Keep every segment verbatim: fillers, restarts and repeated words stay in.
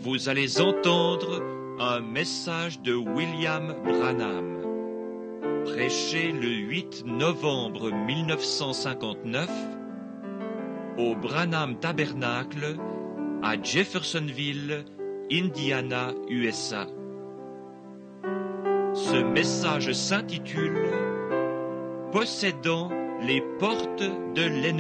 Vous allez entendre un message de William Branham, prêché le huit novembre mille neuf cent cinquante-neuf au Branham Tabernacle à Jeffersonville, Indiana, U S A. Ce message s'intitule « Possédant les portes de l'ennemi ».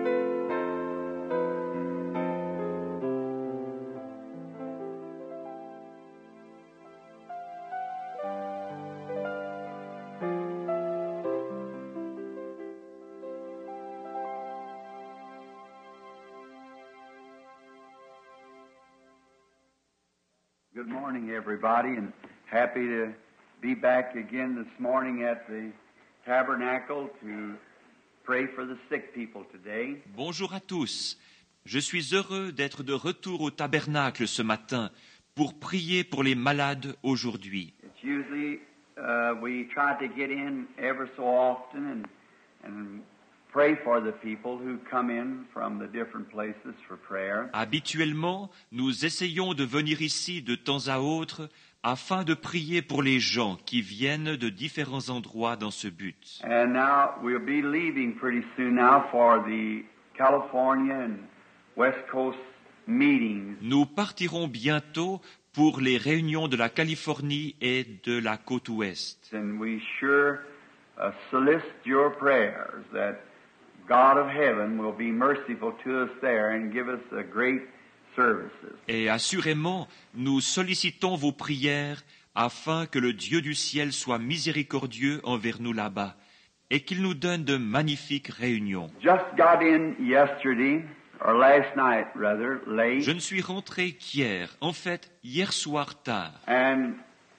Good morning, everybody, and happy to be back again this morning at the tabernacle to pray for the sick people today. Bonjour à tous. Je suis heureux d'être de retour au tabernacle ce matin pour prier pour les malades aujourd'hui. It's usually uh, we try to get in ever so often and and pray for the people who come in from the different places for prayer. Habituellement, nous essayons de venir ici de temps à autre afin de prier pour les gens qui viennent de différents endroits dans ce but. And now we'll be leaving pretty soon now for the California and West Coast meetings. Nous partirons bientôt pour les réunions de la Californie et de la côte ouest. And we sure uh, solicit your prayers that God of heaven will be merciful to us there and give us a great services. Et assurément, nous sollicitons vos prières afin que le Dieu du ciel soit miséricordieux envers nous là-bas et qu'il nous donne de magnifiques réunions. Just got in yesterday, or last night rather, late. Je ne suis rentré qu'hier, en fait, hier soir tard. And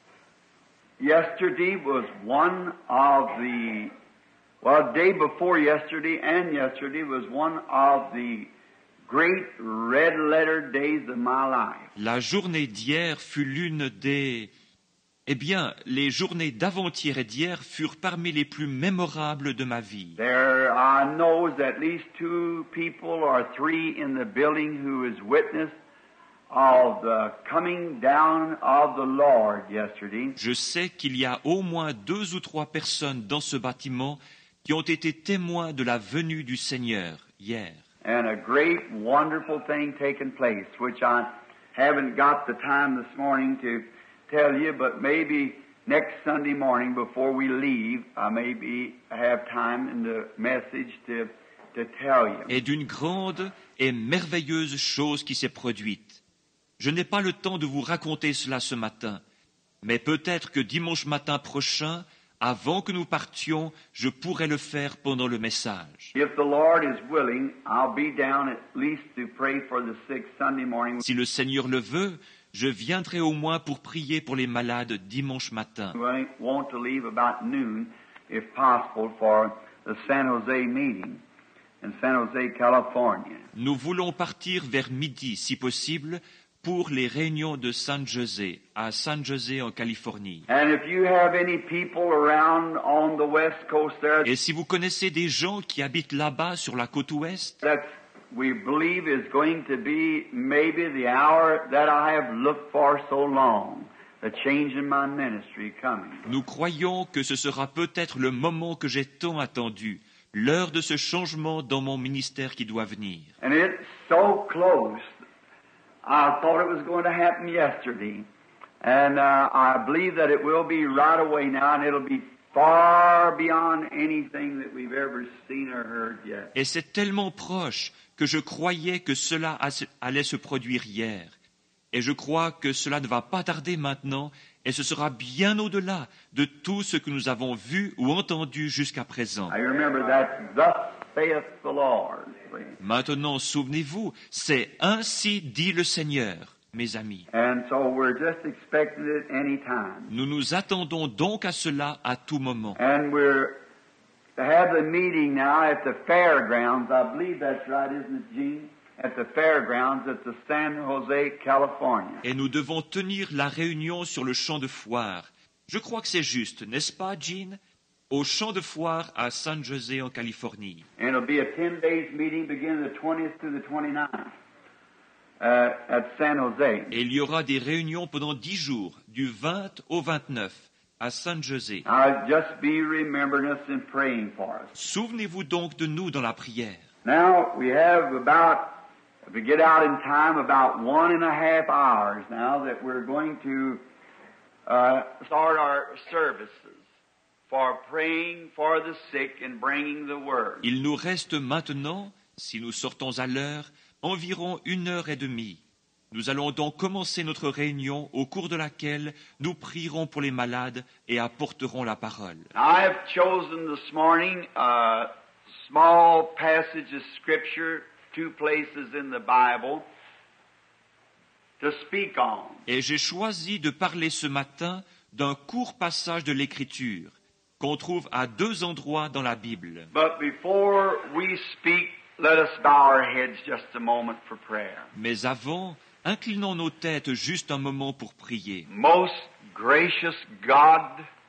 yesterday was one of the, well, day before yesterday and yesterday was one of the great red-letter days of my life. La journée d'hier fut l'une des... Eh bien, les journées d'avant-hier et d'hier furent parmi les plus mémorables de ma vie. There, I know at least two people or three in the building who has witnessed of the coming down of the Lord yesterday. Je sais qu'il y a au moins deux ou trois personnes dans ce bâtiment qui ont été témoins de la venue du Seigneur hier. And a great, wonderful thing taking place, which I haven't got the time this morning to tell you, but maybe next Sunday morning before we leave, I maybe have time in the message to, to tell you. Et d'une grande et merveilleuse chose qui s'est produite. Je n'ai pas le temps de vous raconter cela ce matin, mais peut-être que dimanche matin prochain, avant que nous partions, je pourrais le faire pendant le message. If the Lord is willing, I'll be down at least to pray for the sick Sunday morning. Si le Seigneur le veut, je viendrai au moins pour prier pour les malades dimanche matin. We want to leave about noon, if possible, for the San Jose meeting in San Jose, California. Nous voulons partir vers midi, si possible, pour les réunions de San José, à San José en Californie. And if you have any people around on the west coast there, Et si vous connaissez des gens qui habitent là-bas sur la côte ouest, that we believe is going to be maybe the hour that I have looked for so long, the change in my ministry coming. nous croyons que ce sera peut-être le moment que j'ai tant attendu, l'heure de ce changement dans mon ministère qui doit venir. And it's so close. I thought it was going to happen yesterday. And uh, I believe that it will be right away now, and it'll be far beyond anything that we've ever seen or heard yet. Et c'est tellement proche que je croyais que cela allait se produire hier. Et je crois que cela ne va pas tarder maintenant, et ce sera bien au-delà de tout ce que nous avons vu ou entendu jusqu'à présent. I remember that, thus saith the Lord. Maintenant, souvenez-vous, c'est ainsi dit le Seigneur, mes amis. And so we're just expecting it any time. Nous nous attendons donc à cela à tout moment. And we're to have the meeting now at the fairgrounds. I believe that's right, isn't it, Gene? At the fairgrounds at the San Jose, California. Et nous devons tenir la réunion sur le champ de foire. Je crois que c'est juste, n'est-ce pas, Jean? Au champ de foire à San José en Californie. And it'll be a ten days meeting beginning the twentieth to the twenty-ninth. uh, at San Jose. Et il y aura des réunions pendant dix jours, du vingt au vingt-neuf, à San José. Now, just be remembering us and praying for us. Souvenez-vous donc de nous dans la prière. Now, we have about, if we get out in time, about one and a half hours now that we're going to uh, start our services for praying for the sick and bringing the word. Il nous reste maintenant, si nous sortons à l'heure, environ une heure et demie. Nous allons donc commencer notre réunion au cours de laquelle nous prierons pour les malades et apporterons la parole. I have chosen this morning a small passage of Scripture, two places in the Bible, to speak on. Et j'ai choisi de parler ce matin d'un court passage de l'Écriture qu'on trouve à deux endroits dans la Bible. But before we speak, let us bow our heads just a moment for prayer. Mais avant, inclinons nos têtes juste un moment pour prier. Most gracious God,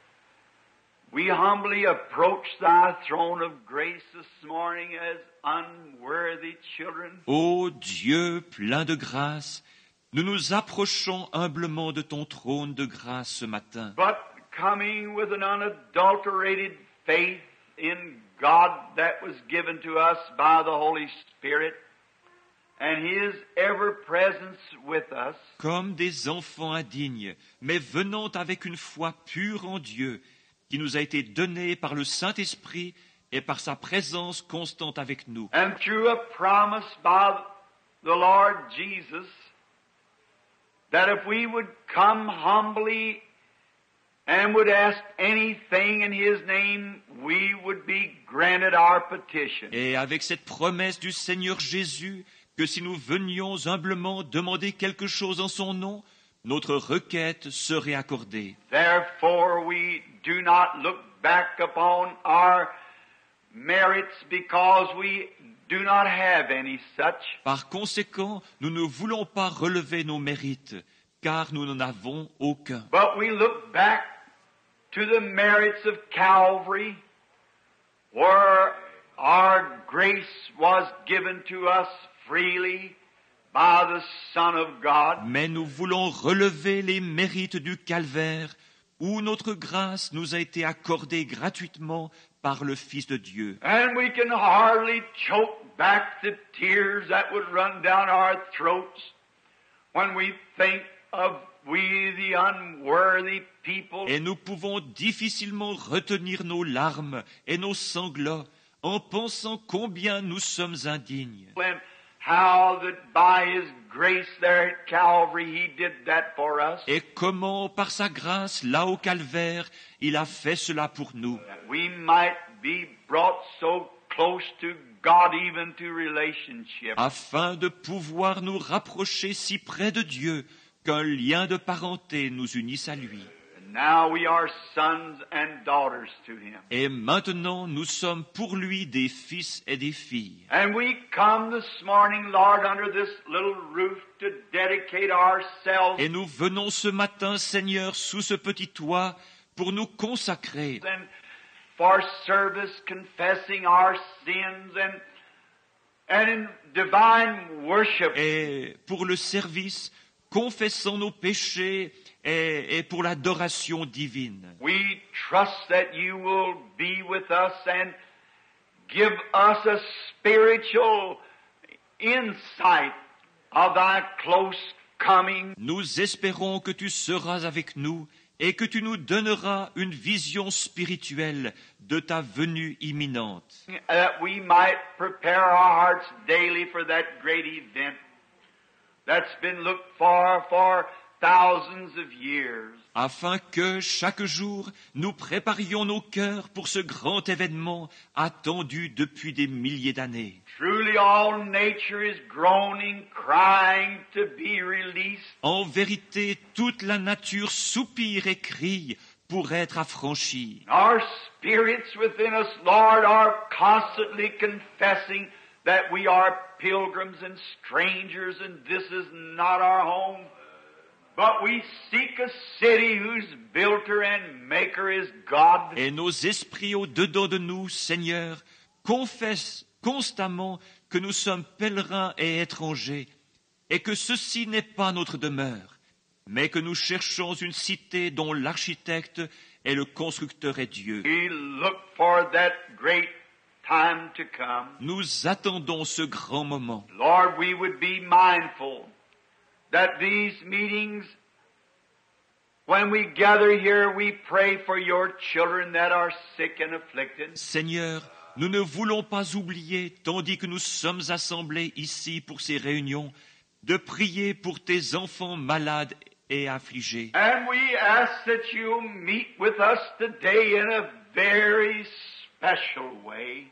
we humbly approach thy throne of grace this morning as unworthy children. Ô Dieu plein de grâce, nous nous approchons humblement de ton trône de grâce ce matin, But coming with an unadulterated faith in God that was given to us by the Holy Spirit and His ever-presence with us, comme des enfants indignes, mais venant avec une foi pure en Dieu, qui nous a été donnée par le Saint-Esprit et par sa présence constante avec nous. and through a promise by the Lord Jesus that if we would come humbly and would ask anything in His name, we would be granted our petition. Et avec cette promesse du Seigneur Jésus, que si nous venions humblement demander quelque chose en son nom, notre requête serait accordée. Therefore we do not look back upon our merits because we do not have any such. Par conséquent, nous ne voulons pas relever nos mérites, car nous n'en avons aucun. But we look back to the merits of Calvary, where our grace was given to us freely by the Son of God. Mais nous voulons relever les mérites du calvaire, où notre grâce nous a été accordée gratuitement par le Fils de Dieu. And we can hardly choke back the tears that would run down our throats when we think of we, the unworthy people. Et nous pouvons difficilement retenir nos larmes et nos sanglots en pensant combien nous sommes indignes. And how that by His grace there at Calvary He did that for us. Et comment, par sa grâce, là au calvaire, il a fait cela pour nous, That we might be brought so close to God, even to relationship. afin de pouvoir nous rapprocher si près de Dieu qu'un lien de parenté nous unisse à lui. And now we are sons and daughters to Him. Et maintenant, nous sommes pour lui des fils et des filles. And we come this morning, Lord, under this little roof to dedicate ourselves Et nous venons ce matin, Seigneur, sous ce petit toit, pour nous consacrer and for service, confessing our sins and and in divine worship. et pour le service, confessant nos péchés et, et pour l'adoration divine. We trust that you will be with us and give us a spiritual insight of thy close coming. Nous espérons que tu seras avec nous et que tu nous donneras une vision spirituelle de ta venue imminente, That we might prepare our hearts daily for that great event that's been looked for for thousands of years. afin que chaque jour nous préparions nos cœurs pour ce grand événement attendu depuis des milliers d'années. Truly all nature is groaning, crying to be released. En vérité, toute la nature soupire et crie pour être affranchie. Our spirits within us, Lord, are constantly confessing that we are pilgrims and strangers and this is not our home. But we seek a city whose builder and maker is God. Et nos esprits au-dedans de nous, Seigneur, confessent constamment que nous sommes pèlerins et étrangers, et que ceci n'est pas notre demeure, mais que nous cherchons une cité dont l'architecte et le constructeur est Dieu. We look for that great time to come. Nous attendons ce grand moment. Lord, we would be mindful that these meetings, when we gather here, we pray for your children that are sick and afflicted. Seigneur, nous ne voulons pas oublier, tandis que nous sommes assemblés ici pour ces réunions, de prier pour tes enfants malades et affligés. And we ask that you meet with us today in a very special way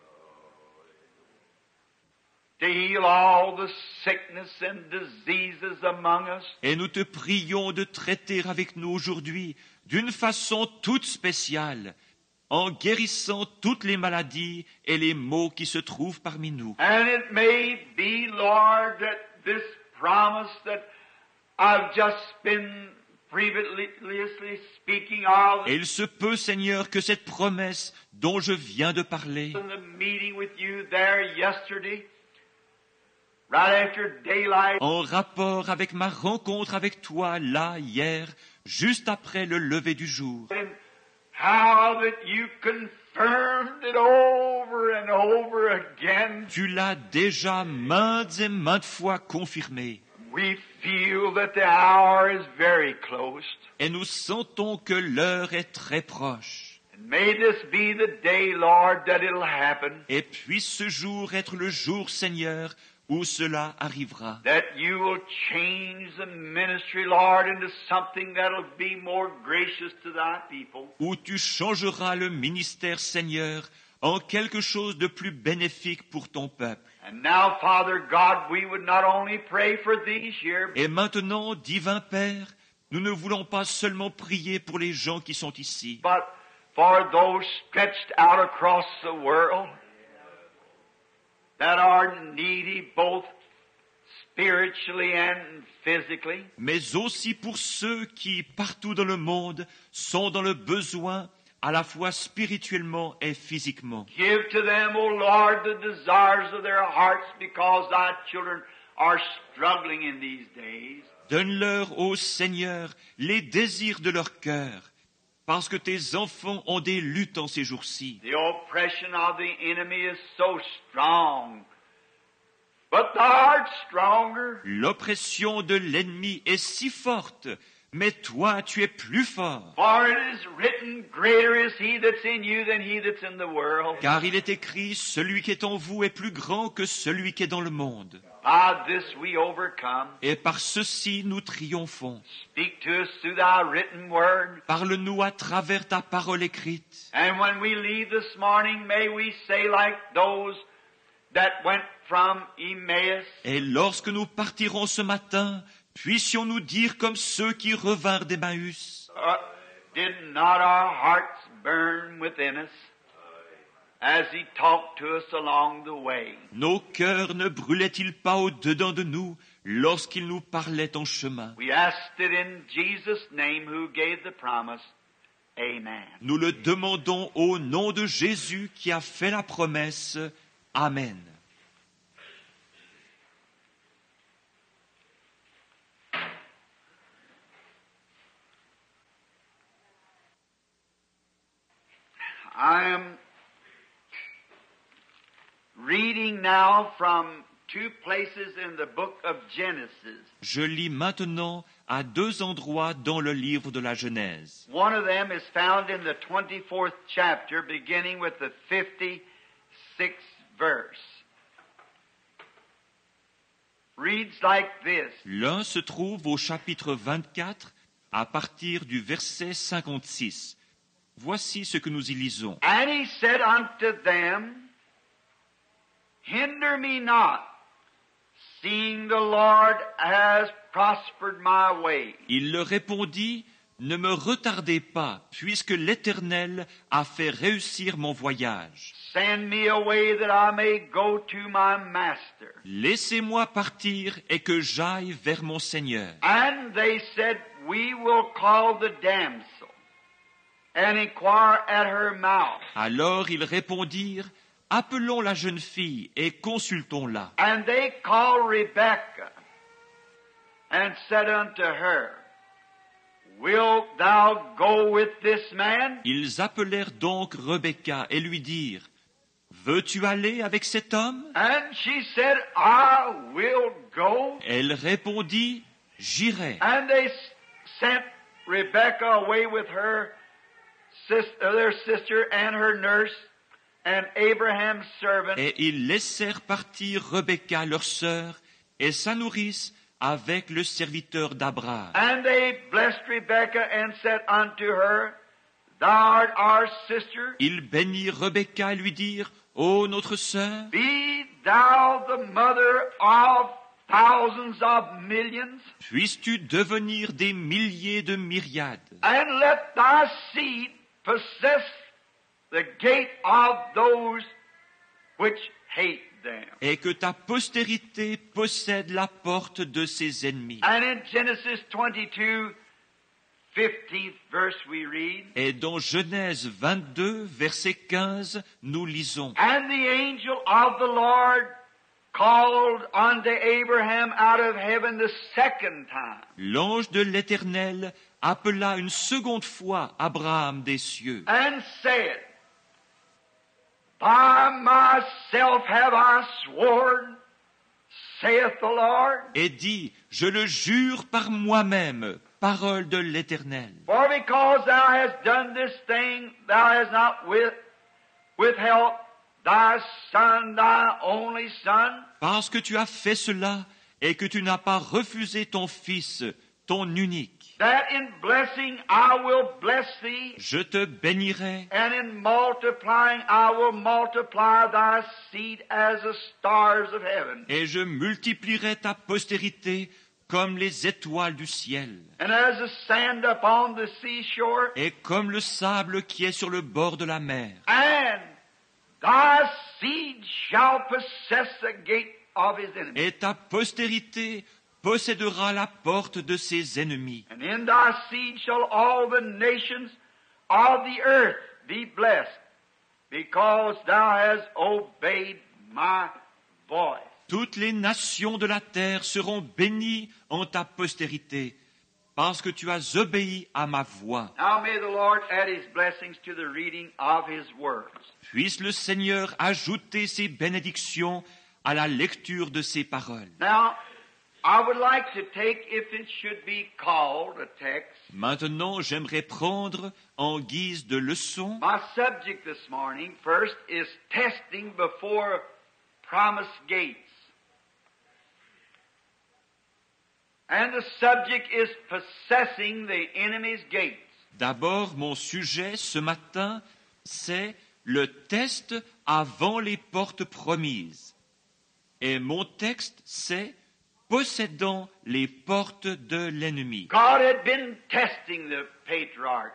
to heal all the sickness and diseases among us. Et nous te prions de traiter avec nous aujourd'hui d'une façon toute spéciale, en guérissant toutes les maladies et les maux qui se trouvent parmi nous. And it may be, Lord, that this promise that I've just been previously speaking of Et il se peut, Seigneur, que cette promesse dont je viens de parler, in the meeting with you there yesterday, right after daylight, en rapport avec ma rencontre avec toi là, hier, juste après le lever du jour, and how that you confirmed it over and over again. tu l'as déjà maintes et maintes fois confirmé. We feel that the hour is very close. Et nous sentons que l'heure est très proche. And may this be the day, Lord, that it'll happen. Et puisse ce jour être le jour, Seigneur, où cela arrivera. That you will change the ministry, Lord, into something that'll be more gracious to thy people. Où tu changeras le ministère, Seigneur, en quelque chose de plus bénéfique pour ton peuple. And now, Father God, we would not only pray for these here, Et maintenant, divin Père, nous ne voulons pas seulement prier pour les gens qui sont ici, but for those stretched out across the world that are needy both spiritually and physically. mais aussi pour ceux qui, partout dans le monde, sont dans le besoin à la fois spirituellement et physiquement. Give to them, O Lord, the desires of their hearts, because thy children are struggling in these days. Donne-leur, ô Seigneur, les désirs de leur cœur, parce que tes enfants ont des luttes en ces jours-ci. The oppression of the enemy is so strong, but thou art stronger. L'oppression de l'ennemi est si forte, mais toi, tu es plus fort. For it is written, greater is he that's in you than he that's in the world. Car il est écrit, celui qui est en vous est plus grand que celui qui est dans le monde. By this we overcome. Et par ceci, nous triomphons. Speak to us through thy written word. Parle-nous à travers ta parole écrite. And when we leave this morning, may we say like those that went from Emmaus, Et lorsque nous partirons ce matin, puissions-nous dire comme ceux qui revinrent d'Emmaüs, uh, did not our hearts burn within us as he talked to us along the way? nos cœurs ne brûlaient-ils pas au-dedans de nous lorsqu'il nous parlait en chemin? We asked it in Jesus' name who gave the promise. Amen. Nous le demandons au nom de Jésus qui a fait la promesse. Amen. I am reading now from two places in the book of Genesis. Je lis maintenant à deux endroits dans le livre de la Genèse. One of them is found in the twenty-fourth chapter, beginning with the fifty-sixth verse. Reads like this. L'un se trouve au chapitre vingt-quatre à partir du verset cinquante-six. Voici ce que nous y lisons. And he said unto them, Hinder me not, seeing the Lord has prospered my way. Il leur répondit, ne me retardez pas, puisque l'Éternel a fait réussir mon voyage. Send me away that I may go to my master. Laissez-moi partir et que j'aille vers mon Seigneur. And they said, We will call the damsel and inquire at her mouth. Alors ils répondirent, appelons la jeune fille et consultons-la. And they called Rebekah and said unto her, Wilt thou go with this man? Ils appelèrent donc Rebecca et lui dirent, Veux-tu aller avec cet homme? And she said, I will go. Elle répondit, J'irai. And they s- sent Rebekah away with her sister, their sister and her nurse and Abraham's servant. Et ils laissèrent partir Rebecca, leur sœur, et sa nourrice avec le serviteur d'Abraham. And they blessed Rebekah and said unto her, Thou art our sister. Ils bénirent Rebecca et lui dirent, Ô notre sœur, Be thou the mother of thousands of millions, puisses-tu devenir des milliers de myriades, and let thy seed possess the gate of those which hate them. et que ta postérité possède la porte de ses ennemis. And in Genesis twenty-two, fifteenth verse we read, Et dans Genèse vingt-deux, verset quinze, nous lisons, And the angel of the Lord called unto Abraham out of heaven the second time, L'ange de l'Éternel appela une seconde fois Abraham des cieux and said, By myself have I sworn, saith the Lord, et dit, Je le jure par moi-même, parole de l'Éternel. for because thou hast done this thing, thou hast not with, withheld thy son, thy only son, Parce que tu as fait cela et que tu n'as pas refusé ton fils, ton unique. that in blessing I will bless thee, Je te bénirai and in multiplying I will multiply thy seed as the stars of heaven, et je multiplierai ta postérité comme les étoiles du ciel and as the sand upon the seashore, et comme le sable qui est sur le bord de la mer. and thy seed shall possess the gate of his enemies. Et ta postérité possédera la porte de ses ennemis. And in thy seed shall all the nations of the earth be blessed, because thou hast obeyed my voice. Toutes les nations de la terre seront bénies en ta postérité, parce que tu as obéi à ma voix. Now may the Lord add his blessings to the reading of his words. Puisse le Seigneur ajouter ses bénédictions à la lecture de ses paroles. Now, I would like to take, if it should be called a text, Maintenant, j'aimerais prendre en guise de leçon. my subject this morning first is testing before promised gates. And the subject is possessing the enemy's gates. D'abord, mon sujet ce matin, c'est le test avant les portes promises. Et mon texte, c'est possédant les portes de l'ennemi. God had been testing the patriarch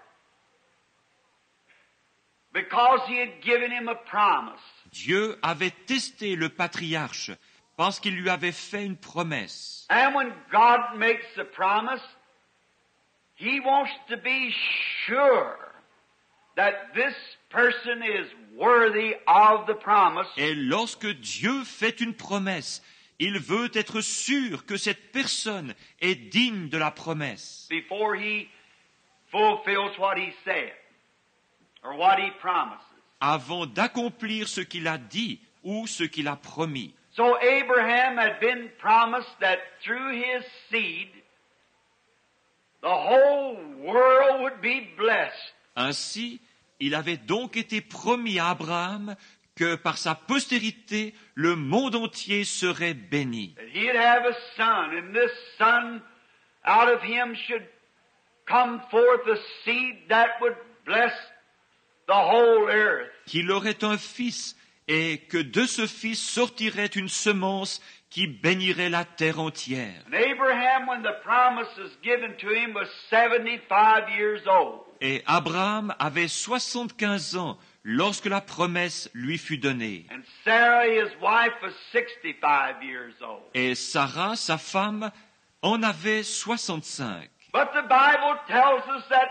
because he had given him a promise. Dieu avait testé le patriarche parce qu'il lui avait fait une promesse. And when God makes a promise, he wants to be sure that this person is worthy of the promise. Et lorsque Dieu fait une promesse, il veut être sûr que cette personne est digne de la promesse Before he fulfills what he said or what he promises. avant d'accomplir ce qu'il a dit ou ce qu'il a promis. So Abraham had been promised that through his seed the whole world would be blessed. Ainsi, il avait donc été promis à Abraham que par sa postérité, le monde entier serait béni. That he'd have a son, and this son, out of him should come forth a seed that would bless the whole earth. Qu'il aurait un fils et que de ce fils sortirait une semence qui bénirait la terre entière. And Abraham, when the promise was given to him, was seventy-five years old. Et Abraham avait soixante-quinze ans lorsque la promesse lui fut donnée. And Sarah, his wife, was sixty-five years old. Et Sarah, sa femme, en avait soixante-cinq. But the Bible tells us that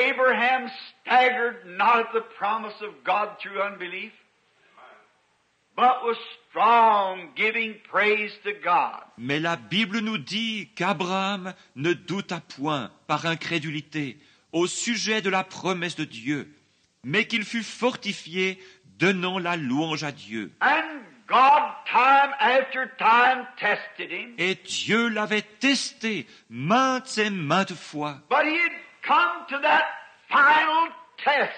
Abraham staggered not at the promise of God through unbelief, but was strong, giving praise to God. Mais la Bible nous dit qu'Abraham ne douta point par incrédulité au sujet de la promesse de Dieu, mais qu'il fut fortifié, donnant la louange à Dieu. And God, time after time, tested him. Et Dieu l'avait testé maintes et maintes fois. But he had come to that final test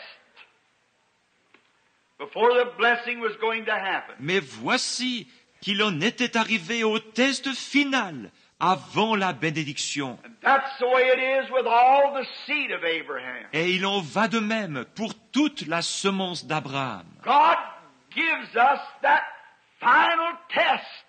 before the blessing was going to happen. Mais voici qu'il en était arrivé au test final avant la bénédiction. And that's the way it is with all the seed of Abraham. Et il en va de même pour toute la semence d'Abraham. God gives us that final test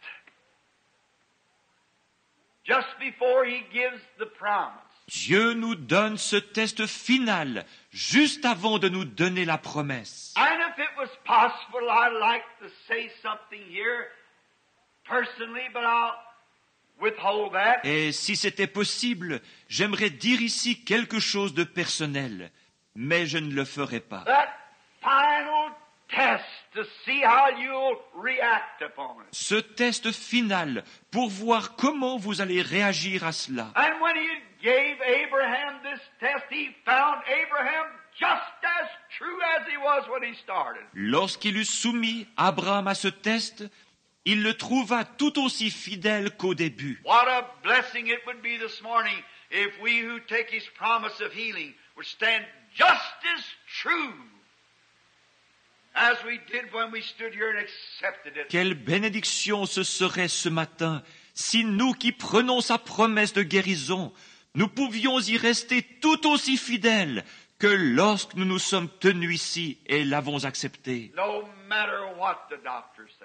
just before he gives the promise. Dieu nous donne ce test final juste avant de nous donner la promesse. And if it was possible, I'd like to say something here personally, but I'll withhold that. Et si c'était possible, j'aimerais dire ici quelque chose de personnel, mais je ne le ferai pas. That final test to see how you'll react upon it. Ce test final pour voir comment vous allez réagir à cela. And when he gave Abraham this test, he found Abraham just as true as he was when he started. Lorsqu'il eut soumis Abraham à ce test, il le trouva tout aussi fidèle qu'au début. What a blessing it would be this morning if we who take his promise of healing would stand just as true as we did when we stood here and accepted it. Quelle bénédiction ce serait ce matin si nous qui prenons sa promesse de guérison, nous pouvions y rester tout aussi fidèles que lorsque nous nous sommes tenus ici et l'avons accepté. No matter what the doctor says.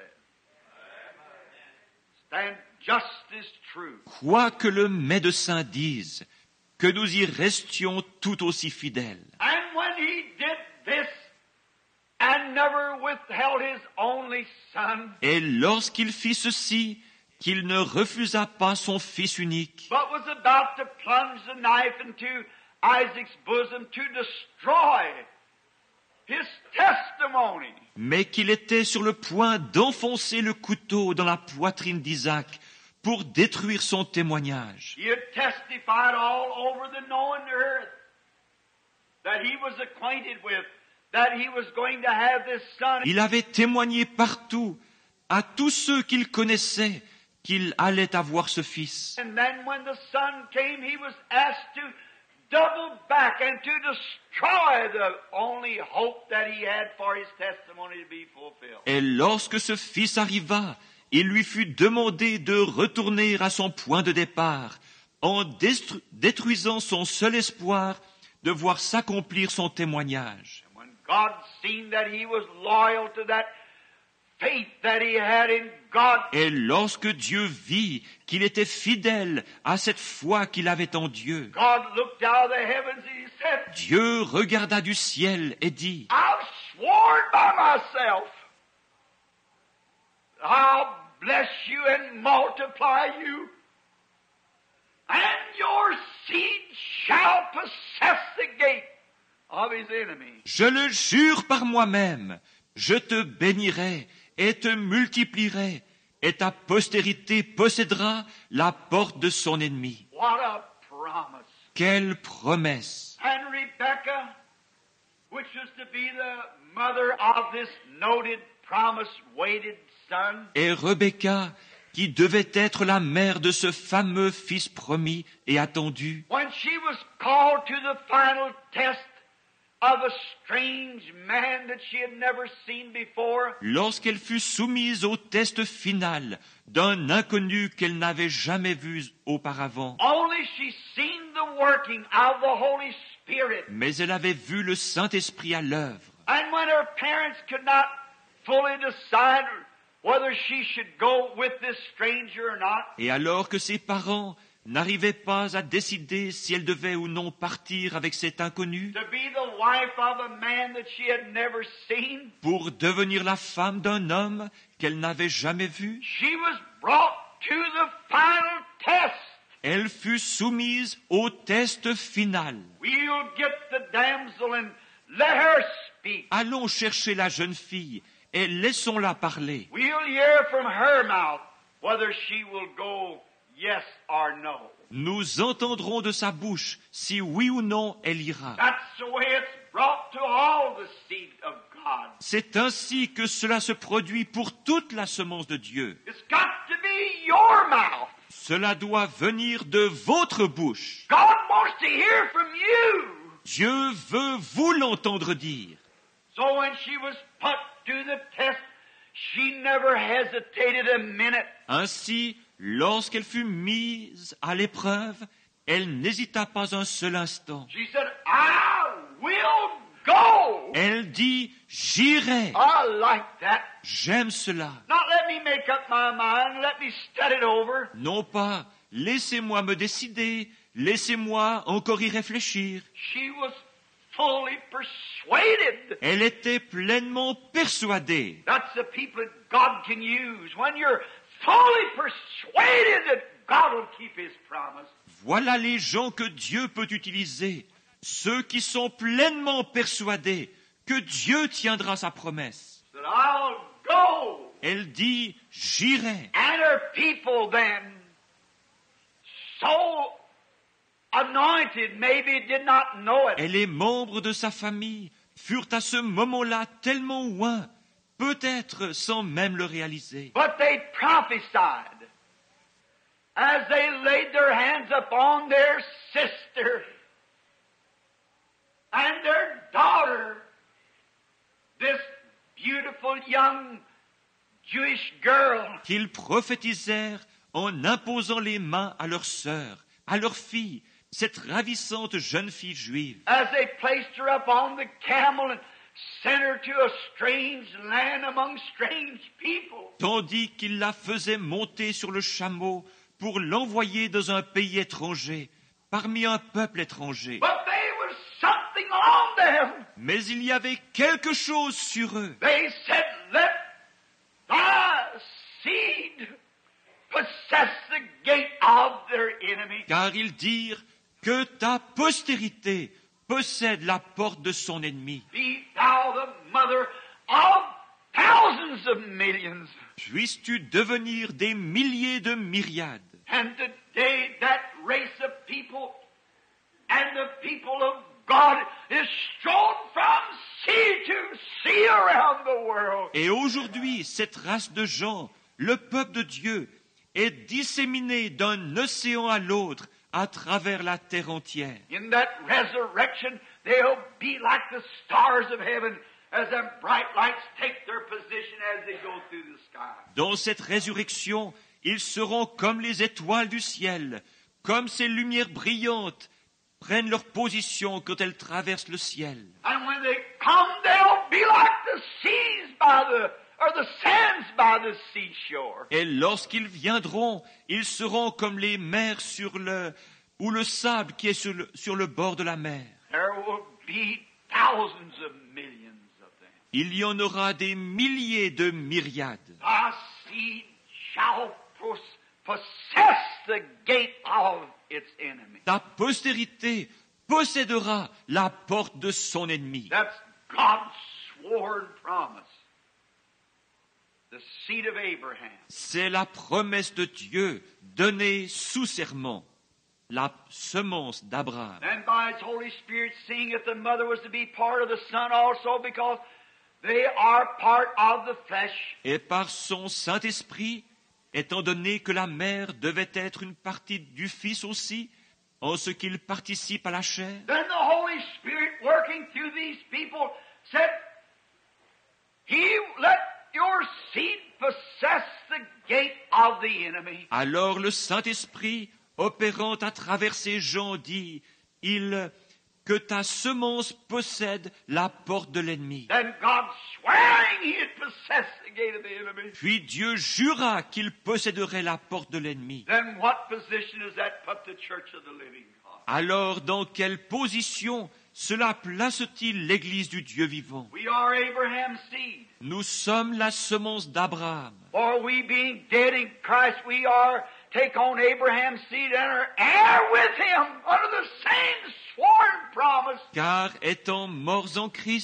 Stand just as true. Quoi que le médecin dise, que nous y restions tout aussi fidèles. And when he did this and never withheld his only son, Et lorsqu'il fit ceci, qu'il ne refusa pas son fils unique, but was about to plunge the knife into Isaac's bosom to destroy his testimony. mais qu'il était sur le point d'enfoncer le couteau dans la poitrine d'Isaac pour détruire son témoignage. He had testified all over the known earth that he was acquainted with, that he was going to have this son. Il avait témoigné partout, à tous ceux qu'il connaissait, qu'il allait avoir ce fils. And then when the son came, he was asked to double back and to destroy the only hope that he had for his testimony to be fulfilled. Et lorsque ce fils arriva, il lui fut demandé de retourner à son point de départ, en destru- détruisant son seul espoir de voir s'accomplir son témoignage. And when God seen that he was loyal to that faith that he had in God, Et lorsque Dieu vit qu'il était fidèle à cette foi qu'il avait en Dieu, God looked out of the heavens and he said, Dieu regarda du ciel et dit, I've sworn by myself, I'll bless you and multiply you, and your seed shall possess the gate of his enemy. je le jure par moi-même, je te bénirai et te multiplierai, et ta postérité possédera la porte de son ennemi. What a promise. Quelle promesse! And Rebekah, which was to be the mother of this noted, promise-waited son, Et Rebecca, qui devait être la mère de ce fameux fils promis et attendu, when she was called to the final test of a strange man that she had never seen before, lorsqu'elle fut soumise au test final d'un inconnu qu'elle n'avait jamais vu auparavant, only she seen the working of the Holy Spirit. mais elle avait vu le Saint-Esprit à l'œuvre. And when her parents could not fully decide whether she should go with this stranger or not, Et alors que ses parents n'arrivaient pas à décider si elle devait ou non partir avec cet inconnu to be the wife of a man that she had never seen, pour devenir la femme d'un homme qu'elle n'avait jamais vu, she was brought to the final test. elle fut soumise au test final. We'll get the damsel and let her speak. Allons chercher la jeune fille et laissons-la parler. We'll hear from her mouth whether she will go yes or no. Nous entendrons de sa bouche si oui ou non elle ira. That's the way it's brought to all the seed of God. C'est ainsi que cela se produit pour toute la semence de Dieu. It's got to be your mouth. Cela doit venir de votre bouche. God wants to hear from you. Dieu veut vous l'entendre dire. So when she was put to the test, she never hesitated a minute. Ainsi, lorsqu'elle fut mise à l'épreuve, elle n'hésita pas un seul instant. She said, I will go. Elle dit, j'irai. I like that. J'aime cela. Not let me make up my mind. Let me study it over. Non pas, laissez-moi me décider, laissez-moi encore y réfléchir. She was fully persuaded. Elle était pleinement persuadée. That's the people that God can use. When you're fully persuaded that God will keep His promise. Voilà les gens que Dieu peut utiliser, ceux qui sont pleinement persuadés que Dieu tiendra sa promesse. That I'll go. Elle dit, j'irai. And her people then, so anointed, maybe did not know it. Et les membres de sa famille furent à ce moment-là tellement loin, peut-être sans même le réaliser. But they prophesied as they laid their hands upon their sister and their daughter, this beautiful young Jewish girl. Qu'ils prophétisèrent en imposant les mains à leur sœur, à leur fille, cette ravissante jeune fille juive. As they placed her up on the camel and sent her to a strange land among strange people. Tandis qu'ils la faisaient monter sur le chameau pour l'envoyer dans un pays étranger, parmi un peuple étranger. But there was something on them. Mais il y avait quelque chose sur eux. They said, let thy seed possess the gate of their enemy. Car ils dirent que ta postérité possède la porte de son ennemi. Be thou the mother of thousands of millions. Puisses-tu devenir des milliers de myriades. And today that race of people and the people of God is strewn from sea to sea around the world. Et aujourd'hui, cette race de gens, le peuple de Dieu, est disséminée d'un océan à l'autre à travers la terre entière. In that resurrection, they'll be like the stars of heaven as them bright lights take their position as they go through the sky. Dans cette résurrection, ils seront comme les étoiles du ciel, comme ces lumières brillantes prennent leur position quand elles traversent le ciel. And when they come, they'll be like the seas by the, or the sands by the seashore. Et lorsqu'ils viendront, ils seront comme les mers sur le, ou le sable qui est sur le, sur le bord de la mer. There will be thousands of millions of them. Il y en aura des milliers de myriades. Thy seed shall pos- possess the gate of its enemy. Ta postérité possédera la porte de son ennemi. That's God's sworn promise. The seed of Abraham. C'est la promesse de Dieu donnée sous serment, la semence d'Abraham. And by His Holy Spirit, seeing that the mother was to be part of the Son also, because they are part of the flesh. Et par son Saint-Esprit, étant donné que la mère devait être une partie du Fils aussi, en ce qu'il participe à la chair, Then the Holy Spirit working through these people said, He let your seed possess the gate of the enemy. alors le Saint-Esprit, opérant à travers ces gens, dit, il, que ta semence possède la porte de l'ennemi. Then God swearing He'd possess the gate of the enemy. Puis Dieu jura qu'il posséderait la porte de l'ennemi. Then what position does that put the church of the living God? Alors, dans quelle position cela place-t-il l'Église du Dieu vivant? We are Abraham's seed. Nous sommes la semence d'Abraham. For we being dead in Christ, we are take on Abraham's seed and are heir with him under the same sworn promise. Car étant morts en Christ,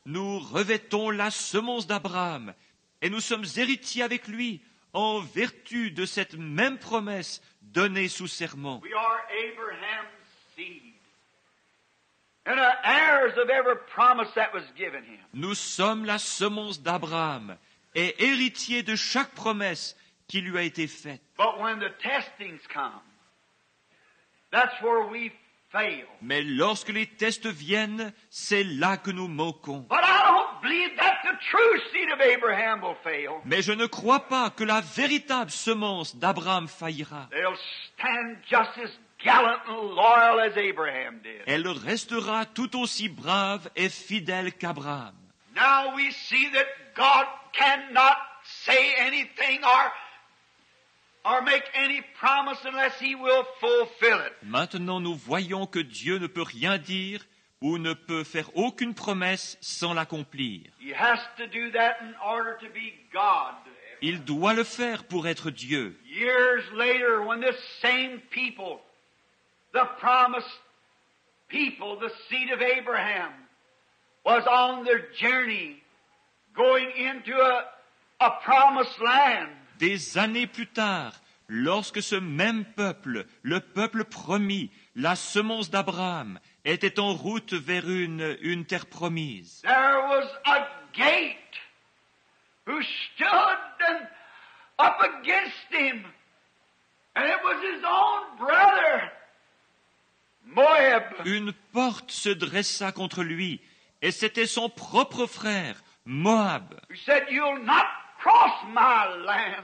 nous revêtons la semence d'Abraham et nous sommes héritiers avec lui en vertu de cette même promesse donnée sous serment. We are Abraham's seed and are heirs of every promise that was given him. Nous sommes la semence d'Abraham et héritiers de chaque promesse qui lui a été faite. But when the testings come, that's where we fail. Mais lorsque les tests viennent, c'est là que nous manquons. But I don't believe that the true seed of Abraham will fail. Mais je ne crois pas que la véritable semence d'Abraham faillira. They'll stand just as gallant and loyal as Abraham did. Elle restera tout aussi brave et fidèle qu'Abraham. Now we see that God cannot say anything or or make any promise unless he will fulfill it. Maintenant, nous voyons que Dieu ne peut rien dire ou ne peut faire aucune promesse sans l'accomplir. He has to do that in order to be God. Il doit le faire pour être Dieu. Years later, when this same people, the promised people, the seed of Abraham, was on their journey going into a, a promised land. Des années plus tard, lorsque ce même peuple, le peuple promis, la semence d'Abraham, était en route vers une, une terre promise, There was a gate who stood and up against him, and it was his own brother, Moab. une porte se dressa contre lui, et c'était son propre frère, Moab, Who said, "You'll not cross my land.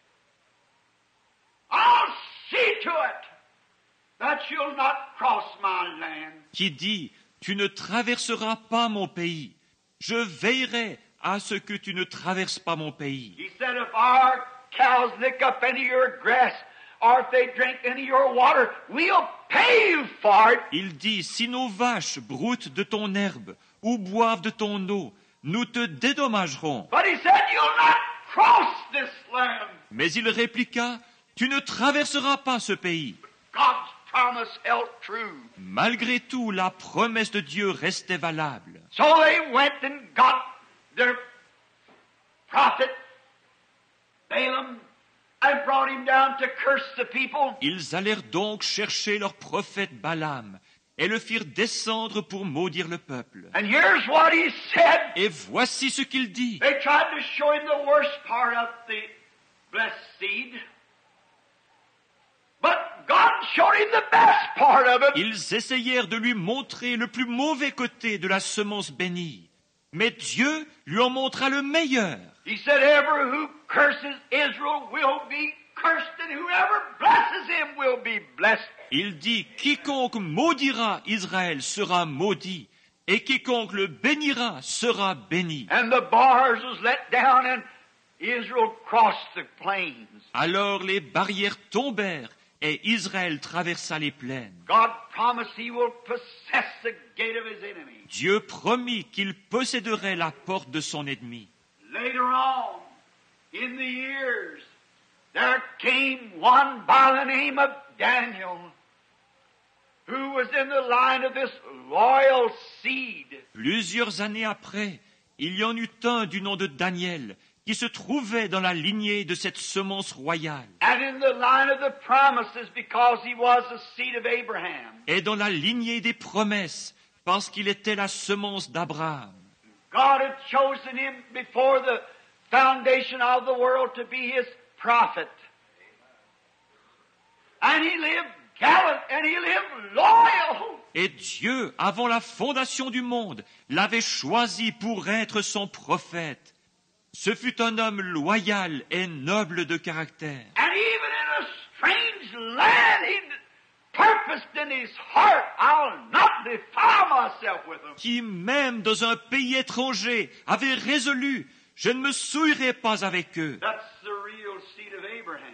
I'll see to it that you'll not cross my land." qui dit « Tu ne traverseras pas mon pays. Je veillerai à ce que tu ne traverses pas mon pays. He said, "If our cows lick up any of your grass, or if they drink any of your water, we'll pay you for it." » Il dit « Si nos vaches broutent de ton herbe ou boivent de ton eau, nous te dédommagerons. But he said, "You'll not cross this land." » Mais il répliqua « Tu ne traverseras pas ce pays. God's promise held true. » Malgré tout, la promesse de Dieu restait valable. So they went and got their prophet, Balaam, and brought him down to curse the people. Ils allèrent donc chercher leur prophète Balaam et le firent descendre pour maudire le peuple. And here's what he said. Et voici ce qu'il dit. They tried to show him the worst part of the blessed seed. But God showed him the best part of it. Ils essayèrent de lui montrer le plus mauvais côté de la semence bénie. Mais Dieu lui en montra le meilleur. He said, "Ever who curses Israel will be cursed, and whoever blesses him will be blessed." Il dit, quiconque maudira Israël sera maudit, et quiconque le bénira sera béni. And the bars was let down, and Israel crossed the plains. Alors les barrières tombèrent, et Israël traversa les plaines. God promised he will possess the gate of his enemy. Dieu promit qu'il posséderait la porte de son ennemi. Later on, in the years, there came one by the name of Daniel, who was in the line of this loyal seed. Plusieurs années après, il y en eut un du nom de Daniel, qui se trouvait dans la lignée de cette semence royale, And in the line of the promises, because he was the seed of Abraham. et dans la lignée des promesses, parce qu'il était la semence d'Abraham. God had chosen him before the foundation of the world to be his prophet. And he lived gallant and he lived loyal. Et Dieu, avant la fondation du monde, l'avait choisi pour être son prophète. Ce fut un homme loyal et noble de caractère. And even in a strange land, he purposed in his heart, "I'll not defile myself with them." Qui, même dans un pays étranger, avait résolu « Je ne me souillerai pas avec eux ». That's the real seed of Abraham.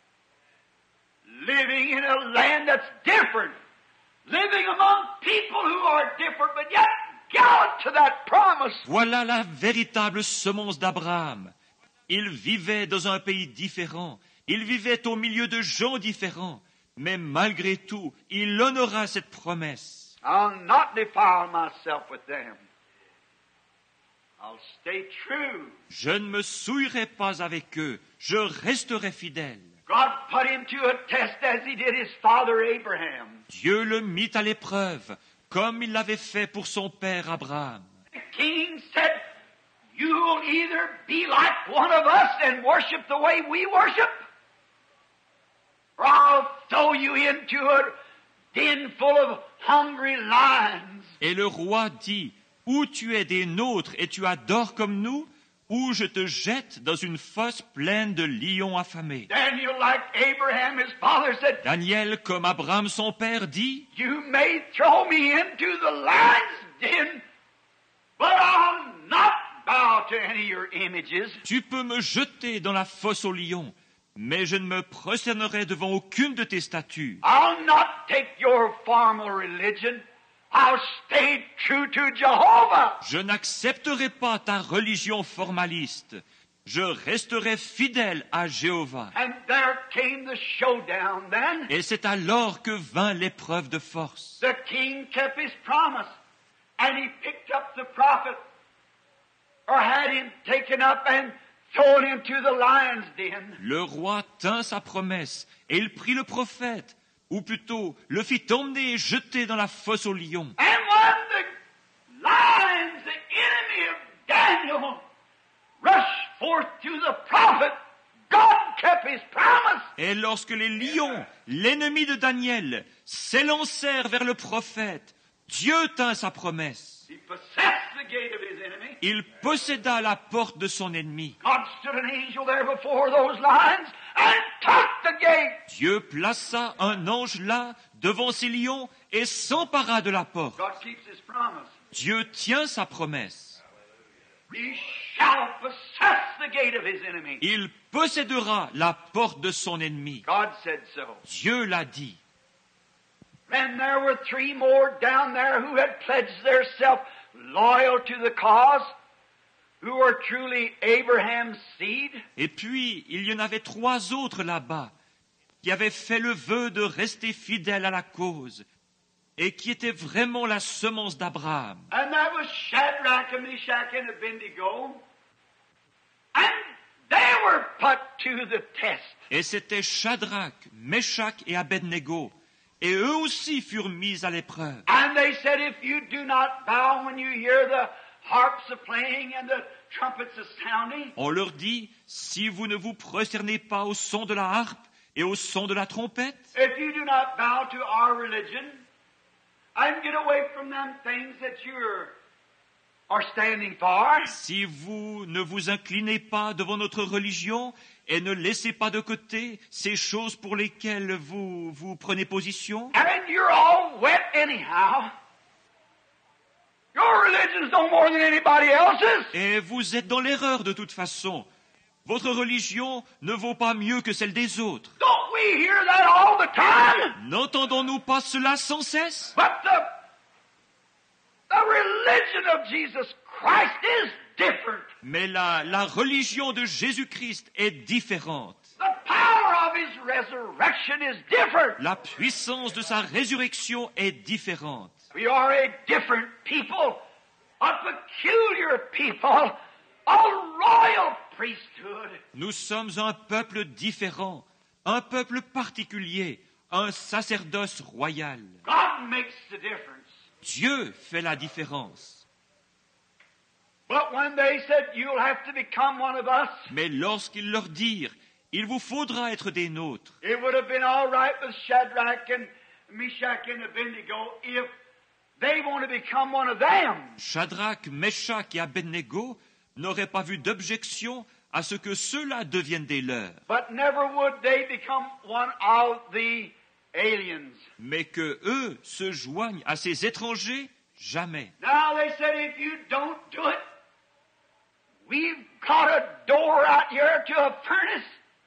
Living in a land that's different. Living among people who are different, but yet gallant to that promise. Voilà la véritable semence d'Abraham. Il vivait dans un pays différent. Il vivait au milieu de gens différents. Mais malgré tout, il honora cette promesse. I'll not defile myself with them. I'll stay true. Je ne me souillerai pas avec eux, je resterai fidèle. God put him to a test as he did his father Abraham. Dieu le mit à l'épreuve, comme il l'avait fait pour son père Abraham. The king said, you'll either be like one of us and worship the way we worship, or I'll throw you into a den full of hungry lions. Et le roi dit, ou tu es des nôtres et tu adores comme nous, ou je te jette dans une fosse pleine de lions affamés. Daniel, like Abraham, his father, said, Daniel, comme Abraham son père, dit, you may throw me into the lion's den, but I'll not bow to any of your images. tu peux me jeter dans la fosse aux lions, mais je ne me prosternerai devant aucune de tes statues. I'll not take your formal religion. I'll stay true to Jehovah. Je n'accepterai pas ta religion formaliste. Je resterai fidèle à Jéhovah. And there came the showdown then. Et c'est alors que vint l'épreuve de force. The king kept his promise, and he picked up the prophet, or had him taken up and thrown into the lion's den. Le roi tint sa promesse, et il prit le prophète, ou plutôt le fit emmener et jeter dans la fosse aux lions. And when the lions, the enemy of Daniel, rushed forth to the prophet, God kept his promise. Et lorsque les lions, l'ennemi de Daniel, s'élancèrent vers le prophète, Dieu tint sa promesse. He possessed the gate of his enemy. Il posséda la porte de son ennemi. God stood an angel there before those lions and took the gate. Dieu plaça un ange là, devant ces lions, et s'empara de la porte. God keeps his promise. Dieu tient sa promesse. He shall possess the gate of his enemy. Il possédera la porte de son ennemi. God said so. Dieu l'a dit. And there were three more down there who had pledged themselves loyal to the cause, who were truly Abraham's seed. Et puis, il y en avait trois autres là-bas, qui avaient fait le vœu de rester fidèles à la cause, et qui étaient vraiment la semence d'Abraham. And that was Shadrach and Meshach and Abednego. And they were put to the test. Et c'était Shadrach, Meshach et Abednego, et eux aussi furent mis à l'épreuve. And they said, if you do not bow when you hear the harps a playing and the trumpets a sounding, On leur dit, si vous ne vous prosternez pas au son de la harpe et au son de la trompette, if you do not bow to our religion and get away from them things that you are standing for, si vous ne vous inclinez pas devant notre religion et ne laissez pas de côté ces choses pour lesquelles vous, vous prenez position, and you're all wet anyhow, your religion's no more than anybody else's. et vous êtes dans l'erreur de toute façon, votre religion ne vaut pas mieux que celle des autres. Don't we hear that all the time? N'entendons-nous pas cela sans cesse? But the, the religion of Jesus Christ is different. Mais la, la religion de Jésus-Christ est différente. The power of His resurrection is different. La puissance de sa résurrection est différente. We are a different people, a peculiar people, a royal priesthood. Nous sommes un peuple différent, un peuple particulier, un sacerdoce royal. God makes the difference. Dieu fait la différence. But when they said, you'll have to become one of us, Mais lorsqu'ils leur dirent, il vous faudra être des nôtres, it would have been all right with Shadrach and Meshach and Abednego if they want to become one of them. Shadrach, Meshach et Abednego n'auraient pas vu d'objection à ce que ceux-là deviennent des leurs, But never would they become one of the aliens. mais que eux se joignent à ces étrangers, jamais. Now they said, if you don't do it, we've got a door out here to a furnace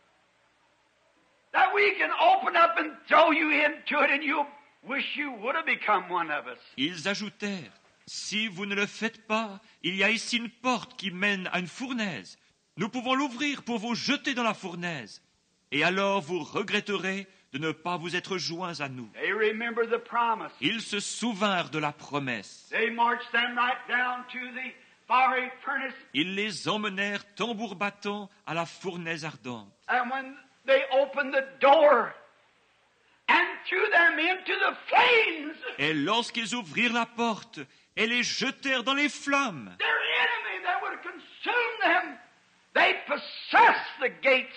that we can open up and throw you into it, and you'll wish you would have become one of us. Ils ajoutèrent, si vous ne le faites pas, il y a ici une porte qui mène à une fournaise. Nous pouvons l'ouvrir pour vous jeter dans la fournaise. Et alors vous regretterez de ne pas vous être joints à nous. They remember the promise. Ils se souvinrent de la promesse. They marched them right down to the fiery furnace. Ils les emmenèrent tambour battant à la fournaise ardente. And when they opened the door and threw them into the flames, Et lorsqu'ils ouvrirent la porte et les jetèrent dans les flammes, their enemy that would consume them, they possessed the gates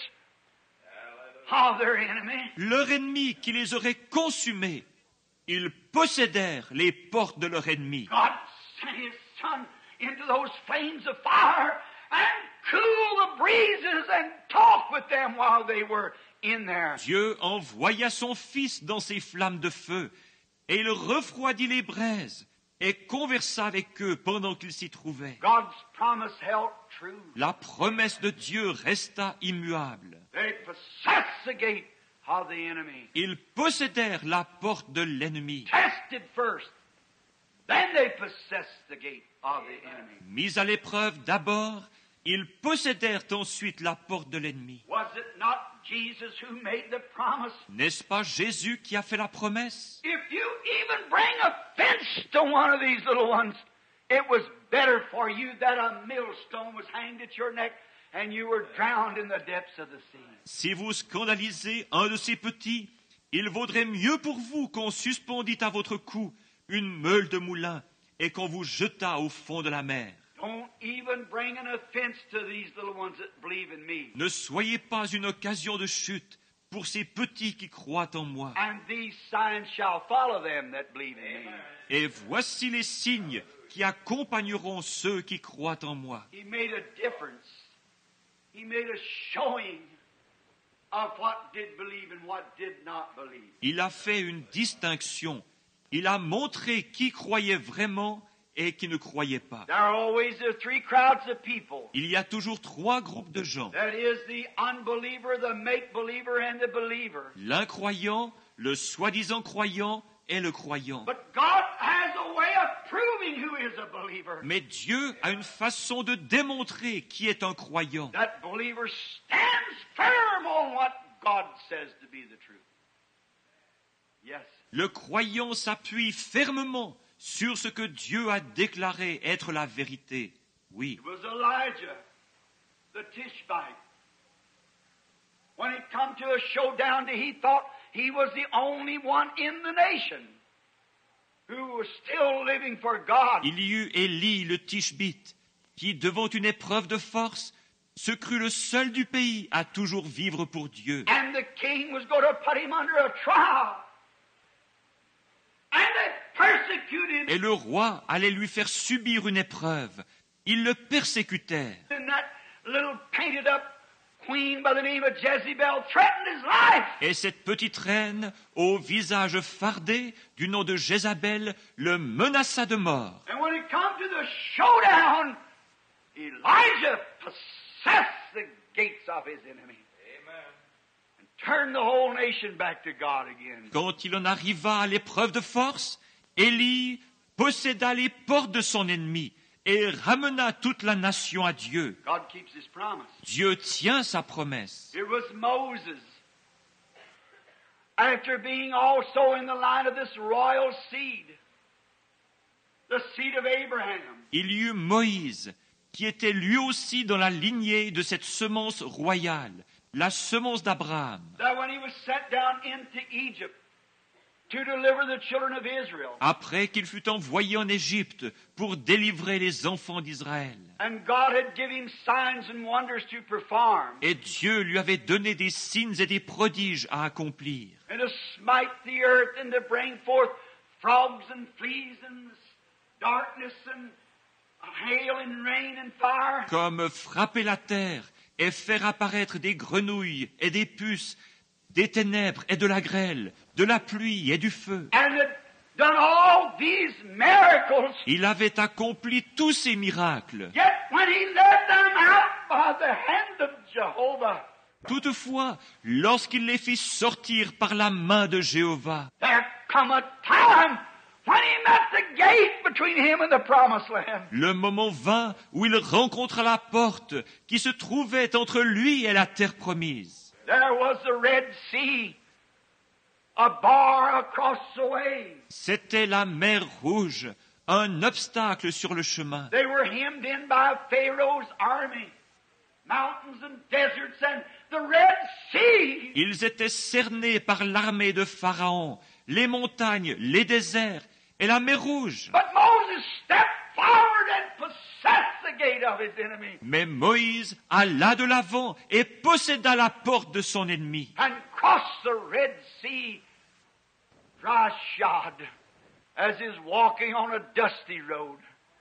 of their enemy. leur ennemi qui les aurait consumés, ils possédèrent les portes de leur ennemi. God sent His Son into those flames of fire and cool the breezes and talk with them while they were in there. Dieu envoya son Fils dans ces flammes de feu, et il refroidit les braises, et conversa avec eux pendant qu'ils s'y trouvaient. God's promise held true. La promesse de Dieu resta immuable. They possessed the gate of the enemy. Ils possédèrent la porte de l'ennemi. Tested first, then they possessed the gate of the enemy. Mis à l'épreuve d'abord, ils possédèrent ensuite la porte de l'ennemi. Was it not Jesus who made the promise? N'est-ce pas Jésus qui a fait la promesse? If you even bring offense to one of these little ones, it was better for you that a millstone was hanged at your neck and you were drowned in the depths of the sea. Si vous scandalisez un de ces petits, il vaudrait mieux pour vous qu'on suspendît à votre cou une meule de moulin et qu'on vous jetât au fond de la mer. Don't even bring an offense to these little ones that believe in me. Ne soyez pas une occasion de chute pour ces petits qui croient en moi. And these signs shall follow them that believe in me. Et voici les signes qui accompagneront ceux qui croient en moi. He made a difference. He made a showing of what did believe and what did not believe. Il a fait une distinction. Il a montré qui croyait vraiment et qui ne croyait pas. There are always the three crowds of people. Il y a toujours trois groupes de gens. That is the unbeliever, the make-believer, and the believer. L'incroyant, le soi-disant croyant et le croyant. But God has a way of proving who is a believer. Mais Dieu a une façon de démontrer qui est un croyant. That believer stands firm on what God says to be the truth. Yes. Le croyant s'appuie fermement sur ce que Dieu a déclaré être la vérité. Oui. It was Elijah, the Tishbite. When it come to a showdown, he thought he was the only one in the nation who was still living for God. Il y eut Élie le Tishbite, qui, devant une épreuve de force, se crut le seul du pays à toujours vivre pour Dieu. And the king was going to put him under a trial. And they persecuted Et le roi allait lui faire subir une épreuve. Ils le persécutèrent. and that little painted up queen by the name of Jezebel threatened his life. Et cette petite reine, au visage fardé, du nom de Jézabel, le menaça de mort. And when it come to the showdown, Elijah possessed the gates of his enemy. Amen. And turned the whole nation back to God again. Quand il en arriva à l'épreuve de force, Élie posséda les portes de son ennemi et ramena toute la nation à Dieu. God keeps his promise. Dieu tient sa promesse. It was Moses. After being also in the line of this royal seed, the seed of Abraham. Il y eut Moïse, qui était lui aussi dans la lignée de cette semence royale, la semence d'Abraham. That when he was sent down into Egypt to deliver the children of Israel, Après qu'il fut envoyé en Égypte pour délivrer les enfants d'Israël. and God had given him signs and wonders to perform, Et Dieu lui avait donné des signes et des prodiges à accomplir. and to smite the earth and to bring forth frogs and fleas and darkness and hail and rain and fire. Comme frapper la terre et faire apparaître des grenouilles et des puces, des ténèbres et de la grêle, de la pluie et du feu. And had done all these miracles. Il avait accompli tous ces miracles. Yet when he led them out by the hand of Jehovah, Toutefois, lorsqu'il les fit sortir par la main de Jéhovah, there come a time when he met the gate between him and the promised land. le moment vint où il rencontra la porte qui se trouvait entre lui et la terre promise. There was the Red Sea, a bar across the way. C'était la mer Rouge, un obstacle sur le chemin. They were hemmed in by Pharaoh's army, mountains and deserts and the Red Sea. Ils étaient cernés par l'armée de Pharaon, les montagnes, les déserts et la mer Rouge. But Moses stepped forward and possessed the gate of his enemy Mais Moïse alla de l'avant et posséda la porte de son ennemi. and crossed the Red Sea dry shod as is walking on a dusty road.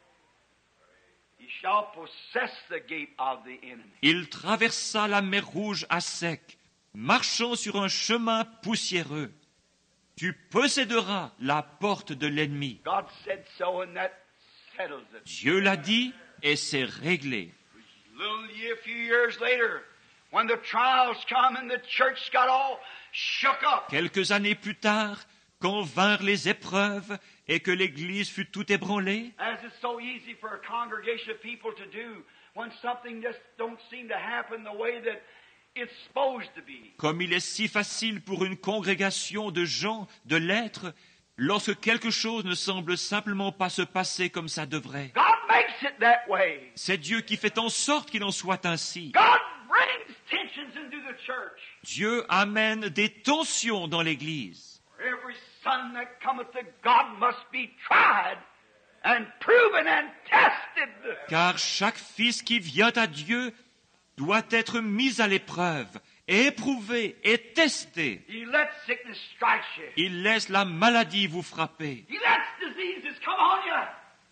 He shall possess the gate of the enemy. Il traversa la mer Rouge à sec, marchant sur un chemin poussiéreux. Tu posséderas la porte de l'ennemi. God said so, and that settles it. Dieu l'a dit et c'est réglé. Little a few years later, when the trials come and the church got all shook up, Quelques années plus tard, quand vinrent les épreuves et que l'Église fut tout ébranlée, as it's so easy for a congregation of people to do when something just don't seem to happen the way that it's supposed to be. comme il est si facile pour une congrégation de gens de l'être, lorsque quelque chose ne semble simplement pas se passer comme ça devrait. God makes it that way. C'est Dieu qui fait en sorte qu'il en soit ainsi. God brings tensions into the church. Dieu amène des tensions dans l'Église. Every son that cometh to God must be tried and proven and tested. Car chaque fils qui vient à Dieu doit être mis à l'épreuve, et éprouvé et testé. He lets sickness strike you. Il laisse la maladie vous frapper. He lets diseases come on you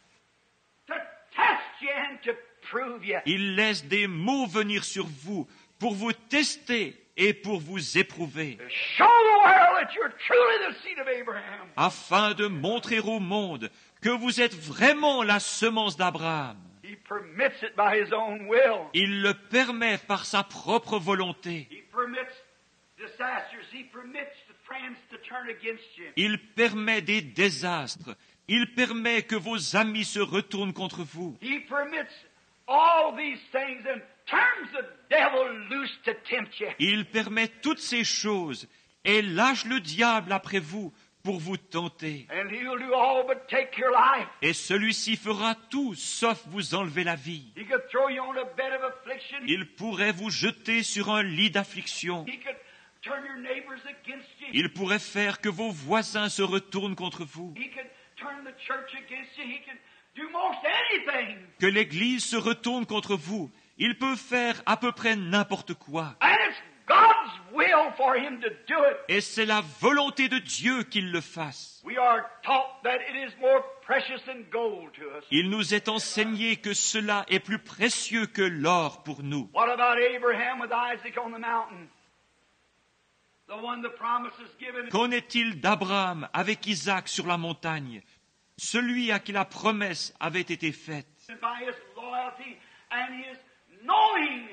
to test you and to prove you. Il laisse des maux venir sur vous pour vous tester et pour vous éprouver, To show the world that you're truly the seed of Abraham. afin de montrer au monde que vous êtes vraiment la semence d'Abraham. He permits it by his own will. Il le permet par sa propre volonté. He permits disasters. He permits the friends to turn against you. Il permet des désastres. Il permet que vos amis se retournent contre vous. He permits all these things and turns the devil loose to tempt you. Il permet toutes ces choses et lâche le diable après vous pour vous tenter. And he'll do all but take your life. Et celui-ci fera tout sauf vous enlever la vie. He could throw you on a bed of affliction. Il pourrait vous jeter sur un lit d'affliction. He could turn your neighbors against you. Il pourrait faire que vos voisins se retournent contre vous. He could turn the church against you. He could do most anything. Que l'Église se retourne contre vous. Il peut faire à peu près n'importe quoi. And it's God's will for him to do it. Et c'est la volonté de Dieu qu'il le fasse. We are taught that it is more precious than gold to us. Il nous est enseigné que cela est plus précieux que l'or pour nous. What about Abraham with Isaac on the mountain? The one the promise is given. Qu'en est-il d'Abraham avec Isaac sur la montagne, celui à qui la promesse avait été faite? By his loyalty and his knowing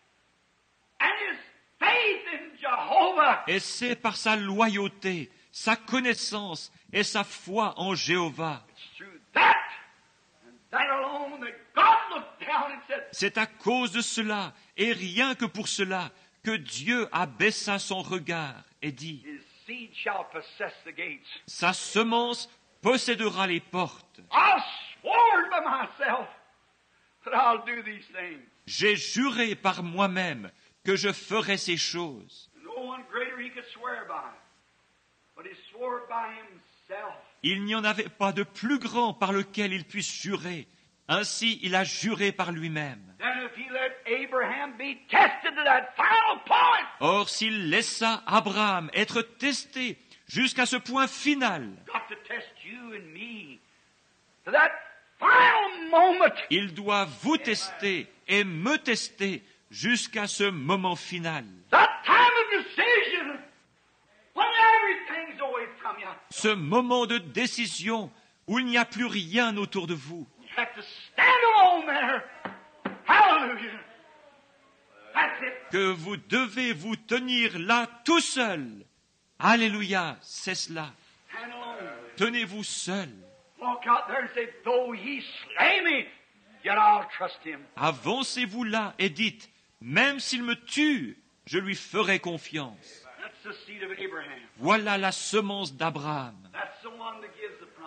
and his faith in Jehovah. Et c'est par sa loyauté, sa connaissance et sa foi en Jéhovah. It's through that and that alone that God looked down and said, C'est à cause de cela, et rien que pour cela, que Dieu abaissa son regard et dit, his seed shall possess the gates. sa semence possédera les portes. I swore by myself that I'll do these things. J'ai juré par moi-même que je ferai ces choses. No one greater he could swear by, but he swore by himself. Il n'y en avait pas de plus grand par lequel il puisse jurer. Ainsi, il a juré par lui-même. Then if he let Abraham be tested to that final point, Or, s'il laissa Abraham être testé jusqu'à ce point final, got to test you and me to that final moment. il doit vous tester et me tester jusqu'à ce moment final. That time of decision when everything's away from you. Ce moment de décision où il n'y a plus rien autour de vous. You have to stand alone there. Hallelujah. That's it. Que vous devez vous tenir là tout seul. Alléluia, c'est cela. Stand alone. Tenez-vous seul. Walk out there and say, though he slay me, yet I'll trust him. Avancez-vous là et dites, même s'il me tue, je lui ferai confiance. That's the seed of Abraham. Voilà la semence d'Abraham. That's the one that gives the promise.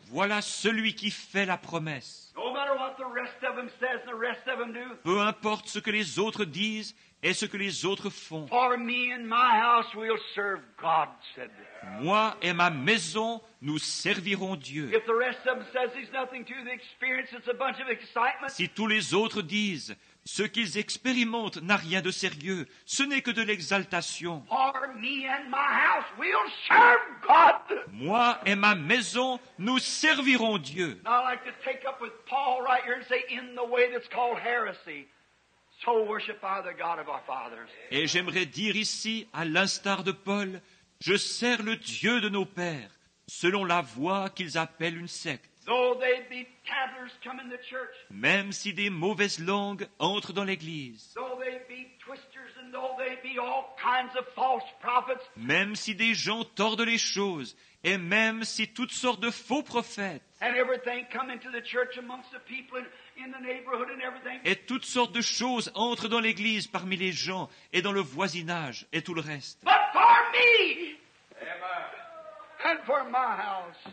Voilà celui qui fait la promesse. No matter what the rest of them says and the rest of them do. Peu importe ce que les autres disent et ce que les autres font. For me and my house we'll serve God, said they. Moi et ma maison, nous servirons Dieu. If the rest of them says there's nothing to the experience, it's a bunch of excitement. Si tous les autres disent ce qu'ils expérimentent n'a rien de sérieux, ce n'est que de l'exaltation. For me and my house we'll serve God. Moi et ma maison, nous servirons Dieu. Now I'd like to take up with Paul right here and say, in the way that's called heresy, so worship I the God of our fathers. Et j'aimerais dire ici, à l'instar de Paul, je sers le Dieu de nos pères, selon la voie qu'ils appellent une secte. Though they be tattlers come in the church, Même si des mauvaises langues entrent dans l'Église, though they be twisters, and though they be all kinds of false prophets, même si des gens tordent les choses, et même si toutes sortes de faux prophètes, and everything come into the church amongst the people in, in the neighborhood and everything. et toutes sortes de choses entrent dans l'Église parmi les gens, et dans le voisinage, et tout le reste. But for me and for my house,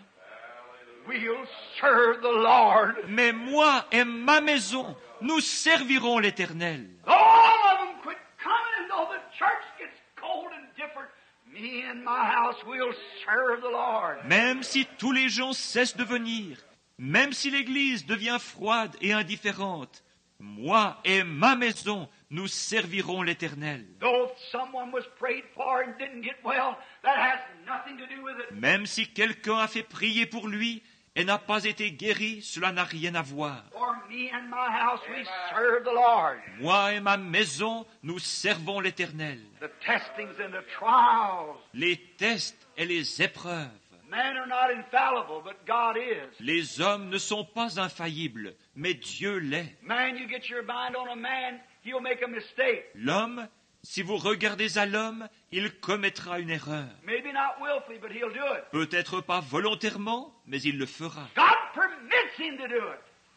we'll serve the Lord. Mais moi et ma maison, nous servirons l'Éternel. Though all of them quit coming, and though the church gets cold and different, me and my house will serve the Lord. Même si tous les gens cessent de venir, même si l'Église devient froide et indifférente, moi et ma maison, nous servirons l'Éternel. Though someone was prayed for and didn't get well, that has nothing to do with it. Même si quelqu'un a fait prier pour lui et n'a pas été guéri, cela n'a rien à voir. For me and my house, we serve the Lord. Moi et ma maison, nous servons l'Éternel. The testings and the trials. Les tests et les épreuves. Men are not infallible, but God is. Les hommes ne sont pas infaillibles, mais Dieu l'est. Man, you get your mind on a man, he'll make a mistake. L'homme, si vous regardez à l'homme, il commettra une erreur. Maybe not willfully, but he'll do it. Peut-être pas volontairement, mais il le fera. God permits him to do it,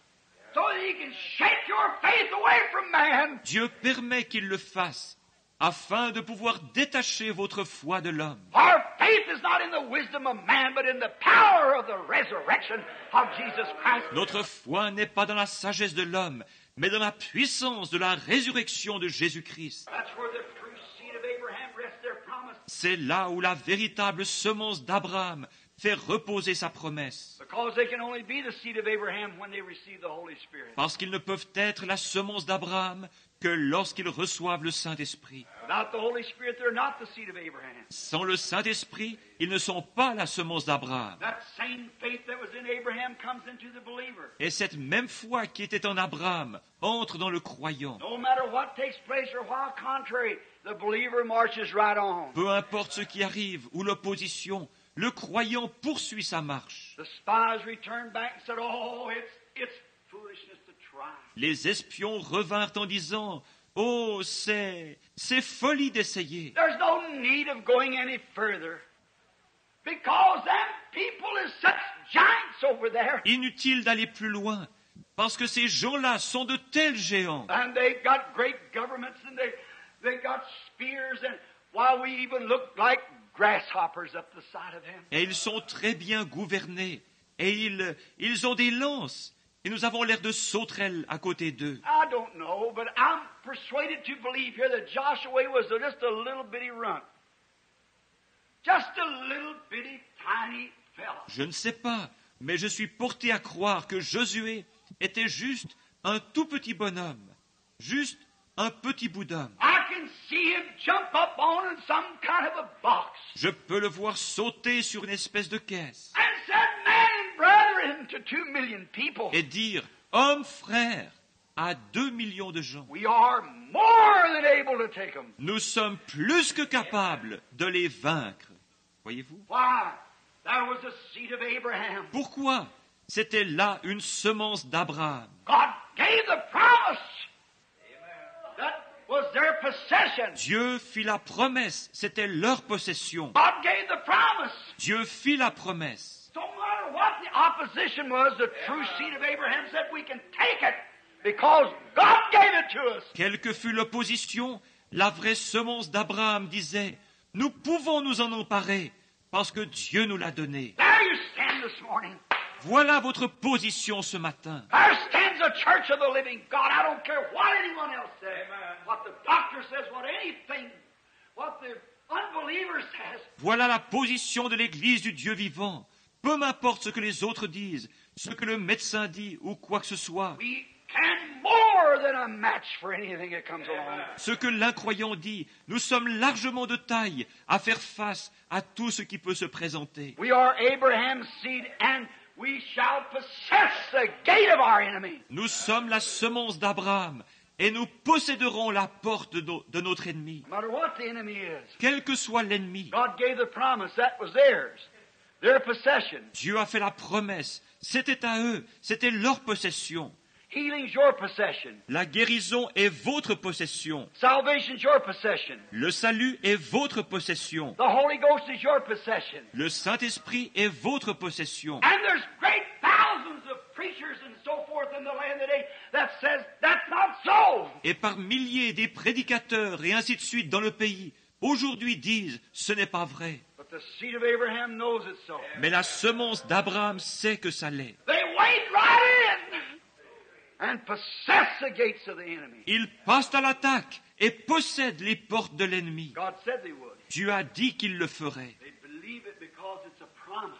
so that he can shake your faith away from man. Dieu permet qu'il le fasse, afin de pouvoir détacher votre foi de l'homme. Our faith is not in the wisdom of man, but in the power of the resurrection of Jesus Christ. Notre foi n'est pas dans la sagesse de l'homme, mais dans la puissance de la résurrection de Jésus-Christ. That's where the true seed of Abraham rests their promise. C'est là où la véritable semence d'Abraham fait reposer sa promesse. Because they can only be the seed of Abraham when they receive the Holy Spirit. Parce qu'ils ne peuvent être la semence d'Abraham que lorsqu'ils reçoivent le Saint-Esprit. Without the Holy Spirit, they're not the seed of Abraham. Sans le Saint-Esprit, ils ne sont pas la semence d'Abraham. That same faith that was in Abraham comes into the believer. Et cette même foi qui était en Abraham entre dans le croyant. No matter what takes place or how contrary, the believer marches right on. Peu importe ce qui arrive ou l'opposition, le croyant poursuit sa marche. The spies returned back and said, "Oh, it's it's foolishness to try." Les espions revinrent en disant, « Oh, c'est, c'est folie d'essayer. There's no need of going any further, because them people is such giants over there, Inutile d'aller plus loin, parce que ces gens-là sont de tels géants. and they got great governments, and they they got spears, and while we even look like grasshoppers up the side of them." Et ils sont très bien gouvernés, et ils, ils ont des lances, et nous avons l'air de sauterelles à côté d'eux. I don't know, but I'm persuaded to believe here that Joshua was just a little bitty runt. Just a little bitty tiny fella. Je ne sais pas, mais je suis porté à croire que Josué était juste un tout petit bonhomme, juste un petit bout d'homme. I can see him jump up on some kind of a box Je peux le voir sauter sur une espèce de caisse and said, "Man and brethren," to two million people. et dire « Homme, frère » à deux millions de gens. We are more than able to take them. Nous sommes plus que capables de les vaincre. Voyez-vous? Why? That was the seed of Abraham. Pourquoi? C'était là une semence d'Abraham. God gave the promise. That was their possession. Dieu fit la promesse, c'était leur possession. God gave the promise. Dieu fit la promesse. No matter what the opposition was, the true seed of Abraham said we can take it because God gave it to us. Quelle que fût l'opposition, la vraie semence d'Abraham disait « Nous pouvons nous en emparer parce que Dieu nous l'a donné. There you stand this morning. » Voilà votre position ce matin. There stands the church of the living God. I don't care what anyone else says, what the doctor says, what anything, what the unbeliever says. Voilà la position de l'Église du Dieu vivant. Peu m'importe ce que les autres disent, ce que le médecin dit ou quoi que ce soit. We can more than a match for anything that comes along. Ce que l'incroyant dit, nous sommes largement de taille à faire face à tout ce qui peut se présenter. We are Abraham's seed and we shall possess the gate of our enemy. Nous sommes la semence d'Abraham et nous posséderons la porte de, no- de notre ennemi. No matter what the enemy is, Quel que soit l'ennemi, God gave the promise. That was theirs. Their possession. Dieu a fait la promesse. C'était à eux, c'était leur possession. Healing's your possession. La guérison est votre possession. Salvation's your possession. Le salut est votre possession. The Holy Ghost is your possession. Le Saint-Esprit est votre possession. And there's great thousands of preachers and so forth in the land today that says that's not so. Et par milliers des prédicateurs et ainsi de suite dans le pays, aujourd'hui disent ce n'est pas vrai. But the seed of Abraham knows it's so. Mais la semence d'Abraham sait que ça l'est. They wade right in and possess the gates of the enemy. Ils passent à l'attaque et possèdent les portes de l'ennemi. God said they would. Dieu a dit qu'il le ferait. They believe it because it's a promise.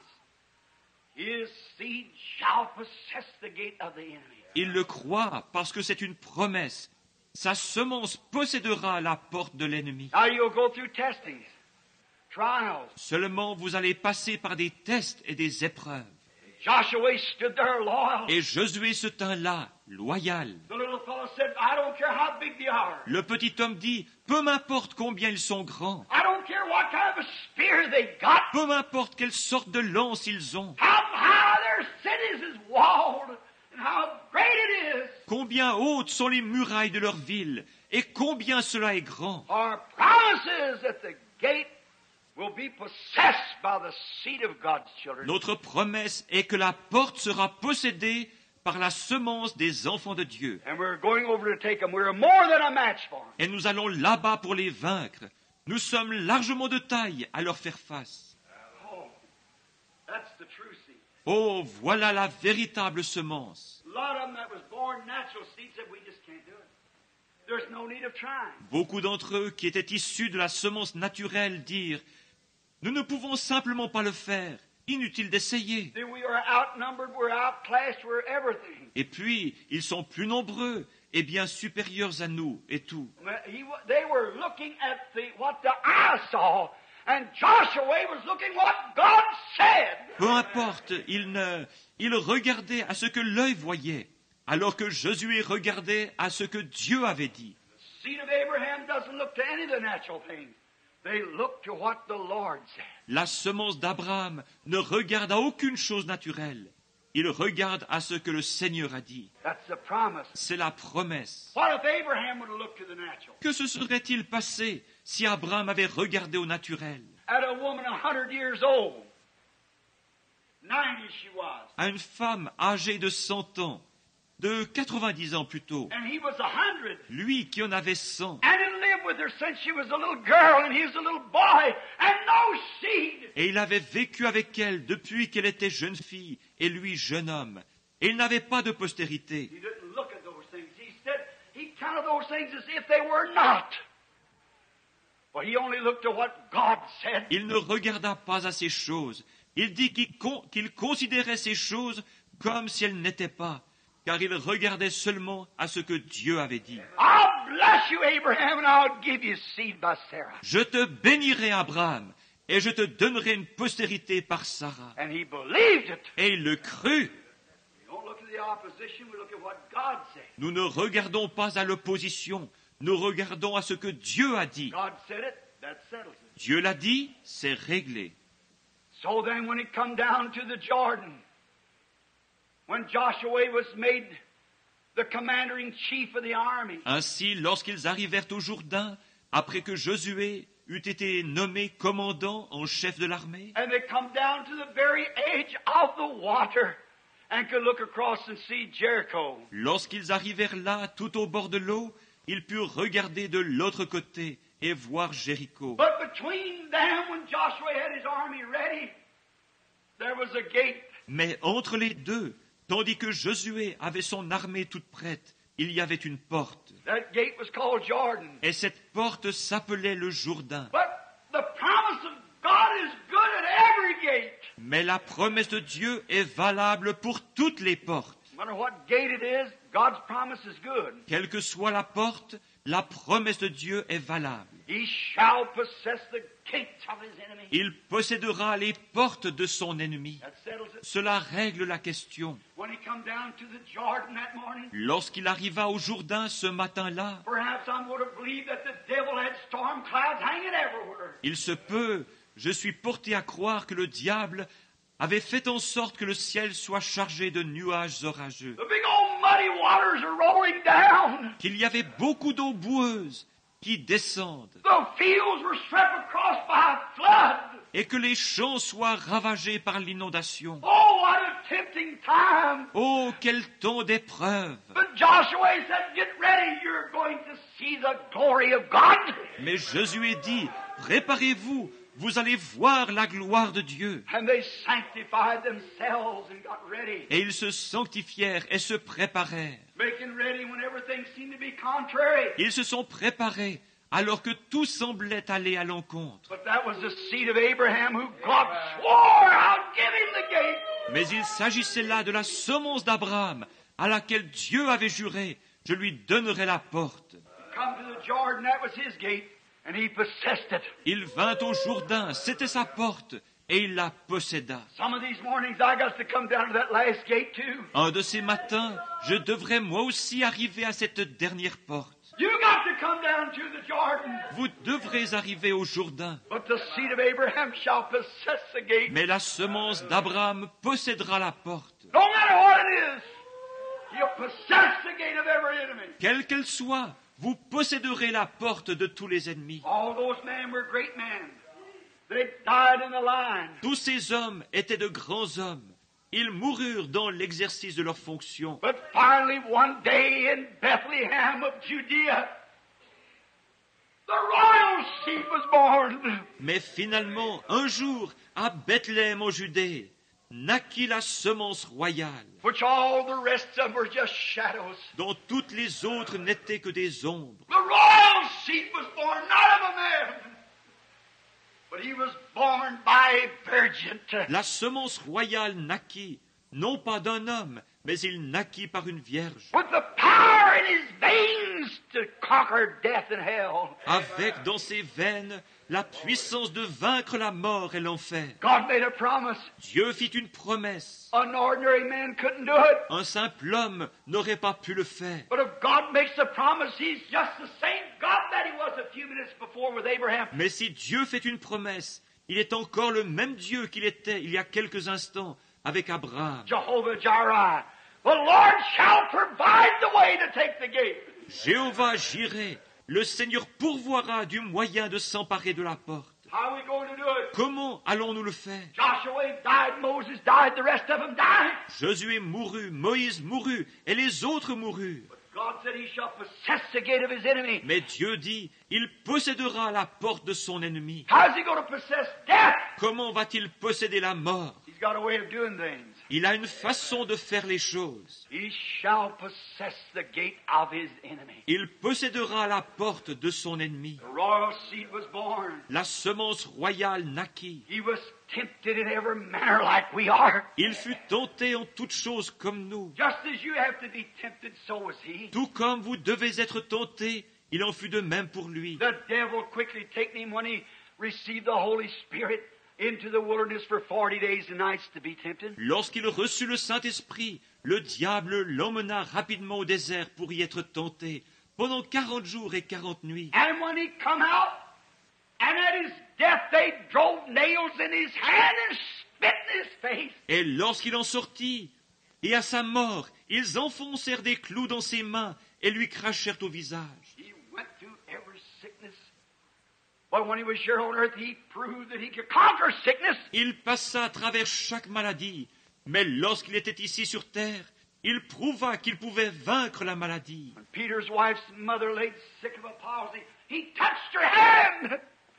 His seed shall possess the gate of the enemy. Ils le croient parce que c'est une promesse. Sa semence possédera la porte de l'ennemi. Now you'll go through testings, trials. Seulement vous allez passer par des tests et des épreuves. Joshua stood there loyal. Et Josué se tint là, loyal. The little fellow said, I don't care how big they are. Le petit homme dit, peu m'importe combien ils sont grands, I don't care what kind of a spear they got. peu m'importe quelle sorte de lance ils ont, How high their cities is walled and how great it is. combien hautes sont les murailles de leur ville, et combien cela est grand. Our promises that the gate will be possessed by the seed of God's children. Notre promesse est que la porte sera possédée par la semence des enfants de Dieu. And we're going over to take them. We're more than a match for them. Et nous allons là-bas pour les vaincre. Nous sommes largement de taille à leur faire face. Oh, that's the true seed. Oh, voilà la véritable semence. A lot of them that was born natural seed said, we just can't do it. There's no need of trying. Beaucoup d'entre eux qui étaient issus de la semence naturelle dirent « Nous ne pouvons simplement pas le faire. Inutile d'essayer. Then we are outnumbered, we're outclassed, we're everything. » Et puis, ils sont plus nombreux et bien supérieurs à nous et tout. He, they were looking at the, what the eye saw, and Joshua was looking what God said. Peu importe, ils, ne, ils regardaient à ce que l'œil voyait, alors que Josué regardait à ce que Dieu avait dit. The seed of Abraham doesn't look to any of the natural things. They look to what the Lord said. La semence d'Abraham ne regarde à aucune chose naturelle. Il regarde à ce que le Seigneur a dit. That's the promise. C'est la promesse. What if Abraham would have looked to the natural? Que se serait-il passé si Abraham avait regardé au naturel? At a woman a hundred years old, ninety she was, À une femme âgée de cent ans, de quatre-vingt-dix ans plutôt, and he was a hundred, lui qui en avait cent, and he lived with her since she was a little girl and he was a little boy, and no seed. et il avait vécu avec elle depuis qu'elle était jeune fille et lui jeune homme, et il n'avait pas de postérité. He didn't look at those things. He said he counted those things as if they were not. But he only looked to what God said. Il ne regarda pas à ces choses. Il dit qu'il con- qu'il considérait ces choses comme si elles n'étaient pas, car il regardait seulement à ce que Dieu avait dit. I'll bless you, Abraham, and I'll give you seed by Sarah. Je te bénirai, Abraham, et je te donnerai une postérité par Sarah. And he believed it. Et il le crut. We don't look at the opposition, we look at what God said. Nous ne regardons pas à l'opposition, nous regardons à ce que Dieu a dit. God said it, that settles it. Dieu l'a dit, c'est réglé. So then when it come down to the Jordan, when Joshua was made the commander-in-chief of the army, Ainsi, lorsqu'ils arrivèrent au Jourdain, après que Josué eut été nommé commandant en chef de l'armée, and they come down to the very edge of the water and could look across and see Jericho. lorsqu'ils arrivèrent là, tout au bord de l'eau, ils purent regarder de l'autre côté et voir Jéricho. But between them, when Joshua had his army ready, there was a gate. Mais entre les deux, tandis que Josué avait son armée toute prête, il y avait une porte. That gate was called Jordan. Et cette porte s'appelait le Jourdain. But the promise of God is good at every gate. Mais la promesse de Dieu est valable pour toutes les portes. No matter what gate it is, God's promise is good. Quelle que soit la porte, la promesse de Dieu est valable. He shall possess the gates of his enemy. Il possédera les portes de son ennemi. That settles it. Cela règle la question. When he come down to the Jordan that morning, Lorsqu'il arriva au Jourdain ce matin-là, perhaps I'm going to believe that the devil had storm clouds hanging everywhere. il se peut, je suis porté à croire que le diable avait fait en sorte que le ciel soit chargé de nuages orageux, The big old muddy waters are rolling down. qu'il y avait beaucoup d'eau boueuse qui descendent, The fields were swept across by a flood. et que les champs soient ravagés par l'inondation. Oh, what a tempting time. Oh, quel temps d'épreuve! But Joshua said, get ready, you're going to see the glory of God. Mais Josué dit, préparez-vous, vous allez voir la gloire de Dieu. And they sanctified themselves and got ready. Et ils se sanctifièrent et se préparèrent. Making ready when everything seemed to be contrary. Ils se sont préparés alors que tout semblait aller à l'encontre. But that was the seed of Abraham who God swore, I'll give him the gate. Mais il s'agissait là de la semence d'Abraham à laquelle Dieu avait juré, je lui donnerai la porte. Come to the Jordan, that was his gate, and he possessed it. Il vint au Jourdain, c'était sa porte, et il la posséda. Some of these mornings I got to come down to that last gate too. Un de ces matins, je devrais moi aussi arriver à cette dernière porte. You got to come down to the Jordan. Vous devrez arriver au Jourdain, But the seed of Abraham shall possess the gate. mais la semence d'Abraham possédera la porte. No matter what it is, you'll possess the gate of every enemy. Quelle qu'elle soit, vous posséderez la porte de tous les ennemis. All those men were great men. They died in the line. Tous ces hommes étaient de grands hommes. Ils moururent dans l'exercice de leurs fonctions. But finally, one day in Bethlehem of Judea, the royal seed was born. Mais finalement, un jour, à Bethléem en Judée, naquit la semence royale, Which all the rest of them were just shadows. dont toutes les autres n'étaient que des ombres. The royal seed was born not of a man, but he was born by a virgin. La semence royale naquit, non pas d'un homme, mais il naquit par une vierge, With the power in his veins to conquer death and hell. avec dans ses veines la puissance de vaincre la mort et l'enfer. God made a promise. Dieu fit une promesse. An ordinary man couldn't do it. Un simple homme n'aurait pas pu le faire. But if God makes a promise, he's just the same God that he was a few minutes before with Abraham. Mais si Dieu fait une promesse, il est encore le même Dieu qu'il était il y a quelques instants avec Abraham. Jehovah Jireh. The Lord shall provide the way to take the gate. Jéhovah Jireh, le Seigneur pourvoira du moyen de s'emparer de la porte. How are we going to do it? Comment allons-nous le faire? Joshua died, Moses died, the rest of them died. Josué mourut, Moïse mourut, et les autres moururent. God said he shall possess the gate of his enemy. Mais Dieu dit, il possédera la porte de son ennemi. How's he going to possess death? Comment va-t-il posséder la mort? He's got a way of doing things. Il a une façon de faire les choses. He shall possess the gate of his enemy. Il possédera la porte de son ennemi. The royal seed was born. La semence royale naquit. He was tempted in every manner like we are. Il fut tenté en toutes choses comme nous. Just as you have to be tempted, so was he. Tout comme vous devez être tentés, il en fut de même pour lui. The devil quickly taken him when he received the Holy Spirit into the wilderness for forty days and nights to be tempted. Lorsqu'il reçut le Saint-Esprit, le diable l'emmena rapidement au désert pour y être tenté, pendant quarante jours et quarante nuits. And when he come out, and at his death they drove nails in his hand and spit in his face. Et lorsqu'il en sortit, et à sa mort, ils enfoncèrent des clous dans ses mains et lui crachèrent au visage. He went through every sickness. But when he was here on earth, he proved that he could conquer sickness. Il passa à travers chaque maladie, mais lorsqu'il était ici sur terre, il prouva qu'il pouvait vaincre la maladie. When Peter's wife's mother lay sick of a palsy, he touched her hand, and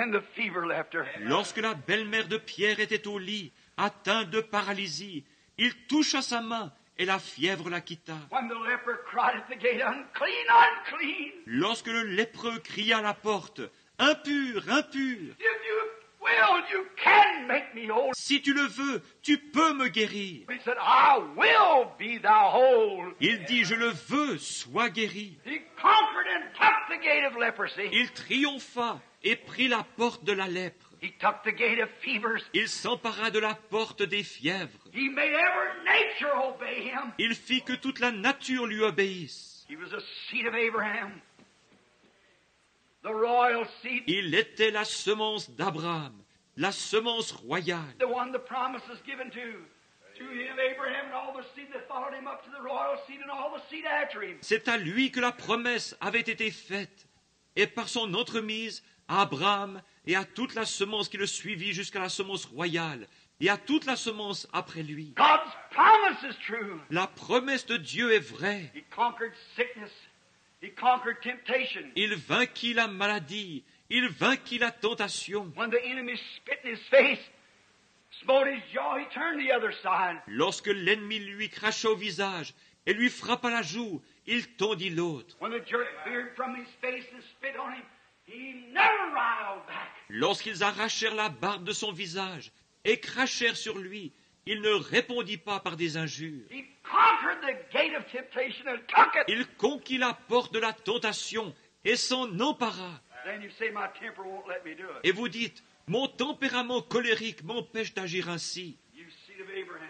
and the fever left her. Lorsque la belle-mère de Pierre était au lit, atteinte de paralysie, il toucha sa main et la fièvre la quitta. When the leper cried at the gate, unclean, unclean. Lorsque le lépreux cria à la porte, impur, impur, If you will, you can make me whole. si tu le veux, tu peux me guérir. He said, I will be thou whole. Il dit, je le veux, sois guéri. He conquered and took the gate of leprosy. Il triompha et prit la porte de la lèpre. He took the gate of fevers. Il s'empara de la porte des fièvres. He made every nature obey him. Il fit que toute la nature lui obéisse. He was a seed of Abraham, the royal seed, Il était la semence d'Abraham, la semence royale, the one the promise was given to. To him, Abraham, and all the seed that followed him up to the royal seed and all the seed after him. C'est à lui que la promesse avait été faite, et par son entremise, à Abraham et à toute la semence qui le suivit jusqu'à la semence royale, et à toute la semence après lui. God's promise is true. La promesse de Dieu est vraie. He conquered sickness. He conquered temptation. Il vainquit la maladie, il vainquit la tentation. When the enemy spit in his face, smote his jaw, he turned the other side. Lorsque l'ennemi lui cracha au visage et lui frappa la joue, il tendit l'autre. When the jerk veered from his face and spit on him, he never riled back. Lorsqu'ils arrachèrent la barbe de son visage et crachèrent sur lui, il ne répondit pas par des injures. He conquered the gate of temptation and took it. Il conquit la porte de la tentation et s'en empara. Then you say, my temper won't let me do it. Et vous dites, mon tempérament colérique m'empêche d'agir ainsi. You seed of Abraham.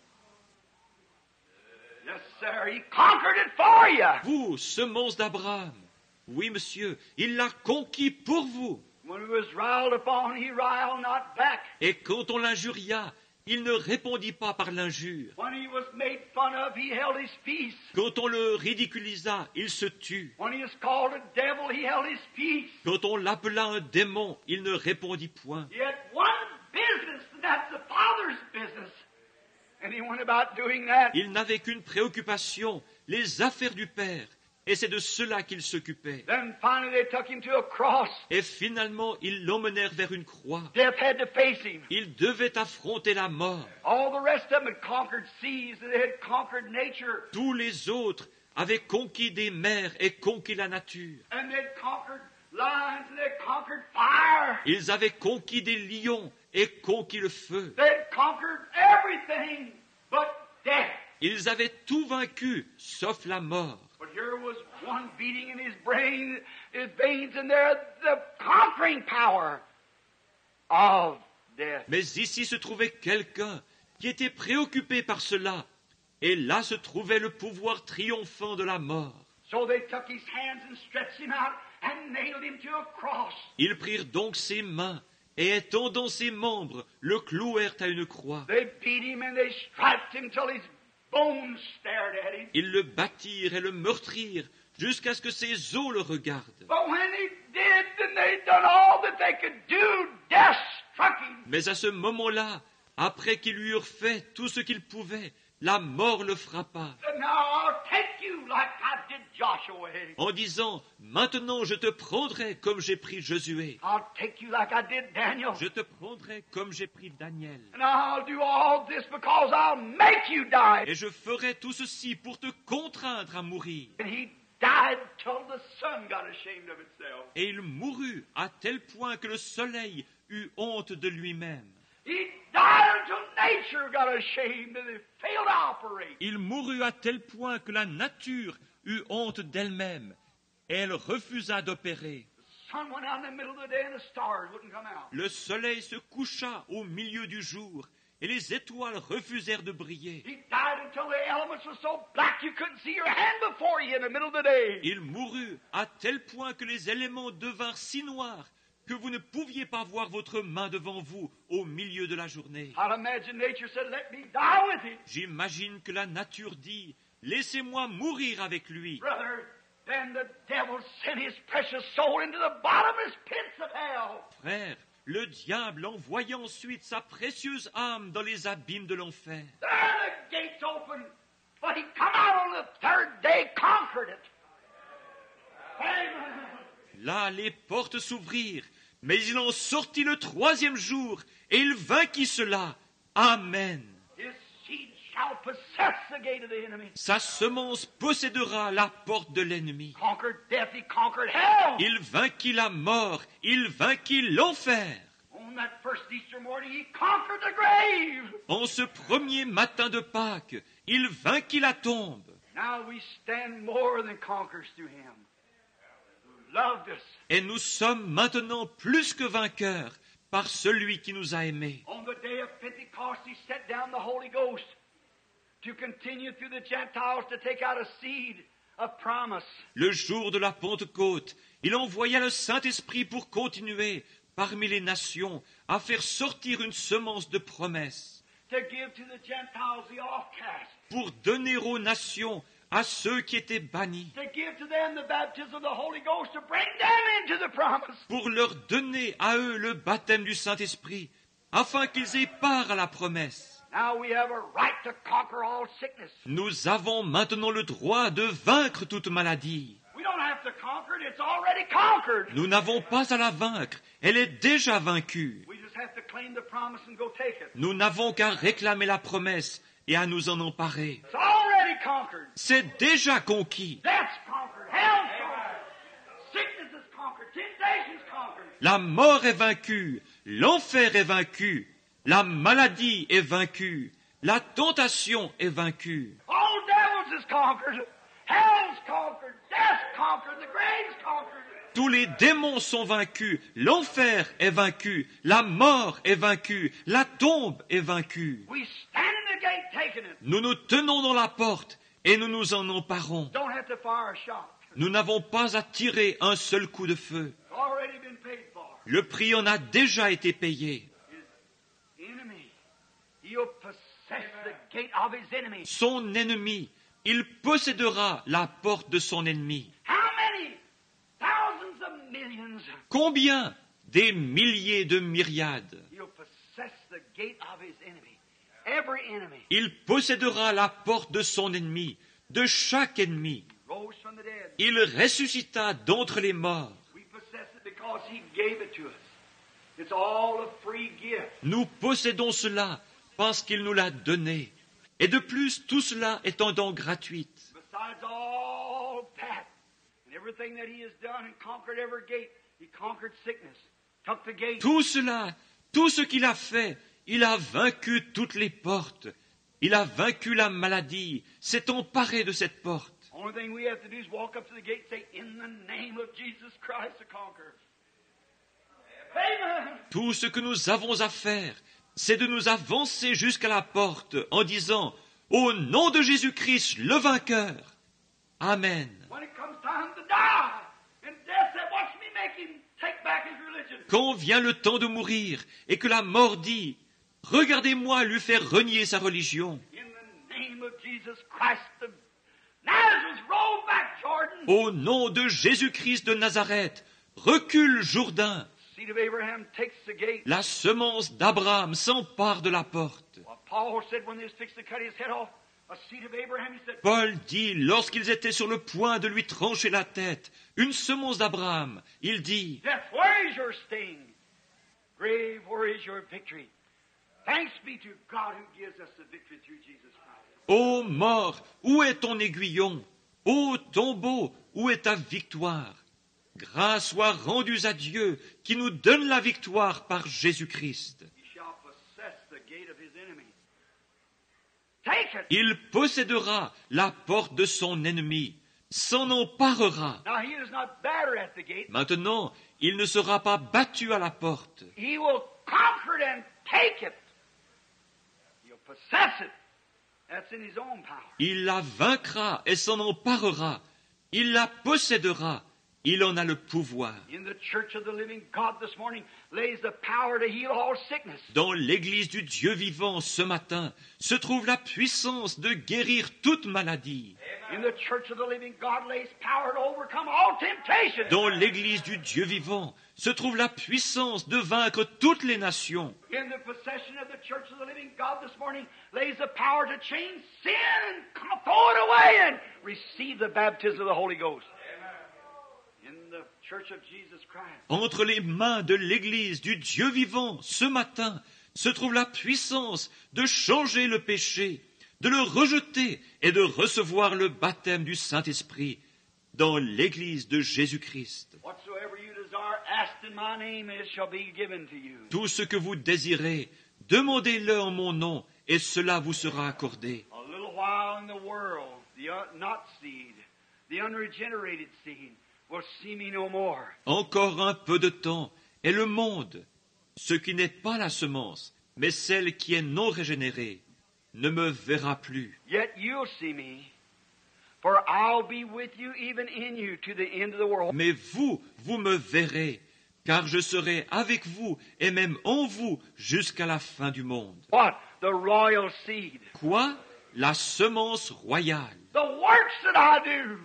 Yes, sir. He conquered it for you. Vous, semence d'Abraham. Oui, monsieur, il l'a conquis pour vous. When he was riled upon, he riled not back. Et quand on l'injuria, il ne répondit pas par l'injure. When he was made fun of, he held his peace. Quand on le ridiculisa, il se tut. When he was called a devil, he held his peace. Quand on l'appela un démon, il ne répondit point. He had one business, and that's the Father's business. And he went about doing that. Il n'avait qu'une préoccupation, les affaires du Père. Et c'est de cela qu'il s'occupait. Then finally they took him to a cross. Et finalement, ils l'emmenèrent vers une croix. Death had to face him. Il devait affronter la mort. All the rest of them had conquered seas, and they had conquered nature, Tous les autres avaient conquis des mers et conquis la nature. and they had conquered lions, and they had conquered fire. Ils avaient conquis des lions et conquis le feu. They had conquered everything but death. Ils avaient tout vaincu, sauf la mort. But here was one beating in his brain, his veins, and there the conquering power of death. Mais ici se trouvait quelqu'un qui était préoccupé par cela. Et là se trouvait le pouvoir triomphant de la mort. So they took his hands and stretched him out and nailed him to a cross. Ils prirent donc ses mains et étendant ses membres, le clouèrent à une croix. They beat him and they striped him till his bones stared at him. Ils le battirent et le meurtrirent jusqu'à ce que ses os le regardent. But when he did, then they done all that they could do. Death struck him. Mais à ce moment-là, après qu'ils lui eurent fait tout ce qu'ils pouvaient, la mort le frappa, And now I'll take you like I did Joshua. en disant, « Maintenant je te prendrai comme j'ai pris Josué. I'll take you like I did Daniel. Je te prendrai comme j'ai pris Daniel. And I'll do all this because I'll make you die. Et je ferai tout ceci pour te contraindre à mourir. » And he died till the sun got ashamed of itself. Et il mourut à tel point que le soleil eut honte de lui-même. He died until nature got ashamed and it failed to operate. Il mourut à tel point que la nature eut honte d'elle-même, et elle refusa d'opérer. The sun went out in the middle of the day and the stars wouldn't come out. Le soleil se coucha au milieu du jour, et les étoiles refusèrent de briller. He died until the elements were so black you couldn't see your hand before you in the middle of the day. Il mourut à tel point que les éléments devinrent si noirs que vous ne pouviez pas voir votre main devant vous au milieu de la journée. I'd imagine nature said, let me die with him. J'imagine que la nature dit, « Laissez-moi mourir avec lui. » Brother, then the devil sent his precious soul into the bottomless pits of hell. Frère, le diable envoya ensuite sa précieuse âme dans les abîmes de l'enfer. There the gates opened, but he come out on the third day, conquered it. Amen. Là, les portes s'ouvrirent, Mais il en sortit le troisième jour, et il vainquit cela. Amen. His seed shall possess the gate of the enemy. Sa semence possédera la porte de l'ennemi. Conquered death, he conquered hell. Il vainquit la mort, il vainquit l'enfer. On that first Easter morning, he conquered the grave. En ce premier matin de Pâques, il vainquit la tombe. Now we stand more than conquerors through him who loved us. Et nous sommes maintenant plus que vainqueurs par celui qui nous a aimés. On the day of Pentecost, he set down the Holy Ghost to continue through the Gentiles to take out a seed of promise. Le jour de la Pentecôte, il envoya le Saint-Esprit pour continuer parmi les nations à faire sortir une semence de promesse, To give to the Gentiles the offcast. pour donner aux nations, à ceux qui étaient bannis, To give to them the baptism of the Holy Ghost to bring them into the promise. pour leur donner à eux le baptême du Saint-Esprit, afin qu'ils aient part à la promesse. Now we have a right to conquer all sickness. Nous avons maintenant le droit de vaincre toute maladie. We don't have to conquer it, it's already conquered. Nous n'avons pas à la vaincre, elle est déjà vaincue. We just have to claim the promise and go take it. Nous n'avons qu'à réclamer la promesse et à nous en emparer. It's already conquered. C'est déjà conquis. Death's conquered. Hell's conquered. Sickness is conquered. Temptation's conquered. La mort est vaincue, l'enfer est vaincu, la maladie est vaincue, la tentation est vaincue. All devils is conquered. Hell's conquered. Death's conquered. The grave's conquered. Tous les démons sont vaincus, l'enfer est vaincu, la mort est vaincue, la tombe est vaincue. We stand in the gate taking it. Nous nous tenons dans la porte et nous nous en emparons. Don't have to fire a shot. Nous n'avons pas à tirer un seul coup de feu. It's already been paid for. Le prix en a déjà été payé. His enemy, he'll possess the gate of his enemy. Son ennemi, il possédera la porte de son ennemi. How many? Thousands of millions. Combien? Des milliers de myriades. He'll possess the gate of his enemy. Every enemy. Il possédera la porte de son ennemi, de chaque ennemi. Rose from the dead. Il ressuscita d'entre les morts. We possess it because he gave it to us. It's all a free gift. Nous possédons cela parce qu'il nous l'a donné. Et de plus, tout cela est en don gratuite. Besides all that, and everything that he has done and conquered every gate, he conquered sickness, took the gate. Tout cela, tout ce qu'il a fait, il a vaincu toutes les portes. Il a vaincu la maladie, s'est emparé de cette porte. Only thing we have to do is walk up to the gate and say, in the name of Jesus Christ, the conqueror. Amen. Tout ce que nous avons à faire, c'est de nous avancer jusqu'à la porte en disant « Au nom de Jésus-Christ, le vainqueur ». Amen. When it comes time to die, and death said, watch me make him take back his religion. Quand vient le temps de mourir et que la mort dit « Regardez-moi lui faire renier sa religion In the name of Jesus Christ, the Nazareth, roll back Jordan. » Au nom de Jésus-Christ de Nazareth, recule Jourdain. Seed of Abraham takes the gate. La semence d'Abraham s'empare de la porte. Well, Paul said when they was fixed to cut his head off, a seed of Abraham, he said, Paul dit, lorsqu'ils étaient sur le point de lui trancher la tête, une semence d'Abraham, il dit, Death, where is your sting? Grave, where is your victory? Thanks be to God who gives us the victory through Jesus Christ. Ô mort, où est ton aiguillon? Ô tombeau, où est ta victoire? Grâce soit rendue à Dieu qui nous donne la victoire par Jésus-Christ. He shall possess the gate of his enemy. Take it. Il possédera la porte de son ennemi, s'en emparera. Now he does not batter at the gate. Maintenant, il ne sera pas battu à la porte. He will conquer it and take it. He'll possess it. That's in his own power. Il la vaincra et s'en emparera. Il la possédera. Il en a le pouvoir. In the church of the living God this morning lays the power to heal all sickness. Dans l'église du Dieu vivant ce matin se trouve la puissance de guérir toute maladie. In the church of the living God lays power to overcome all temptation. Dans l'église du Dieu vivant se trouve la puissance de vaincre toutes les nations. In the possession of the church of the living God this morning lays the power to change sin and throw it away and receive the baptism of the Holy Ghost. In the Church of Jesus Christ. Entre les mains de l'Église du Dieu vivant, ce matin, se trouve la puissance de changer le péché, de le rejeter et de recevoir le baptême du Saint-Esprit dans l'Église de Jésus-Christ. Whatsoever you desire, ask in my name, and it shall be given to you. Tout ce que vous désirez, demandez-le en mon nom, et cela vous sera accordé. A little while in the world, the uh, not seed, the unregenerated seed, will see me no more. Encore un peu de temps, et le monde, ce qui n'est pas la semence, mais celle qui est non régénérée, ne me verra plus. Yet you'll see me, for I'll be with you, even in you, to the end of the world. Mais vous, vous me verrez, car je serai avec vous, et même en vous, jusqu'à la fin du monde. What? The royal seed. Quoi? La semence royale. The works that I do,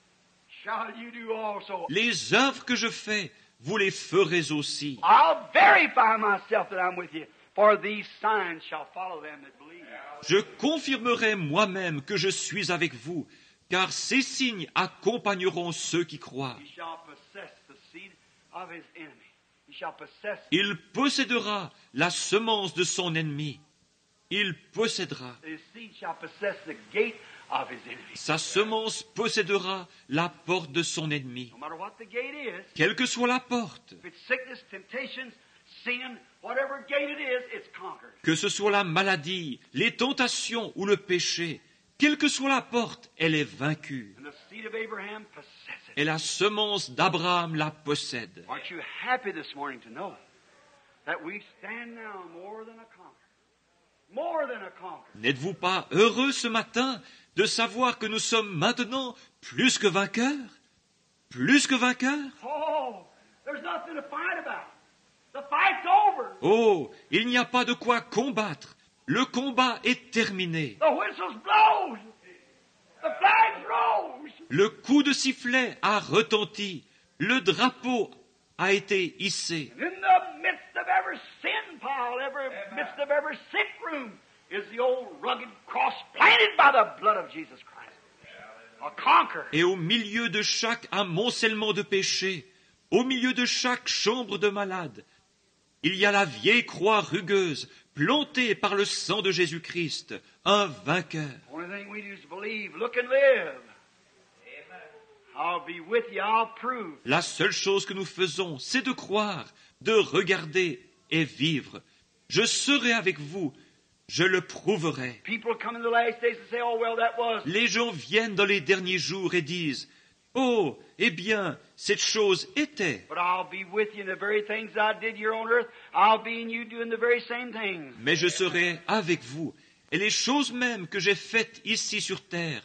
shall you do also. Les œuvres que je fais, vous les ferez aussi. I'll verify myself that I'm with you, for these signs shall follow them that believe. Je confirmerai moi-même que je suis avec vous, car ces signes accompagneront ceux qui croient. He shall possess the seed of his enemy. He shall possess. Il possédera la semence de son ennemi. Il possédera. His seed shall possess the gate of his enemy. Sa semence possédera la porte de son ennemi. No matter what the gate is, Quelle que soit la porte, if it's sickness, temptations, sin, whatever gate it is, it's conquered. que ce soit la maladie, les tentations ou le péché, quelle que soit la porte, elle est vaincue. And the seed of Abraham possesses it. Et la semence d'Abraham la possède. Aren't you happy this morning to know that we stand now more than a conqueror? More than a conqueror. N'êtes-vous pas heureux ce matin de savoir que nous sommes maintenant plus que vainqueurs? Plus que vainqueurs? Oh, there's nothing to fight about. The fight's over. Oh, il n'y a pas de quoi combattre. Le combat est terminé. The whistle's blown. The flag's rose. Le coup de sifflet a retenti. Le drapeau a été hissé. And in the midst of every sin pile, every midst of every sick room, is the old rugged cross planted by the blood of Jesus Christ. A conqueror. Et au milieu de chaque amoncellement de péché, au milieu de chaque chambre de malade, il y a la vieille croix rugueuse, plantée par le sang de Jésus-Christ, un vainqueur. The only thing we do is believe, look and live. I'll be with you, I'll prove. La seule chose que nous faisons, c'est de croire, de regarder et vivre. Je serai avec vous, je le prouverai. People come in the last days and say, oh, well, that was. Les gens viennent dans les derniers jours et disent, « Oh, eh bien, cette chose était. But I'll be with you in the very things I did here on earth. I'll be in you doing the very same things. Mais je serai avec vous. Et les choses mêmes que j'ai faites ici sur terre,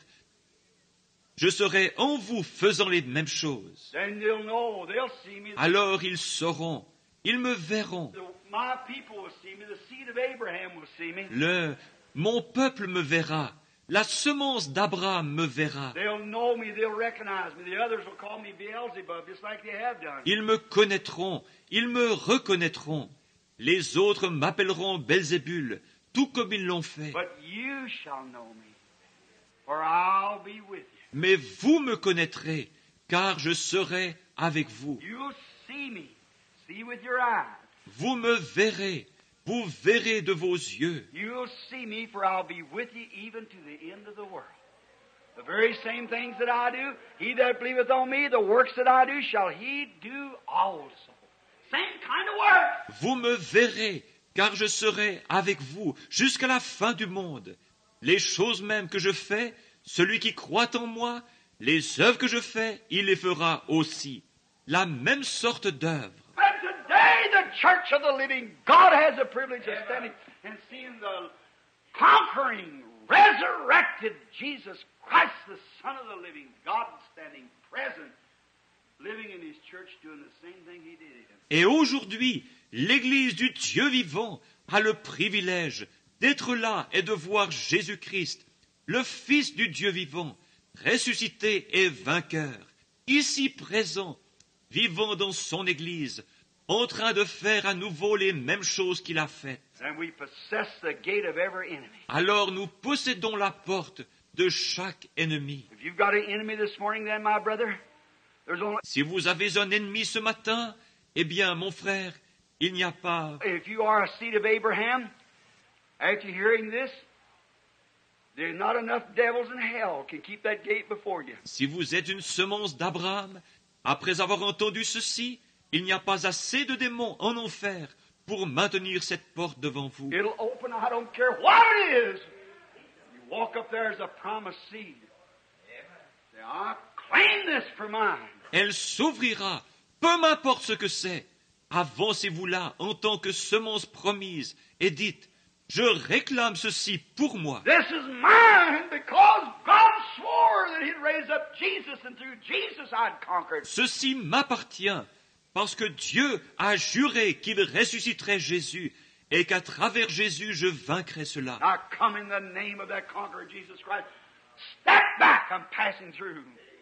je serai en vous faisant les mêmes choses. Then they'll know, they'll see me. Alors ils sauront, ils me verront. The- my people will see me. The seed of Abraham will see me. Le, mon peuple me verra. La semence d'Abraham me verra. They'll know me. They'll recognize me. The others will call me Beelzebub, just like they have done. Ils me connaîtront, ils me reconnaîtront. Les autres m'appelleront Belzébul, tout comme ils l'ont fait. But you shall know me, for I'll be with you. Mais vous me connaîtrez, car je serai avec vous. You'll see me. See with your eyes. Vous me verrez, vous verrez de vos yeux. You'll see me, for I'll be with you even to the end of the world. The very same things that I do, he that believeth on me, the works that I do, shall he do also. Same kind of work. Vous me verrez, car je serai avec vous jusqu'à la fin du monde. Les choses mêmes que je fais, celui qui croit en moi, les œuvres que je fais, il les fera aussi. La même sorte d'œuvres. And today, the church of the living God has the privilege of standing and seeing the conquering, resurrected Jesus Christ, the Son of the living God, standing present, living in his church, doing the same thing he did. Et aujourd'hui, l'Église du Dieu vivant a le privilège d'être là et de voir Jésus-Christ, le Fils du Dieu vivant, ressuscité et vainqueur, ici présent, vivant dans son Église, en train de faire à nouveau les mêmes choses qu'il a faites. And we possess the gate of every enemy. Alors nous possédons la porte de chaque ennemi. If you've got an enemy this morning, then, my brother, There's only, Si vous avez un ennemi ce matin, eh bien, mon frère, il n'y a pas... if you are a seed of Abraham, after hearing this, there's not enough devils in hell can keep that gate before you. Si vous êtes une semence d'Abraham, après avoir entendu ceci, il n'y a pas assez de démons en enfer pour maintenir cette porte devant vous. It'll open, I don't care what it is. You walk up there as a promised seed. Say, I claim this for mine. Elle s'ouvrira, peu m'importe ce que c'est. Avancez-vous là en tant que semence promise et dites, je réclame ceci pour moi. This is mine because God swore that He'd raise up Jesus, and through Jesus I'd conquered. Ceci m'appartient parce que Dieu a juré qu'il ressusciterait Jésus et qu'à travers Jésus je vaincrai cela. I come in the name of that conqueror, Jesus Christ. Step back, I'm passing through.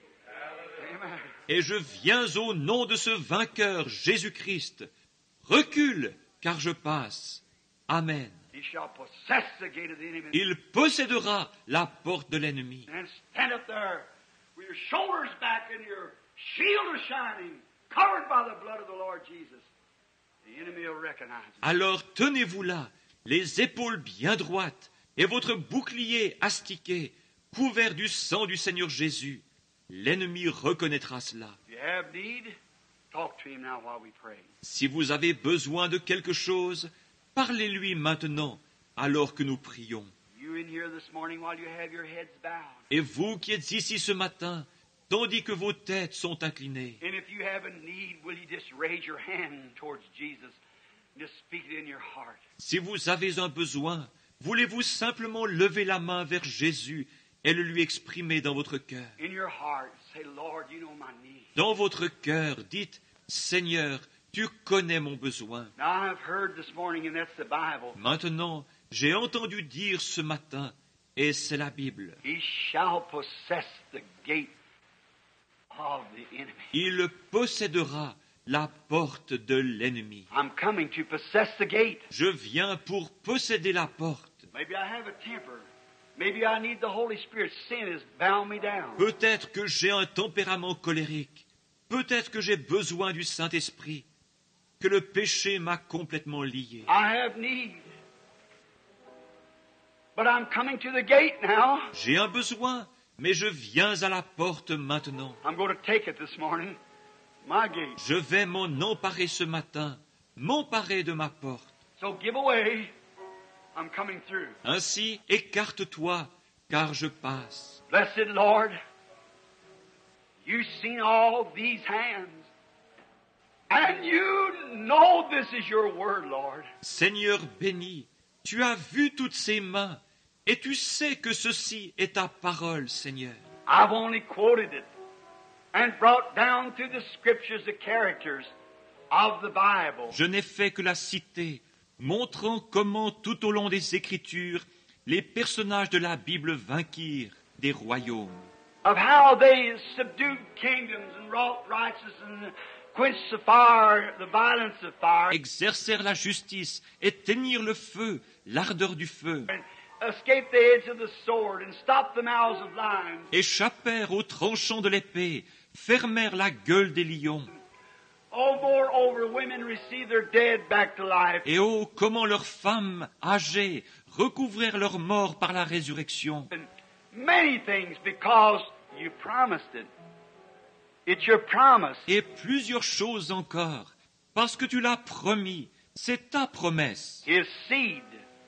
Amen. Et je viens au nom de ce vainqueur, Jésus-Christ. Recule, car je passe. Amen. He shall possess the gate of the enemy. Il possédera la porte de l'ennemi. And stand up there with your shoulders back and your shield is shining, covered by the blood of the Lord Jesus. The enemy will recognize it. Alors tenez-vous là, les épaules bien droites et votre bouclier astiqué, couvert du sang du Seigneur Jésus. L'ennemi reconnaîtra cela. If you have need, talk to him now while we pray. Si vous avez besoin de quelque chose, parlez-lui maintenant, alors que nous prions. You in here this morning while you have your heads bowed. Et vous qui êtes ici ce matin, tandis que vos têtes sont inclinées, And if you have a need, will you just raise your hand towards Jesus and just speak it in your heart? si vous avez un besoin, voulez-vous simplement lever la main vers Jésus et le lui exprimer dans votre cœur. In your heart, say, Lord, you know my need. Dans votre cœur, dites, Seigneur, tu connais mon besoin. Now I've heard this morning, and that's the Bible. Maintenant, j'ai entendu dire ce matin, et c'est la Bible, He shall possess the gate of the enemy. il possédera la porte de l'ennemi. I'm coming to possess the gate. Je viens pour posséder la porte. Maybe I have a temper. Maybe I need the Holy Spirit. Sin has bound me down. Peut-être que j'ai un tempérament colérique. Peut-être que j'ai besoin du Saint-Esprit. Que le péché m'a complètement lié. I have need. But I'm coming to the gate now. J'ai un besoin, mais je viens à la porte maintenant. I'm going to take it this morning. My gate. Je vais m'en emparer ce matin, m'emparer de ma porte. So give away. I'm coming through. Ainsi, écarte-toi, car je passe. Blessed Lord, you've seen all these hands. And you know this is your word, Lord. Seigneur béni, tu as vu toutes ces mains, et tu sais que ceci est ta parole, Seigneur. I've only quoted it and brought down through the scriptures the characters of the Bible. Je n'ai fait que la citer, montrant comment tout au long des Écritures, les personnages de la Bible vainquirent des royaumes, Of how they subdued kingdoms and wrought righteousness and quenched the fire, the violence of fire, exercèrent la justice, éteignirent le feu, l'ardeur du feu, and escaped the edge of the sword and stopped the mouths of lions. échappèrent au tranchant de l'épée, fermèrent la gueule des lions. Oh, moreover, women received their dead back to life. Et oh, comment leurs femmes âgées recouvrèrent leurs morts par la résurrection. And many things because you promised it. It's your promise. Et plusieurs choses encore, parce que tu l'as promis, c'est ta promesse. His seed,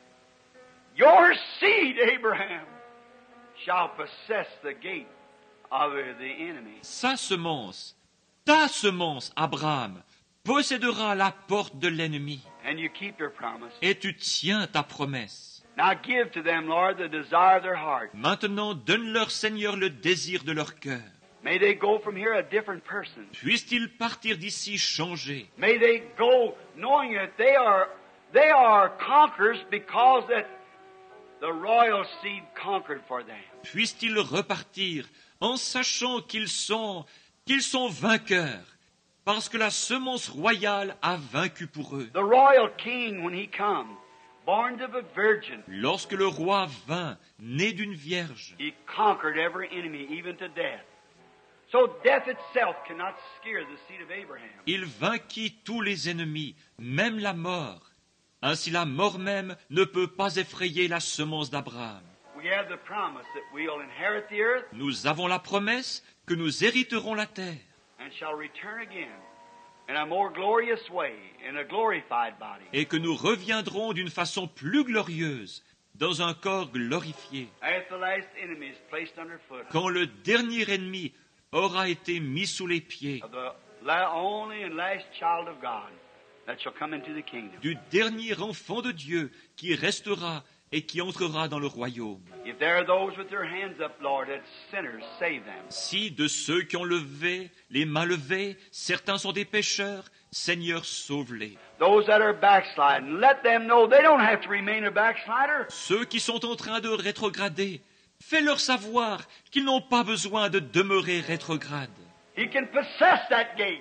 your seed, Abraham, shall possess the gate of the enemy. Sa semence, ta semence, Abraham, possédera la porte de l'ennemi. And you keep your promise. Et tu tiens ta promesse. Now give to them, Lord, the desire of their heart. Maintenant, donne-leur, Seigneur, le désir de leur cœur. May they go from here a different person. Puissent-ils partir d'ici changés. May they go knowing that they are they are conquerors because that the royal seed conquered for them. Puissent-ils repartir en sachant qu'ils sont, qu'ils sont vainqueurs, parce que la semence royale a vaincu pour eux. The royal king, when he comes, born of a virgin, Lorsque le roi vint, né d'une vierge, he conquered every enemy, even to death. So death itself cannot scare the seed of Abraham. Il vainquit tous les ennemis, même la mort. Ainsi la mort même ne peut pas effrayer la semence d'Abraham. We have the promise that we'll inherit the earth Nous avons la promesse que nous hériterons la terre and shall return again in a more glorious way, in a glorified body. et que nous reviendrons d'une façon plus glorieuse, dans un corps glorifié, As the last enemy is placed underfoot quand le dernier ennemi aura été mis sous les pieds of the la- only and last child of God that shall come into the kingdom. du dernier enfant de Dieu qui restera et qui entrera dans le royaume. If there are those with their hands up, Lord, that's sinners, save them. Si de ceux qui ont levé, les mains levées, certains sont des pécheurs, Seigneur, sauve-les. Those that are backsliding, let them know they don't have to remain a backslider. Ceux qui sont en train de rétrograder, fais-leur savoir qu'ils n'ont pas besoin de demeurer rétrogrades, He can possess that gate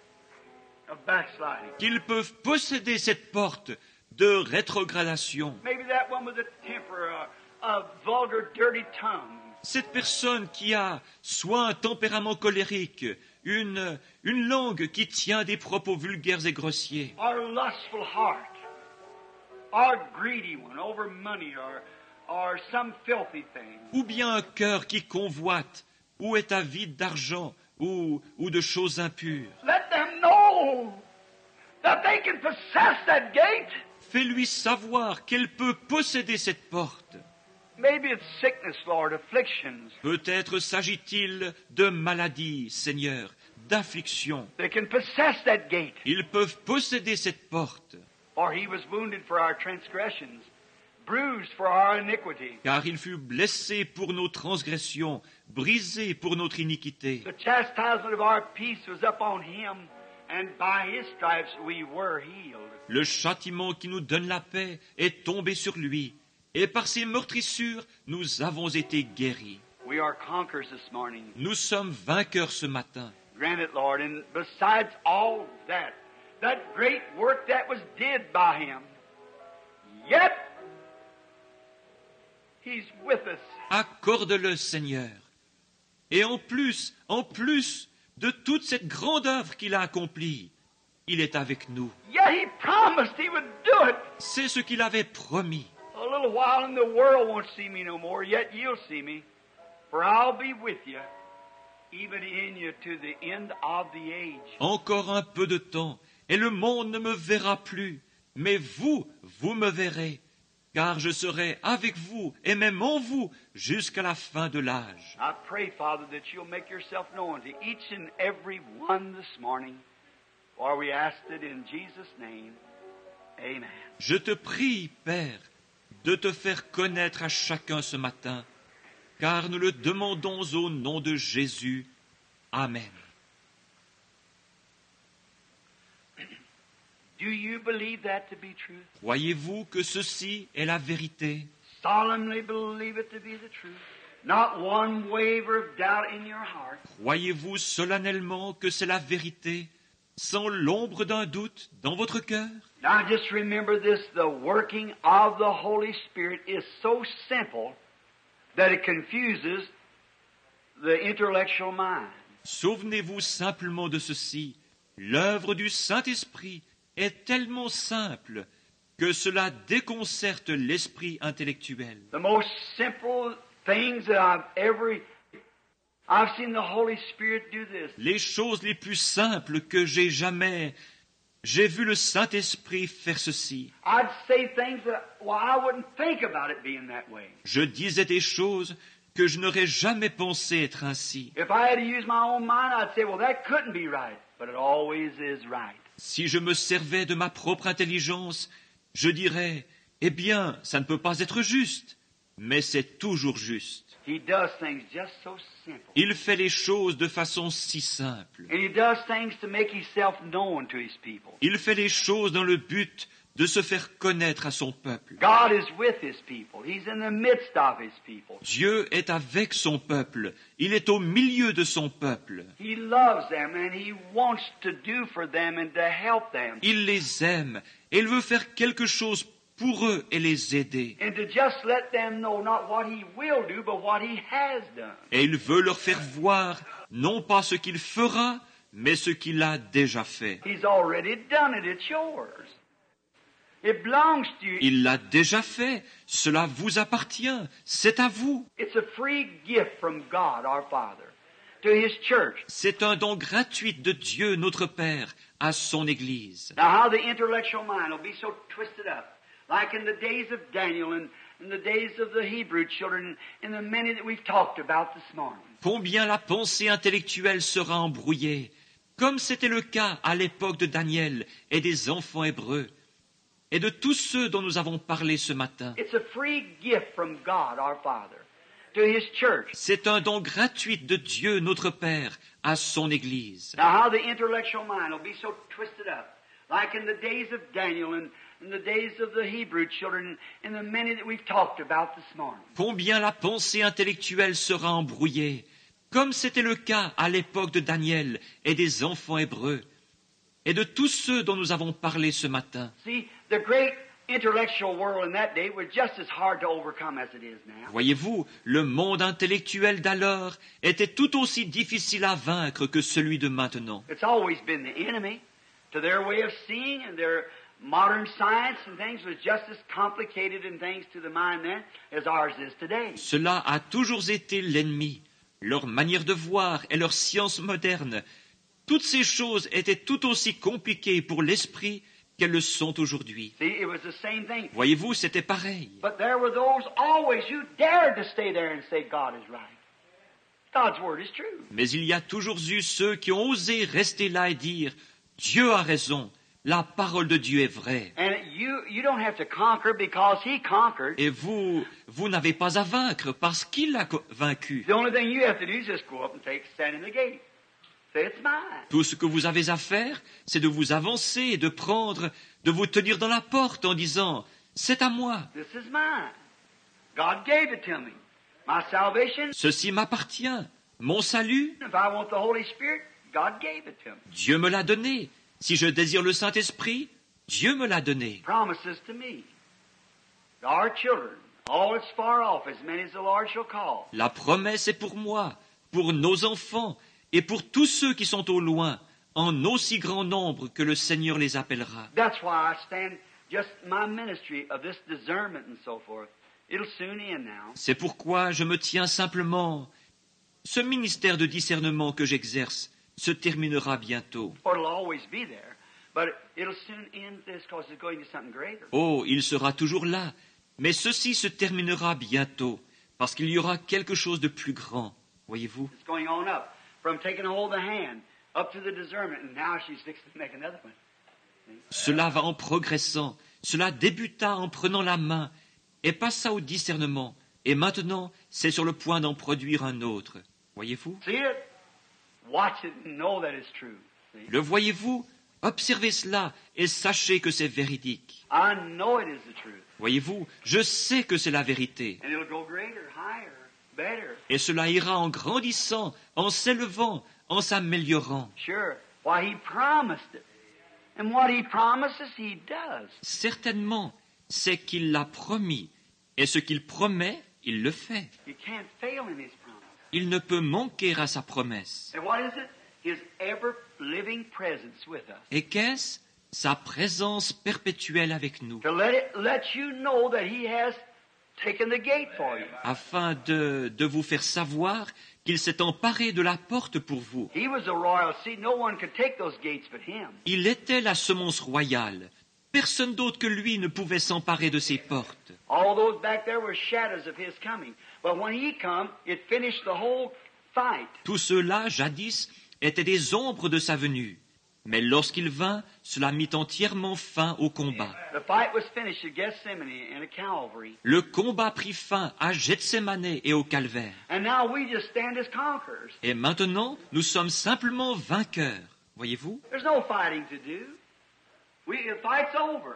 of backsliding. qu'ils peuvent posséder cette porte de rétrogradation. Maybe that one with a temper, a, a vulgar, dirty tongue. Cette personne qui a soit un tempérament colérique, une, une langue qui tient des propos vulgaires et grossiers, Or lustful heart, or greedy one over money, or or some filthy thing. ou bien un cœur qui convoite, ou est avide d'argent, ou, ou de choses impures. Let them know that they can possess that gate. Fais-lui savoir qu'elle peut posséder cette porte. Maybe it's sickness, Lord, afflictions. Peut-être s'agit-il de maladies, Seigneur, d'afflictions. They can possess that gate. Ils peuvent posséder cette porte, For he was wounded for our transgressions, bruised for our iniquity. car il fut blessé pour nos transgressions, brisé pour notre iniquité. The chastisement of our peace was upon him, and by his stripes we were healed. Le châtiment qui nous donne la paix est tombé sur lui, et par ses meurtrissures, nous avons été guéris. We are conquerors this morning. Nous sommes vainqueurs ce matin. Grant it, Lord. And besides all that, that great work that was did by him, yet he's with us. Accorde-le, Seigneur. Et en plus, en plus de toute cette grande œuvre qu'il a accomplie, il est avec nous. Yet he promised he would do it. C'est ce qu'il avait promis. A little while and the world won't see me no more, yet you'll see me. For I'll be with you, even in you to the end of the age. Encore un peu de temps, et le monde ne me verra plus. Mais vous, vous me verrez, car je serai avec vous, et même en vous, jusqu'à la fin de l'âge. I pray, Father, that you'll make yourself known to each and every one this morning. For we asked it in Jesus' name. Amen. Je te prie, Père, de te faire connaître à chacun ce matin, car nous le demandons au nom de Jésus. Amen. Do you believe that to be true? Croyez-vous que ceci est la vérité? Solemnly believe it to be the truth. Not one waver of doubt in your heart. Croyez-vous solennellement que c'est la vérité, sans l'ombre d'un doute dans votre cœur? Now just remember this, the working of the Holy Spirit is so simple that it confuses the intellectual mind. Souvenez-vous simplement de ceci. L'œuvre du Saint-Esprit est tellement simple que cela déconcerte l'esprit intellectuel. The most simple things that I've ever... I've seen the Holy Spirit do this. Les choses les plus simples que j'ai jamais... J'ai vu le Saint-Esprit faire ceci. I'd say things that, well, I wouldn't think about it being that way. Je disais des choses que je n'aurais jamais pensé être ainsi. If I had to use my own mind, I'd say, well, that couldn't be right. But it always is right. Si je me servais de ma propre intelligence, je dirais, eh bien, ça ne peut pas être juste. Mais c'est toujours juste. He does things just so simple. Il fait les choses de façon si simple. And he does things to make himself known to his people. Il fait les choses dans le but de se faire connaître à son peuple. God is with his people. He's in the midst of his people. Dieu est avec son peuple. Il est au milieu de son peuple. He loves them and he wants to do for them and to help them. Il les aime et il veut faire quelque chose pour eux et les aider. And to just let them know not what He will do, but what He has done. Et il veut leur faire voir non pas ce qu'il fera, mais ce qu'il a déjà fait. He's already done it. It's yours. It belongs to you. Il l'a déjà fait. Cela vous appartient. C'est à vous. It's a free gift from God, our Father, to His church. C'est un don gratuit de Dieu, notre Père, à son Église. Now, how the intellectual mind will be so twisted up, like in the days of Daniel and in the days of the Hebrew children, in the many that we've talked about this morning. Combien la pensée intellectuelle sera embrouillée, comme c'était le cas à l'époque de Daniel et des enfants hébreux, et de tous ceux dont nous avons parlé ce matin. It's a free gift from God, our Father, to His church. C'est un don gratuit de Dieu, notre Père, à son Église. Now, how the intellectual mind will be so twisted up, like in the days of Daniel and in the days of the Hebrew children, in the many that we've talked about this morning. Combien la pensée intellectuelle sera embrouillée, comme c'était le cas à l'époque de Daniel et des enfants hébreux, et de tous ceux dont nous avons parlé ce matin. See, the great intellectual world in that day was just as hard to overcome as it is now. Voyez-vous, le monde intellectuel d'alors était tout aussi difficile à vaincre que celui de maintenant. It's always been the enemy. To their way of seeing and their modern science and things was just as complicated in things to the mind then as ours is today. Cela a toujours été l'ennemi. Leur manière de voir et leur science moderne, toutes ces choses étaient tout aussi compliquées pour l'esprit qu'elles le sont aujourd'hui. See, it was the same thing. Voyez-vous, c'était pareil. But there were those always who dared to stay there and say God is right. God's word is true. Mais il y a toujours eu ceux qui ont osé rester là et dire « Dieu a raison, la parole de Dieu est vraie. And you, you don't have to conquer because He conquered. » Et vous, vous n'avez pas à vaincre parce qu'il a co- vaincu. The only thing you have to do is just go up and take, stand in the gate. Say it's mine. Tout ce que vous avez à faire, c'est de vous avancer et de prendre, de vous tenir dans la porte en disant « C'est à moi, This is mine. God gave it to me. My salvation, ceci m'appartient. Mon salut, if I want the Holy Spirit, God gave it to me. Dieu me l'a donné. Si je désire le Saint-Esprit, Dieu me l'a donné. Promises to me. To our children, all that's far off, as many as the Lord shall call. La promesse est pour moi, pour nos enfants et pour tous ceux qui sont au loin, en aussi grand nombre que le Seigneur les appellera. That's why I stand just my ministry of this discernment and so forth. It'll soon end now. C'est pourquoi je me tiens simplement. Ce ministère de discernement que j'exerce se terminera bientôt. Or it'll always be there. But it'll soon end this because it's going to something greater. Oh, il sera toujours là, mais ceci se terminera bientôt, parce qu'il y aura quelque chose de plus grand, voyez-vous. It's going on up. From taking hold of the hand up to the discernment, and now she's fixing to make another one. Cela va en progressant, cela débuta en prenant la main et passa au discernement, et maintenant c'est sur le point d'en produire un autre, voyez-vous. See it? Watch it and know that it's true. See? Le voyez-vous? Observez cela et sachez que c'est véridique. I know it is the truth. Voyez-vous, je sais que c'est la vérité. And it'll go greater, higher, better. Et cela ira en grandissant, en s'élevant, en s'améliorant. Sure. Why, He promised it. And what He promises, He does. Certainement, c'est qu'il l'a promis. Et ce qu'il promet, il le fait. You can't fail in His promise. Il ne peut manquer à sa promesse. And what is it? His ever-living presence with us. Et qu'est-ce? Sa présence perpétuelle avec nous, To let it let you know that He has taken the gate for you. afin de, de vous faire savoir qu'il s'est emparé de la porte pour vous. He was a royal seed. No one could take those gates but Him. Il était la semence royale. Personne d'autre que lui ne pouvait s'emparer de ses portes. All those back there were shadows of His coming. But when He come, it finished the whole fight. Tous ceux-là, jadis, étaient des ombres de sa venue. Mais lorsqu'il vint, cela mit entièrement fin au combat. The fight was finished at Gethsemane and at Calvary. Le combat prit fin à Gethsémané et au Calvaire. And now we just stand as conquerors. Et maintenant, nous sommes simplement vainqueurs. Voyez-vous? There's no fighting to do. We, the fight's over.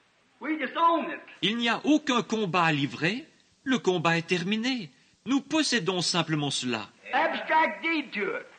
We just own it. Il n'y a aucun combat à livrer. Le combat est terminé. Nous possédons simplement cela. Abstract deed to it.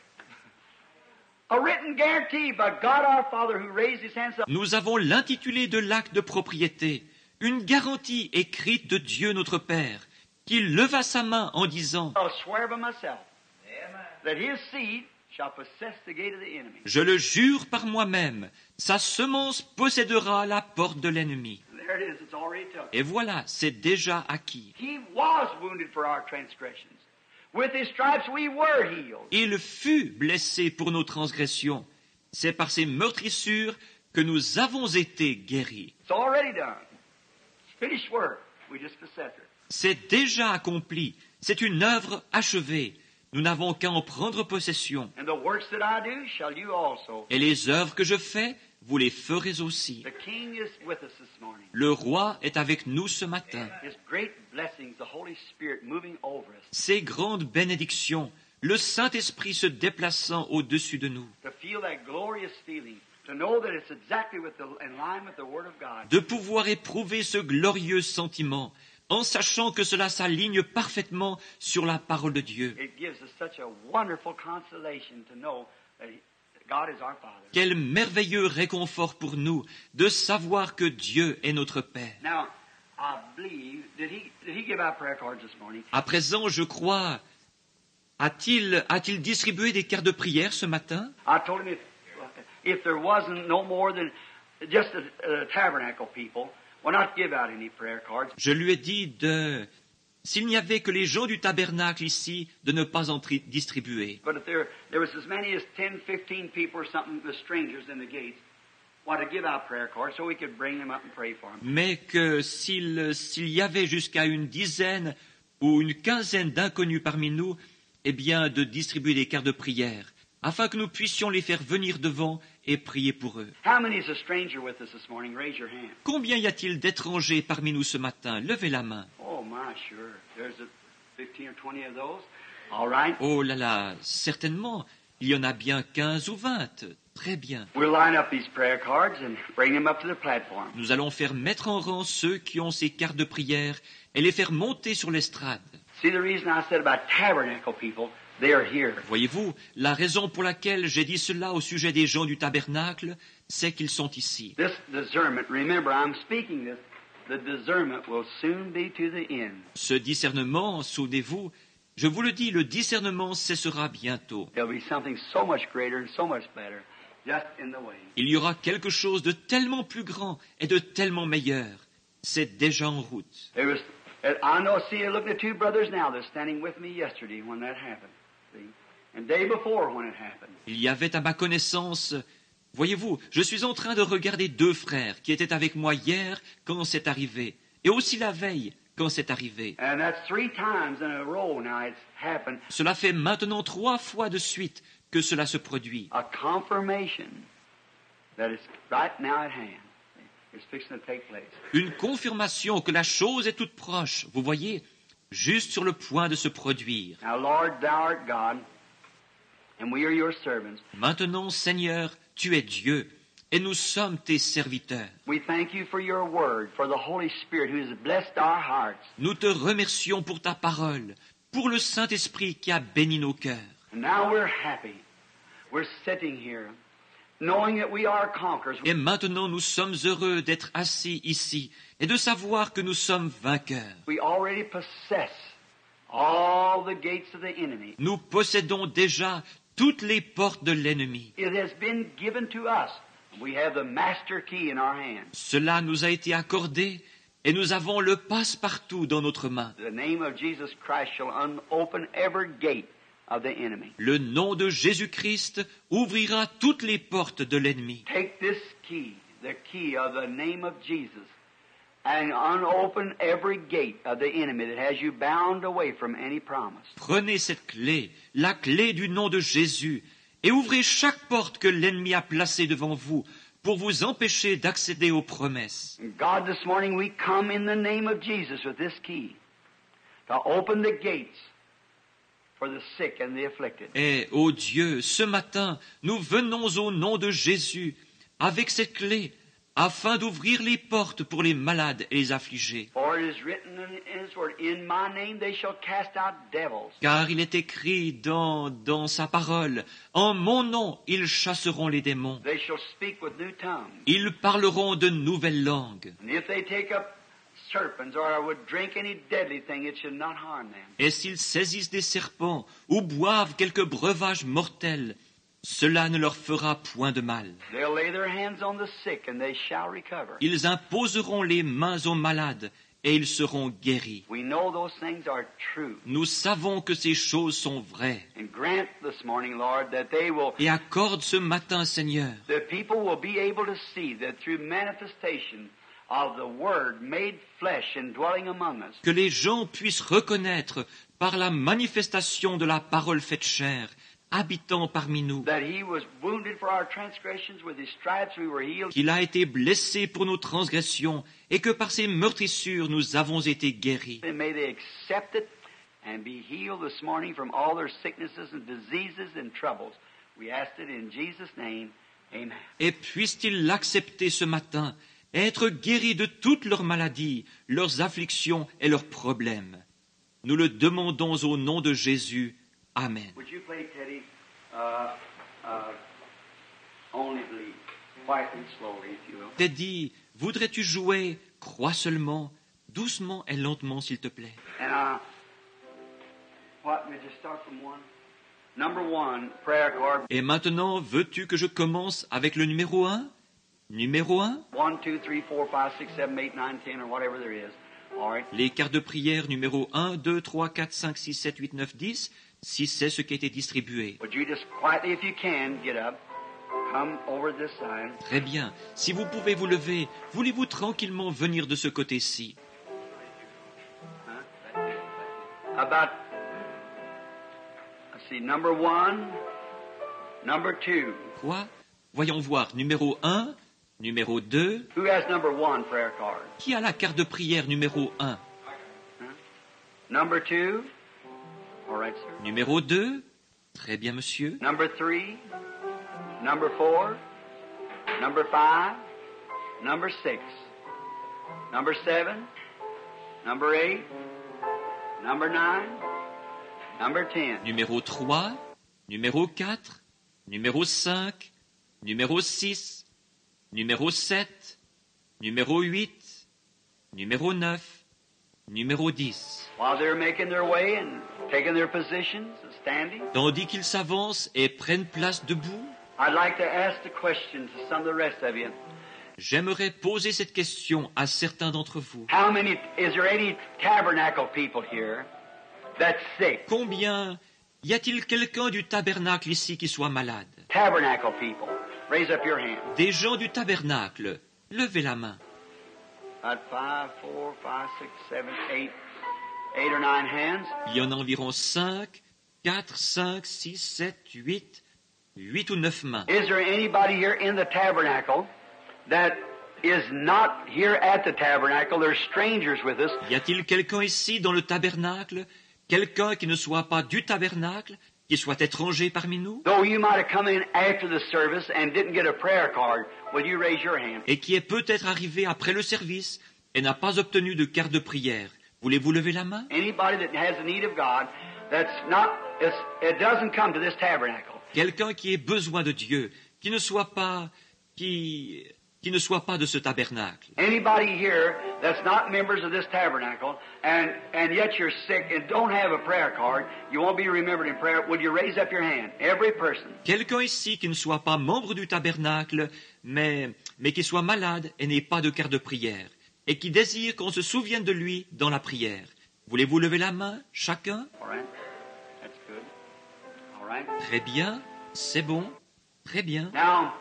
A written guarantee by God our Father who raised His hands up. Nous avons l'intitulé de l'acte de propriété, une garantie écrite de Dieu notre Père, qui leva sa main en disant I'll swear by myself that his seed shall possess the gate of the enemy. « Je le jure par moi-même, sa semence possédera la porte de l'ennemi. There it is, it's already took. » Et voilà, c'est déjà acquis. He was wounded for our transgressions. With his stripes we were healed. Il fut blessé pour nos transgressions. C'est par ses meurtrissures que nous avons été guéris. It's already done. It's finished work. We just possess it. C'est déjà accompli. C'est une œuvre achevée. Nous n'avons qu'à en prendre possession. And the works that I do shall you also. Et les œuvres que je fais, vous les ferez aussi. The King is with us this morning. Le roi est avec nous ce matin. His great blessings, the Holy Spirit moving over us. Ces grandes bénédictions, le Saint-Esprit se déplaçant au-dessus de nous. To feel that glorious feeling. To know that it's exactly with the, in line with the Word of God. De pouvoir éprouver ce glorieux sentiment, en sachant que cela s'aligne parfaitement sur la parole de Dieu. It gives us such a wonderful consolation to know that God is our Father. Quel merveilleux réconfort pour nous de savoir que Dieu est notre Père. Now, I believe, did he, did he give out prayer cards this morning? À présent, je crois, a-t-il, a-t-il distribué des cartes de prière ce matin? I told him if, if there wasn't no more than just the uh, tabernacle people, why not give out any prayer cards? Je lui ai dit de, s'il n'y avait que les gens du tabernacle ici, de ne pas en tri- distribuer. But if there, there was as many as ten, fifteen people or something, the strangers in the gates, why to give out prayer cards so we could bring them up and pray for them. Mais que s'il, s'il y avait jusqu'à une dizaine ou une quinzaine d'inconnus parmi nous, eh bien, de distribuer des cartes de prière, afin que nous puissions les faire venir devant et prier pour eux. How many is a stranger with us this morning? Raise your hand. Combien y a-t-il d'étrangers parmi nous ce matin? Levez la main. Oh my, sure. There's a fifteen or twenty of those. All right. Oh là là, certainement, il y en a bien quinze ou vingt. Très bien. We'll line up these prayer cards and bring them up to the platform. Nous allons faire mettre en rang ceux qui ont ces cartes de prière et les faire monter sur l'estrade. See the reason I said about tabernacle people, they are here. Voyez-vous, la raison pour laquelle j'ai dit cela au sujet des gens du tabernacle, c'est qu'ils sont ici. This discernment, remember I'm speaking this, the discernment will soon be to the end. Ce discernement, souvenez-vous, je vous le dis, le discernement cessera bientôt. There'll be something so much greater and so much better just in the way. Il y aura quelque chose de tellement plus grand et de tellement meilleur. C'est déjà en route. There was, I know, see, I'm looking at two brothers now that's standing with me yesterday when that happened. See? And day before when it happened. Il y avait à ma connaissance, voyez-vous, je suis en train de regarder deux frères qui étaient avec moi hier quand c'est arrivé, et aussi la veille quand c'est arrivé. And that's three times in a row now it's happened. Cela fait maintenant trois fois de suite que cela se produit. A confirmation that it's right now at hand. It's fixing to take place. Une confirmation que la chose est toute proche, vous voyez, juste sur le point de se produire. Now, Lord, thou art God, and we are your servants. Maintenant, Seigneur, tu es Dieu, et nous sommes tes serviteurs. We thank you for your word, for the Holy Spirit who has blessed our hearts. Nous te remercions pour ta parole, pour le Saint-Esprit qui a béni nos cœurs. And now we're happy. We're sitting here, knowing that we are conquerors. Et maintenant, nous sommes heureux d'être assis ici et de savoir que nous sommes vainqueurs. We already possess all the gates of the enemy. Nous possédons déjà toutes les portes de l'ennemi. It has been given to us. We have the master key in our hands. Cela nous a été accordé et nous avons le passe-partout dans notre main. The name of Jesus Christ shall un- open every gate of the enemy. Le nom de Jésus-Christ ouvrira toutes les portes de l'ennemi. Take this key, the key of the name of Jesus, and unopen every gate of the enemy that has you bound away from any promise. Prenez cette clé, la clé du nom de Jésus, et ouvrez chaque porte que l'ennemi a placée devant vous pour vous empêcher d'accéder aux promesses. And God, this morning we come in the name of Jesus with this key to open the gates for the sick and the afflicted. Et, ô Dieu, ce matin, nous venons au nom de Jésus avec cette clé afin d'ouvrir les portes pour les malades et les affligés. For it is written in His Word, in my name they shall cast out devils. Car il est écrit dans, dans sa parole, en mon nom, ils chasseront les démons. They shall speak with new tongues. Ils parleront de nouvelles langues. And if they take up serpents or would drink any deadly thing, it should not harm them. Et s'ils saisissent des serpents ou boivent quelques breuvages mortels, cela ne leur fera point de mal. They'll lay their hands on the sick and they shall recover. Ils imposeront les mains aux malades et ils seront guéris. We know those things are true. Nous savons que ces choses sont vraies. And grant this morning, Lord, that they will, Et accorde ce matin, Seigneur, the people will be able to see that through manifestation of the Word made flesh and dwelling among us, que les gens puissent reconnaître par la manifestation de la parole faite chair, habitant parmi nous, that He was wounded for our transgressions, with His stripes we were healed. qu'il a été blessé pour nos transgressions et que par ses meurtrissures nous avons été guéris. And may they accept it and be healed this morning from all their sicknesses and diseases and troubles. We ask it in Jesus' name. Amen. Et puissent-ils l'accepter ce matin, être guéris de toutes leurs maladies, leurs afflictions et leurs problèmes. Nous le demandons au nom de Jésus. Amen. Would you play, Teddy, uh, uh, Only Believe, quietly and slowly, if you will. Teddy, voudrais-tu jouer « Crois seulement » doucement et lentement, s'il te plaît. And uh, what, we just start from one? Number one, prayer card. Et maintenant, veux-tu que je commence avec le numéro un? Numéro un, One, two, three, four, five, six, seven, eight, nine, ten, or whatever there is. All right. les cartes de prière numéro un, deux, trois, quatre, cinq, six, sept, huit, neuf, dix, si c'est ce qui a été distribué. Would you just quietly, if you can, get up, come over this side. Très bien. Si vous pouvez vous lever, voulez-vous tranquillement venir de ce côté-ci? About, let's see, number one, number two. Quoi? Voyons voir. Numéro un, numéro deux. Who has number one prayer card? Qui a la carte de prière numéro un? Number two? All right, sir. Numéro deux. Très bien, monsieur. Number three? Number four? Number five? Number six? Number seven? Number eight? Number nine? Number ten? Numéro trois. Numéro quatre. Numéro cinq. Numéro six. Numéro sept. Numéro huit. Numéro neuf. Numéro dix. While they're making their way and taking their positions and standing, Tandis qu'ils s'avancent et prennent place debout, I'd like to ask the question to some of the rest of you. j'aimerais poser cette question à certains d'entre vous. How many, is there any tabernacle people here that's sick? Combien y a-t-il quelqu'un du tabernacle ici qui soit malade? Tabernacle people. Raise up your hand. Des gens du tabernacle, levez la main. About five, four, five, six, seven, eight, eight or nine hands. Il y en a environ cinq, quatre, cinq, six, sept, huit, huit ou neuf mains. Is there anybody here in the tabernacle that is not here at the tabernacle? They're strangers with us. Y a-t-il quelqu'un ici dans le tabernacle, quelqu'un qui ne soit pas du tabernacle, qui soit étranger parmi nous, Though you might have come in after the service and didn't get a prayer card, will you raise your hand? et qui est peut-être arrivé après le service et n'a pas obtenu de carte de prière? Voulez-vous lever la main? Anybody that has the need of God that's not, it's, it doesn't come to this tabernacle. Quelqu'un qui ait besoin de Dieu, qui ne soit pas, qui, qui ne soit pas de ce tabernacle. Anybody here that's not members of this tabernacle and, and yet you're sick and don't have a prayer card, you won't be remembered in prayer, would you raise up your hand? Every person. Quelqu'un ici qui ne soit pas membre du tabernacle, mais, mais qui soit malade et n'ait pas de carte de prière, et qui désire qu'on se souvienne de lui dans la prière. Voulez-vous lever la main, chacun? All right? That's good. All right? Très bien, c'est bon, très bien. Now,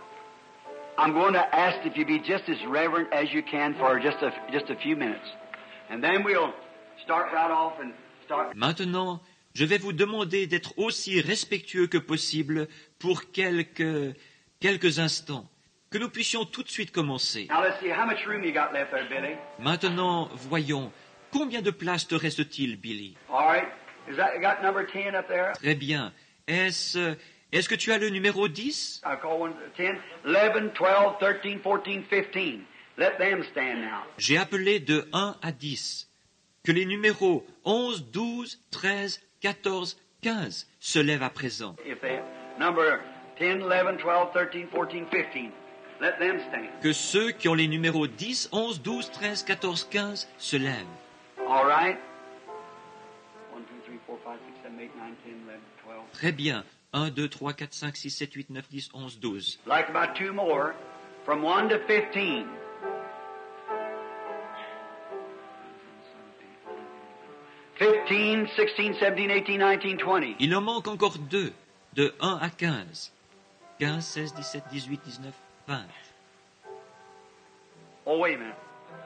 I'm going to ask if you be just as reverent as you can for just a, just a few minutes. And then we'll start right off and start. Maintenant, je vais vous demander d'être aussi respectueux que possible pour quelques, quelques instants, que nous puissions tout de suite commencer. Now let's see, how much room you got left there, Billy? Maintenant, voyons, combien de place te reste-t-il, Billy? All right. Is that, you got number ten up there? Très bien. Est-ce, est-ce que tu as le numéro dix? I call one ten, eleven, twelve, thirteen, fourteen, fifteen. Let them stand now. J'ai appelé de un à dix. Que les numéros onze, douze, treize, quatorze, quinze se lèvent à présent. If they number ten, eleven, twelve, thirteen, fourteen, fifteen. Let them stand. Que ceux qui ont les numéros dix, onze, douze, treize, quatorze, quinze se lèvent. All right. one, two, three, four, five, six, seven, eight, nine, ten, eleven, twelve. Très bien. un, deux, trois, quatre, cinq, six, sept, huit, neuf, dix, onze, douze. Like about two more, from one to fifteen. fifteen, sixteen, seventeen, eighteen, nineteen, twenty. Il en manque encore deux, de un à quinze. quinze, seize, dix-sept, dix-huit, dix-neuf, vingt. Oh, wait a minute.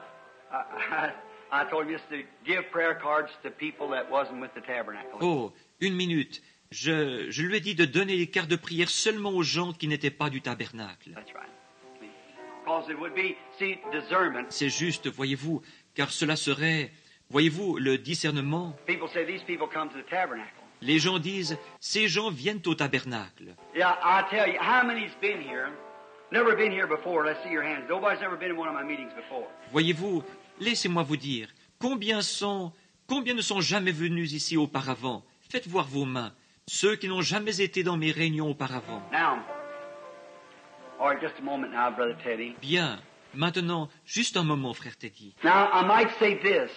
I, I, I told you just to give prayer cards to people that wasn't with the tabernacle. Oh, une minute. Je, je lui ai dit de donner les cartes de prière seulement aux gens qui n'étaient pas du tabernacle. That's right. Because it would be, see, discernment. C'est juste, voyez-vous, car cela serait, voyez-vous, le discernement. People say these people come to the tabernacle. Les gens disent, ces gens viennent au tabernacle. Yeah, I tell you, how many's been here? Never been here before. Let's see your hands. Nobody's ever been in one of my meetings before. Voyez-vous, laissez-moi vous dire, combien sont, combien ne sont jamais venus ici auparavant? Faites voir vos mains, ceux qui n'ont jamais été dans mes réunions auparavant. Now, all right, just a moment now, Brother Teddy. Bien, maintenant, juste un moment, frère Teddy. Now, I might say this,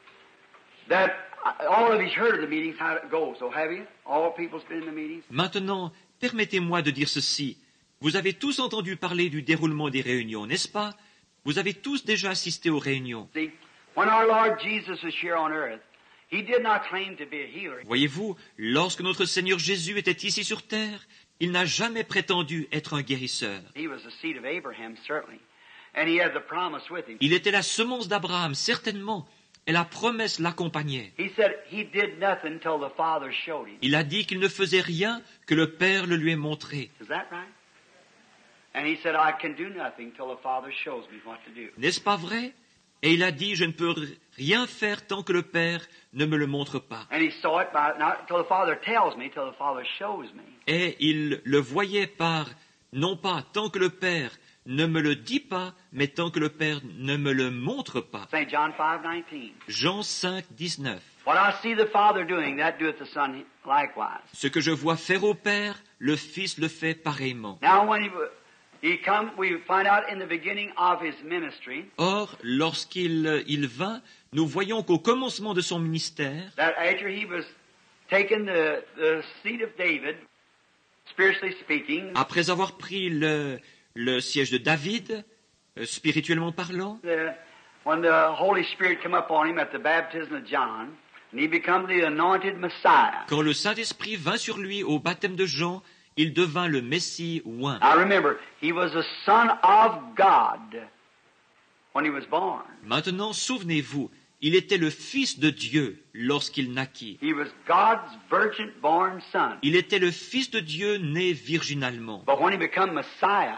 that all of you's heard of the meetings, how it goes. So have you? All people's been in the meetings? Maintenant, permettez-moi de dire ceci. Vous avez tous entendu parler du déroulement des réunions, n'est-ce pas? Vous avez tous déjà assisté aux réunions. See, when our Lord Jesus was here on earth, He did not claim to be a healer. Voyez-vous, lorsque notre Seigneur Jésus était ici sur terre, il n'a jamais prétendu être un guérisseur. He was the seed of Abraham, certainly. And he had the promise with him. Il était la semence d'Abraham, certainement, et la promesse l'accompagnait. He said he did nothing till the Father showed him. Il a dit qu'il ne faisait rien que le Père le lui ait montré. Is that right? And he said, I can do nothing till the Father shows me what to do. N'est-ce pas vrai? Et il a dit, je ne peux rien faire tant que le Père ne me le montre pas. And he saw it by, not till the Father tells me, till the Father shows me. Et il le voyait par, non pas tant que le Père ne me le dit pas, mais tant que le Père ne me le montre pas. Saint John five nineteen. Jean cinq, dix-neuf. What I see the Father doing, that doeth the Son likewise. Ce que je vois faire au Père, le Fils le fait pareillement. Now when he, he come, we find out in the beginning of his ministry, Or, lorsqu'il il vint, nous voyons qu'au commencement de son ministère, that after he was taken the, the seat of David, spiritually speaking, après avoir pris le, le siège de David, euh, spirituellement parlant, the, when the Holy Spirit come upon him at the baptism of John, and he become the anointed Messiah. quand le Saint-Esprit vint sur lui au baptême de Jean, il devint le Messie oint. Now remember, he was a son of God when he was born. Maintenant, souvenez-vous, il était le Fils de Dieu lorsqu'il naquit. He was God's virgin-born son. Il était le Fils de Dieu né virginalement. But when he became Messiah,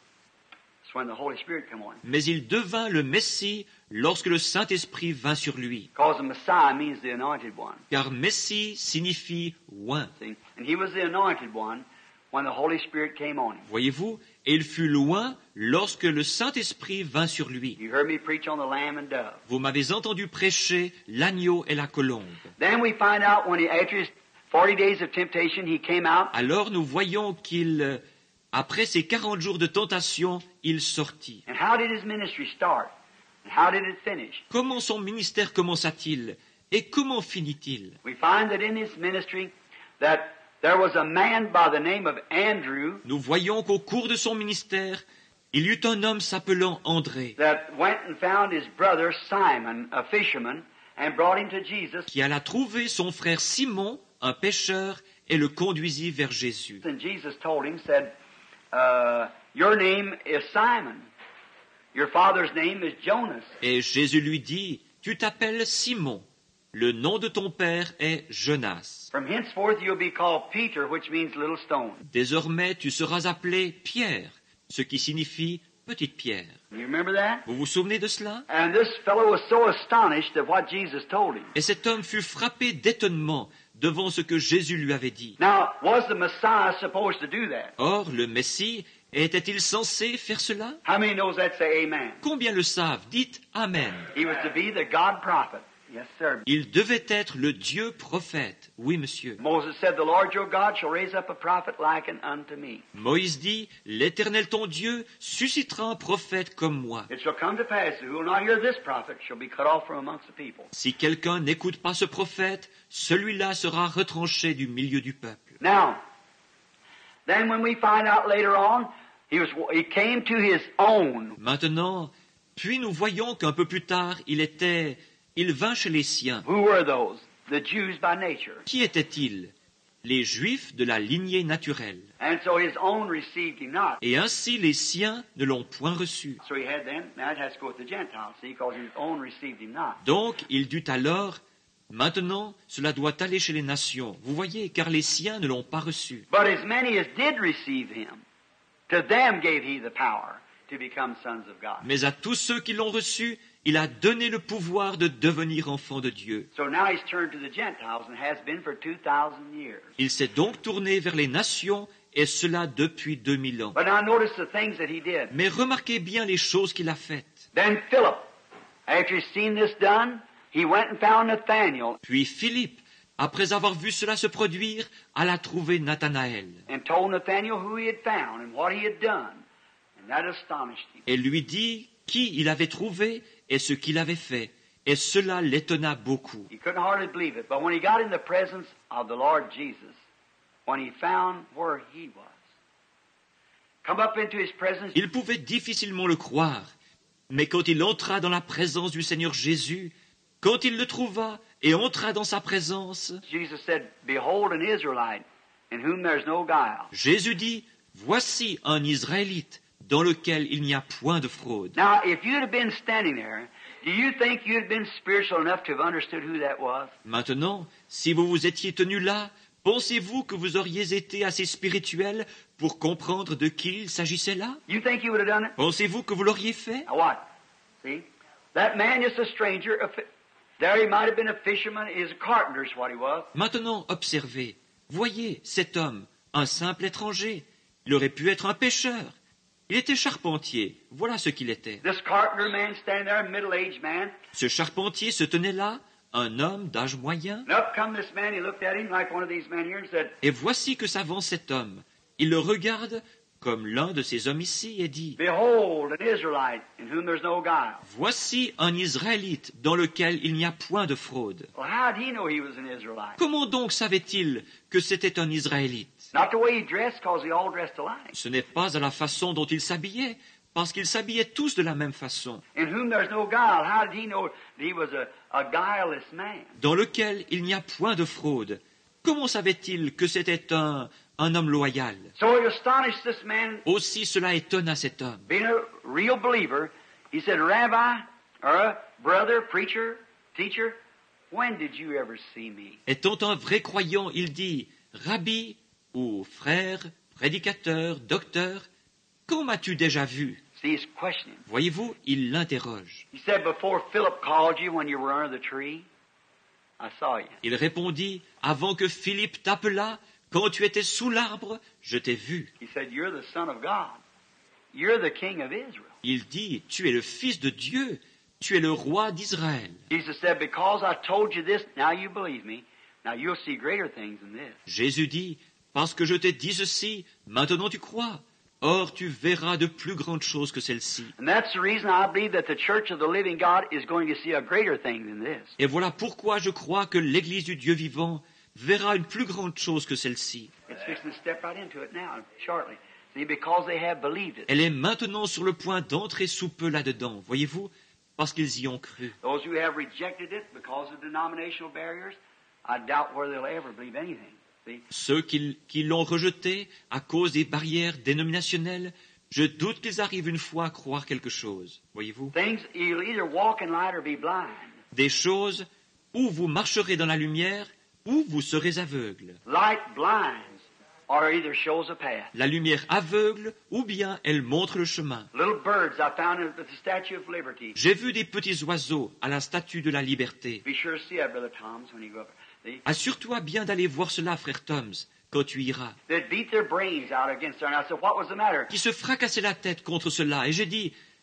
that's when the Holy Spirit come on him. Mais il devint le Messie lorsque le Saint-Esprit vint sur lui. Because the Messiah means the anointed one. Car Messie signifie oint. See? And he was the anointed one when the Holy Spirit came on him. Voyez-vous, et il fut loin lorsque le Saint-Esprit vint sur lui. You heard me preach on the lamb and dove. Vous m'avez entendu prêcher l'agneau et la colombe. Then we find out when he, after his forty days of temptation, he came out. Alors nous voyons qu'il, euh, après ces quarante jours de tentation, il sortit. And how did his ministry start? And how did it finish? Comment son ministère commença-t-il? Et comment finit-il? We find that in his ministry that there was a man by the name of Andrew Nous voyons qu'au cours de son ministère, il y eut un homme s'appelant André, that went and found his brother Simon, a fisherman, and brought him to Jesus. qui alla trouver son frère Simon, un pêcheur, et le conduisit vers Jésus. And Jesus told him, said, uh, your name is Simon. Your father's name is Jonas. Et Jésus lui dit, tu t'appelles Simon, le nom de ton père est Jonas. From henceforth you'll be called Peter, which means little stone. Désormais tu seras appelé Pierre, ce qui signifie petite pierre. You remember that? Vous vous souvenez de cela? And this fellow was so astonished at what Jesus told him. Et cet homme fut frappé d'étonnement devant ce que Jésus lui avait dit. Now, was the Messiah supposed to do that? Or, le Messie, était-il censé faire cela? How many knows that? Say amen. Combien le savent? Dites Amen. He was to be the God prophet. Yes, sir. Il devait être le Dieu prophète. Oui, monsieur. Moses said, The Lord your God shall raise up a prophet likened unto me. Moïse dit, l'Éternel ton Dieu suscitera un prophète comme moi. It shall come to pass, who will not hear this prophet shall be cut off from amongst the people. Si quelqu'un n'écoute pas ce prophète, celui-là sera retranché du milieu du peuple. Now, then when we find out later on, he was he came to his own. Maintenant, puis nous voyons qu'un peu plus tard, il était, il vint chez les siens. Who were those? The Jews by nature. Qui étaient-ils? Les Juifs de la lignée naturelle. And so his own received him not. Et ainsi les siens ne l'ont point reçu. So he had then, now it has to go with the Gentiles, see, because his own received him not. Donc, il dut alors, maintenant, cela doit aller chez les nations. Vous voyez, car les siens ne l'ont pas reçu. But as many as did receive him, to them gave he the power to become sons of God. Mais à tous ceux qui l'ont reçu, il a donné le pouvoir de devenir enfants de Dieu. So now he's turned to the Gentiles and has been for two thousand years. Il s'est donc tourné vers les nations, et cela depuis deux mille ans. But now notice the things that he did. Mais remarquez bien les choses qu'il a faites. Then Philip, after he's seen this done, he went and found Nathanael Puis Philippe, après avoir vu cela se produire, alla trouver Nathanaël and told Nathanael who he had found and what he had done. And that astonished him. et lui dit qui il avait trouvé et ce qu'il avait fait. Et cela l'étonna beaucoup. He couldn't hardly believe it. But when he got in the presence of the Lord Jesus, when he found where he was, come up into his presence, Il pouvait difficilement le croire, mais quand il entra dans la présence du Seigneur Jésus, quand il le trouva et entra dans sa présence, Jesus said, Behold an Israelite, in whom there is no guile. Jésus dit, voici un Israélite dans lequel il n'y a point de fraude. Now, if you'd have been standing there, do you think you'd have been spiritual enough to have understood who that was? Maintenant, si vous vous étiez tenu là, pensez-vous que vous auriez été assez spirituel pour comprendre de qui il s'agissait là? You think you would have done it? Pensez-vous que vous l'auriez fait? Now what? See? That man is a stranger. A fi- there he might have been a fisherman. He's a carpenter is what he was. Maintenant, observez. Voyez cet homme, un simple étranger. Il aurait pu être un pêcheur. Il était charpentier. Voilà ce qu'il était. This carpenter man standing there, a middle-aged man. Ce charpentier se tenait là, un homme d'âge moyen. And up come this man. He looked at him like one of these men here and said, Et voici que s'avance cet homme. Il le regarde comme l'un de ces hommes ici et dit, Behold an Israelite in whom there's no guile. voici un Israélite dans lequel il n'y a point de fraude. Well, how did he know he was an Israelite? Comment donc savait-il que c'était un Israélite? Not the way he dressed, because they all dressed alike. Ce n'est pas à la façon dont il s'habillait, parce qu'ils s'habillaient tous de la même façon, In whom there's no guile. How did he know that he was a, a guileless man? dans lequel il n'y a point de fraude. Comment savait-il que c'était un, un homme loyal? So it astonished this man, Aussi cela étonna cet homme. being a real believer. He said, Rabbi, or a brother, preacher, teacher, when did you ever see me? Étant un vrai croyant, il dit, Rabbi, ou frère, prédicateur, docteur, quand m'as-tu déjà vu? See, he's questioning. Voyez-vous, il l'interroge. He said, before Philip called you when you were under the tree, I saw you. Il répondit, avant que Philippe t'appelât, quand tu étais sous l'arbre, je t'ai vu. He said, you're the Son of God. You're the King of Israel. Il dit, tu es le Fils de Dieu, tu es le roi d'Israël. Jesus said, because I told you this, now you believe me. Now you'll see greater things than this. Jésus dit, parce que je t'ai dit ceci, maintenant tu crois. Or, tu verras de plus grandes choses que celles-ci. And that's the reason I believe that the Church of the Living God is going to see a greater thing than this. Et voilà pourquoi je crois que l'Église du Dieu vivant verra une plus grande chose que celle-ci. It's fixing to step right into it now, shortly. See, because they have believed it. Elle est maintenant sur le point d'entrer sous peu là-dedans, voyez-vous, parce qu'ils y ont cru. Those who have rejected it because of denominational barriers, I doubt whether they'll ever believe anything. See? Ceux qui, qui l'ont rejeté à cause des barrières dénominationnelles, je doute qu'ils arrivent une fois à croire quelque chose, voyez-vous. Things, you'll either walk in light or be blind. Des choses où vous marcherez dans la lumière, ou vous serez aveugles. Light blinds or either shows a path. La lumière aveugle, ou bien elle montre le chemin. Little birds I found at the Statue of Liberty. J'ai vu des petits oiseaux à la statue de la liberté. Be sure to see that, Brother Thomas, when you go up. See? Assure-toi bien d'aller voir cela, frère Toms, quand tu iras. They'd beat their brains out against her. And I said, what was the matter? Qui se fracassaient la tête contre cela. Et j'ai dit,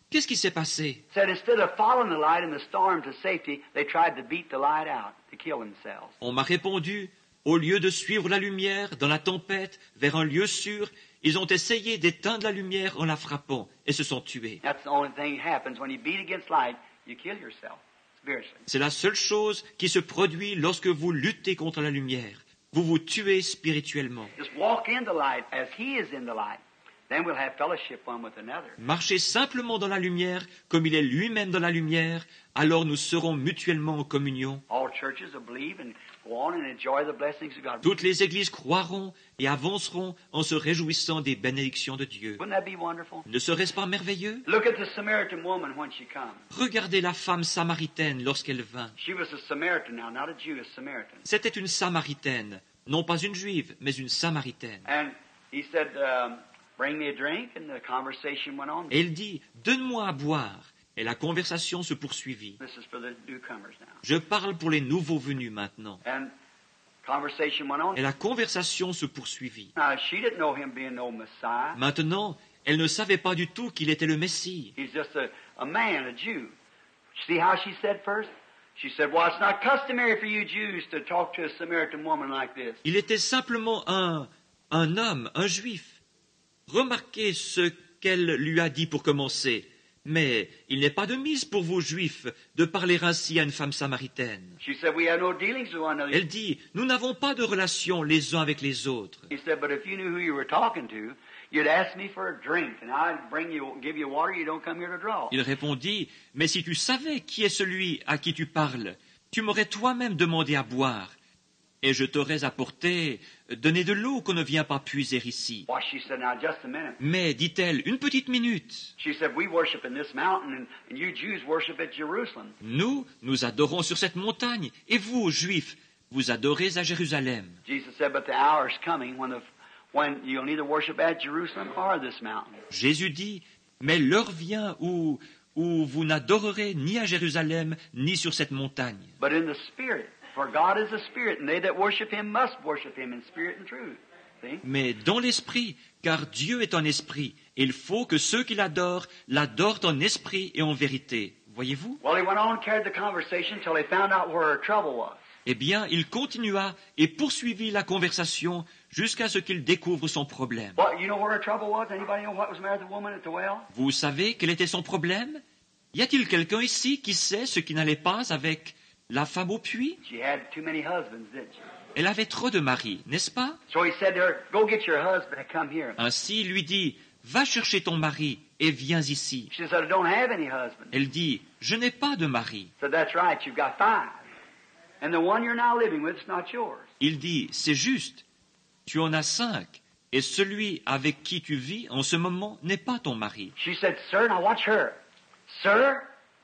Qu'est-ce qui s'est passé? Said instead of following the light in the storm to safety, they tried to beat the light out to kill themselves. On m'a répondu, au lieu de suivre la lumière dans la tempête vers un lieu sûr, ils ont essayé d'éteindre la lumière en la frappant et se sont tués. That's the only thing that happens when you beat against light, you kill yourself spiritually. C'est la seule chose qui se produit lorsque vous luttez contre la lumière. Vous vous tuez spirituellement. Just walk in the light as He is in the light. Then we'll have fellowship one with another. Marchez simplement dans la lumière, comme il est lui-même dans la lumière, alors nous serons mutuellement en communion. All churches will believe and go on and enjoy the blessings of God. Toutes les églises croiront et avanceront en se réjouissant des bénédictions de Dieu. Wouldn't that be wonderful? Ne serait-ce pas merveilleux? Look at the Samaritan woman when she comes. Regardez la femme samaritaine lorsqu'elle vint. She was a Samaritan now, not a Jew, a Samaritan. C'était une samaritaine, non pas une juive, mais une samaritaine. And he said, um, bring me a drink, and the conversation went on. Et elle dit, donne-moi à boire. Et la conversation se poursuivit. This is for the newcomers now. Je parle pour les nouveaux venus maintenant. And conversation went on. Et la conversation se poursuivit. Now, she didn't know him being no Messiah. Maintenant, elle ne savait pas du tout qu'il était le Messie. He's just a, a man, a Jew. See how she said first? She said, well, it's not customary for you Jews to talk to a Samaritan woman like this. Il était simplement un, un homme, un juif. Remarquez ce qu'elle lui a dit pour commencer. Mais il n'est pas de mise pour vous, juifs, de parler ainsi à une femme samaritaine. She said, we have no dealings with one another. Elle dit, nous n'avons pas de relation les uns avec les autres. He said, but if you knew who you were talking to, you'd ask me for a drink, and I'd bring you, give you water. You don't come here to draw. Il répondit, mais si tu savais qui est celui à qui tu parles, tu m'aurais toi-même demandé à boire, et je t'aurais apporté, donné de l'eau qu'on ne vient pas puiser ici. Well, she said, now just a minute. Mais, dit-elle, une petite minute. She said, we worship in this mountain, and, and you Jews worship at Jerusalem. Nous, nous adorons sur cette montagne, et vous, juifs, vous adorez à Jérusalem. Jesus said, but the hour is coming when, the, when you'll neither worship at Jerusalem or this mountain. Jésus dit, mais l'heure vient où, où vous n'adorerez ni à Jérusalem, ni sur cette montagne. But in the Spirit. For God is a Spirit, and they that worship Him must worship Him in spirit and truth. See? Mais dans l'esprit, car Dieu est un esprit, et il faut que ceux qui l'adorent, l'adorent en esprit et en vérité. Voyez-vous? Well, he went on and carried the conversation until he found out where her trouble was. Eh bien, il continua et poursuivit la conversation jusqu'à ce qu'il découvre son problème. Well, you know where her trouble was? Anybody know what was the matter with the woman at the well? Vous savez quel était son problème? Y a-t-il quelqu'un ici qui sait ce qui n'allait pas avec la femme au puits? She had too many husbands, didn't she? Elle avait trop de maris, n'est-ce pas? So he said to her, go get your husband and come here. Ainsi, il lui dit, va chercher ton mari et viens ici. She said, I don't have any husband. Elle dit, je n'ai pas de mari. He said, that's right, you've got five. And the one you're now living with is not yours. Il dit, c'est juste, tu en as cinq, et celui avec qui tu vis en ce moment n'est pas ton mari. She said, sir, now watch her. Sir,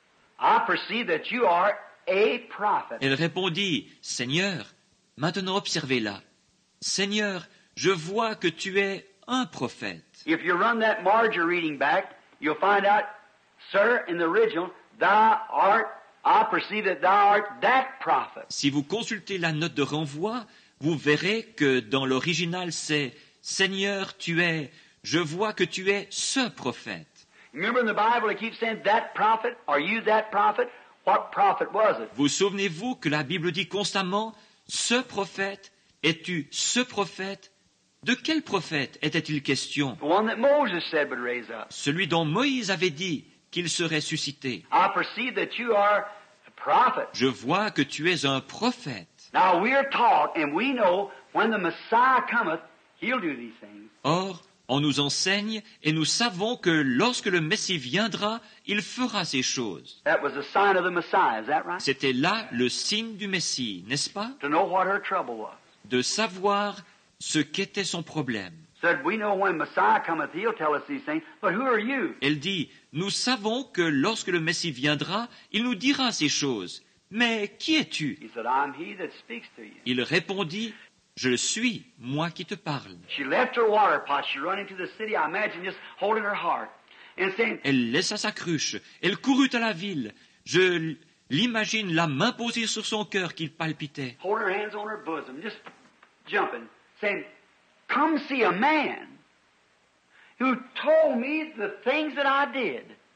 I perceive that you are a prophet. Elle répondit, Seigneur, maintenant observez-la. Seigneur, je vois que tu es un prophète. If you run that Marger reading back, you'll find out, sir, in the original, thou art, I perceive that thou art that prophet. Si vous consultez la note de renvoi, vous verrez que dans l'original c'est Seigneur, tu es, je vois que tu es ce prophète. Remember in the Bible it keeps saying that prophet, are you that prophet? What prophet was it? Vous souvenez-vous que la Bible dit constamment ce prophète, es-tu ce prophète? De quel prophète était-il question? The one that Moses said would raise up. Celui dont Moïse avait dit qu'il serait suscité. I perceive that you are a prophet. Je vois que tu es un prophète. Now we are taught and we know when the Messiah cometh, he'll do these things. Or, on nous enseigne et nous savons que lorsque le Messie viendra, il fera ces choses. That was the sign of the Messiah, is that right? C'était là le signe du Messie, n'est-ce pas? To know what her trouble was. De savoir ce qu'était son problème. Said, we know when Messiah cometh, he'll tell us these things, but who are you? Elle dit, nous savons que lorsque le Messie viendra, il nous dira ces choses. Mais qui es-tu? He said, I'm he that speaks to you. Il répondit, je le suis, moi qui te parle. She left her water pot, she run into the city, I imagine just holding her heart, and saying, Elle laissa sa cruche, elle courut à la ville. Je l'imagine la main posée sur son cœur qu'il palpitait. holding her hands on her bosom, just jumping, saying, come see a man who told me the things that I did.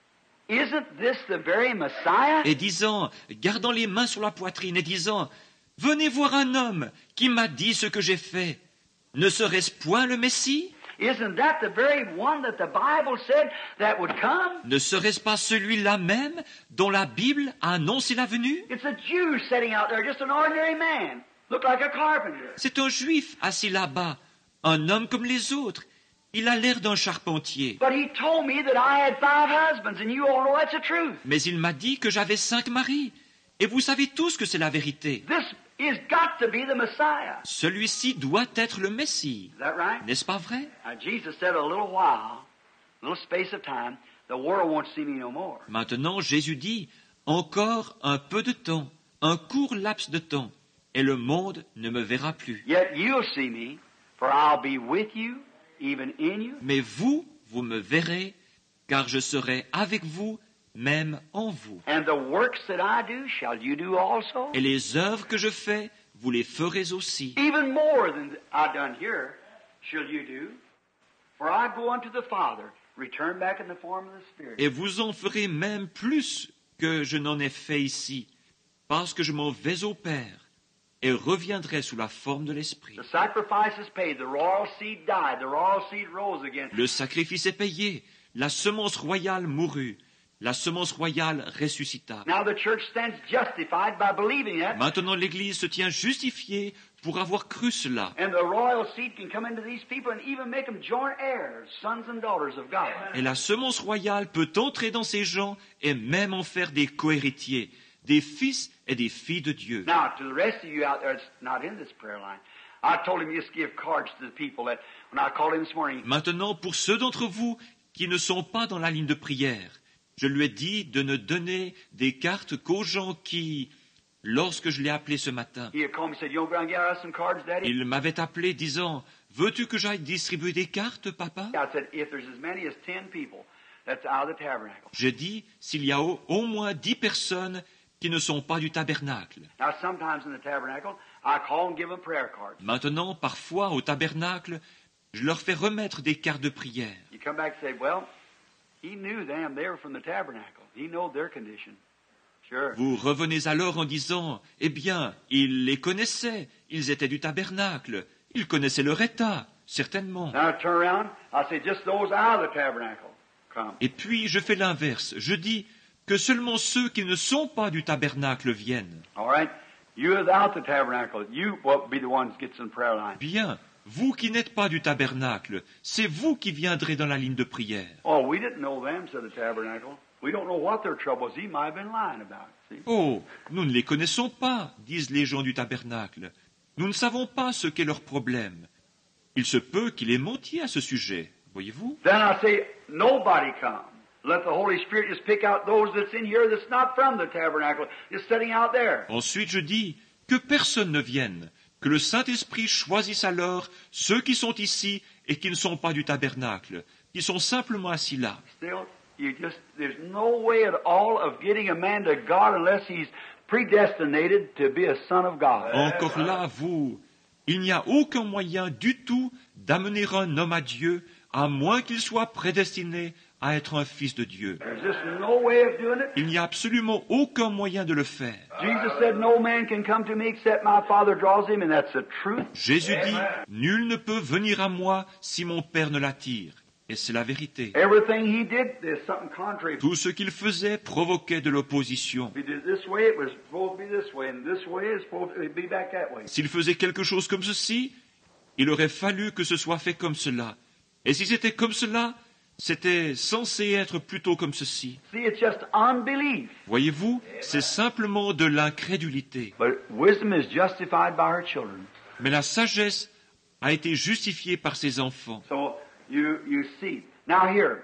Isn't this the very Messiah? et disant, gardant les mains sur la poitrine et disant, « Venez voir un homme qui m'a dit ce que j'ai fait. Ne serait-ce point le Messie? Isn't that the very one that the Bible said that would come? Ne serait-ce pas celui-là même dont la Bible a annoncé la venue? It's a Jew sitting out there, just an ordinary man, looked like a carpenter. C'est un juif assis là-bas, un homme comme les autres. Il a l'air d'un charpentier. But he told me that I had five husbands, and you all know that's the truth. Mais il m'a dit que j'avais cinq maris. Et vous savez tous que c'est la vérité. This has got to be the Messiah. Celui-ci doit être le Messie. Is that right? N'est-ce pas vrai? Now, Jesus said a little while, a little space of time, the world won't see me no more. Maintenant, Jésus dit, encore un peu de temps, un court laps de temps, et le monde ne me verra plus. Yet you'll see me, for I'll be with you, even in you. Mais vous, vous me verrez, car je serai avec vous, même en vous. And the works that I do, shall you do also? Et les œuvres que je fais, vous les ferez aussi. Even more than I done here, shall you do? For I go unto the Father, return back in the form of the Spirit. Et vous en ferez même plus que je n'en ai fait ici, parce que je m'en vais au Père, et reviendrai sous la forme de l'Esprit. The sacrifice is paid, the royal seed died, the royal seed rose again. Le sacrifice est payé, la semence royale mourut, la semence royale ressuscita. Now the church stands justified by believing that. Maintenant l'Église se tient justifiée pour avoir cru cela. And the royal seed can come into these people and even make them joint heirs, sons and daughters of God. Et la semence royale peut entrer dans ces gens et même en faire des cohéritiers, des fils et des filles de Dieu. Now, to the rest of you out there that's not in this prayer line, I told him just give cards to the people that when I called him this morning. Maintenant, pour ceux d'entre vous qui ne sont pas dans la ligne de prière, je lui ai dit de ne donner des cartes qu'aux gens qui, lorsque je l'ai appelé ce matin, He had called me and said, "You want to go and get us some cards, Daddy?" il m'avait appelé disant, « Veux-tu que j'aille distribuer des cartes, papa ?» I said, "If there's as many as ten people that's out of the tabernacle." J'ai dit, s'il y a au, au moins dix personnes qui ne sont pas du tabernacle. Now, sometimes in the tabernacle, I call and give them prayer cards. Maintenant, parfois, au tabernacle, je leur fais remettre des cartes de prière. You come back and say, "Well, he knew them. They were from the tabernacle. He knows their condition." Sure. Vous revenez alors en disant, « Eh bien, ils les connaissaient, ils étaient du tabernacle, ils connaissaient leur état, certainement. Now I turn around, I say, "Just those out of the tabernacle come." » Et puis, je fais l'inverse, je dis que seulement ceux qui ne sont pas du tabernacle viennent. All right? You without the tabernacle, you will be the ones that gets in prayer line. Bien, vous qui n'êtes pas du tabernacle, c'est vous qui viendrez dans la ligne de prière. Oh, we didn't know them, said the tabernacle. We don't know what their trouble was. He might have been lying about it. See? Oh, nous ne les connaissons pas, disent les gens du tabernacle. Nous ne savons pas ce qu'est leur problème. Il se peut qu'il ait menti à ce sujet, voyez-vous. Then I say, nobody come. Let the Holy Spirit just pick out those that's in here that's not from the tabernacle, just sitting out there. Ensuite, je dis que personne ne vienne, que le Saint-Esprit choisisse alors ceux qui sont ici et qui ne sont pas du tabernacle, qui sont simplement assis là. Still, you just, there's no way at all of getting a man to God unless he's predestinated to be a son of God. Encore là, vous, il n'y a aucun moyen du tout d'amener un homme à Dieu, à moins qu'il soit prédestiné à être un fils de Dieu. There's just no way of doing it. Il n'y a absolument aucun moyen de le faire. Jesus said, "No man can come to me except my Father draws him," and that's the truth. Jésus dit, « Nul ne peut venir à moi si mon Père ne l'attire. » Et c'est la vérité. Everything he did, there's something contrary. Tout ce qu'il faisait provoquait de l'opposition. If he did it this way, it was supposed to be this way, and this way is supposed to be back that way. S'il faisait quelque chose comme ceci, il aurait fallu que ce soit fait comme cela. Et si c'était comme cela, c'était censé être plutôt comme ceci. See, it's just unbelief. Voyez-vous, c'est simplement de l'incrédulité. But wisdom is justified by her children. Mais la sagesse a été justifiée par ses enfants. So you you see. Now here,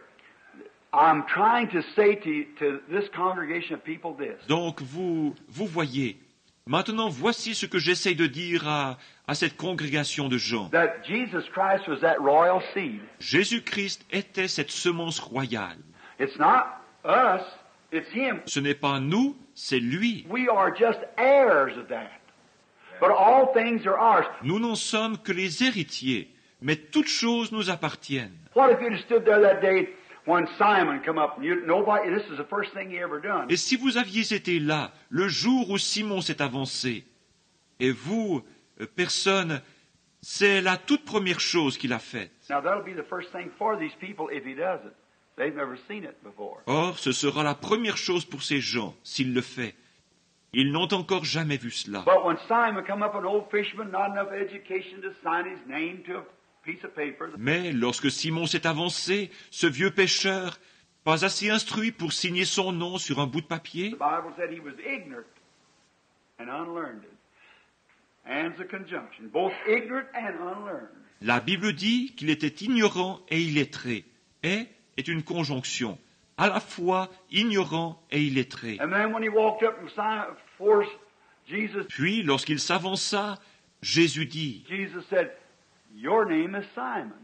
I'm trying to say to to this congregation of people this. Donc vous, vous voyez, maintenant voici ce que j'essaye de dire à, à cette congrégation de gens. That Jesus Christ was that royal seed. Jésus-Christ était cette semence royale. It's not us, it's him. Ce n'est pas nous, c'est lui. We are just heirs of that. But all things are ours. Nous n'en sommes que les héritiers, mais toutes choses nous appartiennent. What if you'd have stood there that day when Simon come up, and you, nobody, this is the first thing he ever done. Et si vous aviez été là, le jour où Simon s'est avancé, et vous, euh, personne, c'est la toute première chose qu'il a faite. Now that'll be the first thing for these people if he does it. They've never seen it before. Or, ce sera la première chose pour ces gens, s'il le fait. Ils n'ont encore jamais vu cela. But when Simon come up, an old fisherman, not enough education to sign his name to a piece of paper. Mais lorsque Simon s'est avancé, ce vieux pêcheur, pas assez instruit pour signer son nom sur un bout de papier, The Bible said he was ignorant and unlearned. And's a conjunction, both ignorant and unlearned. la Bible dit qu'il était ignorant et illettré. Et est une conjonction, à la fois ignorant et illettré. And then when he walked up and Simon forced Jesus, Puis, lorsqu'il s'avança, Jésus dit, Jesus said, "Your name is Simon."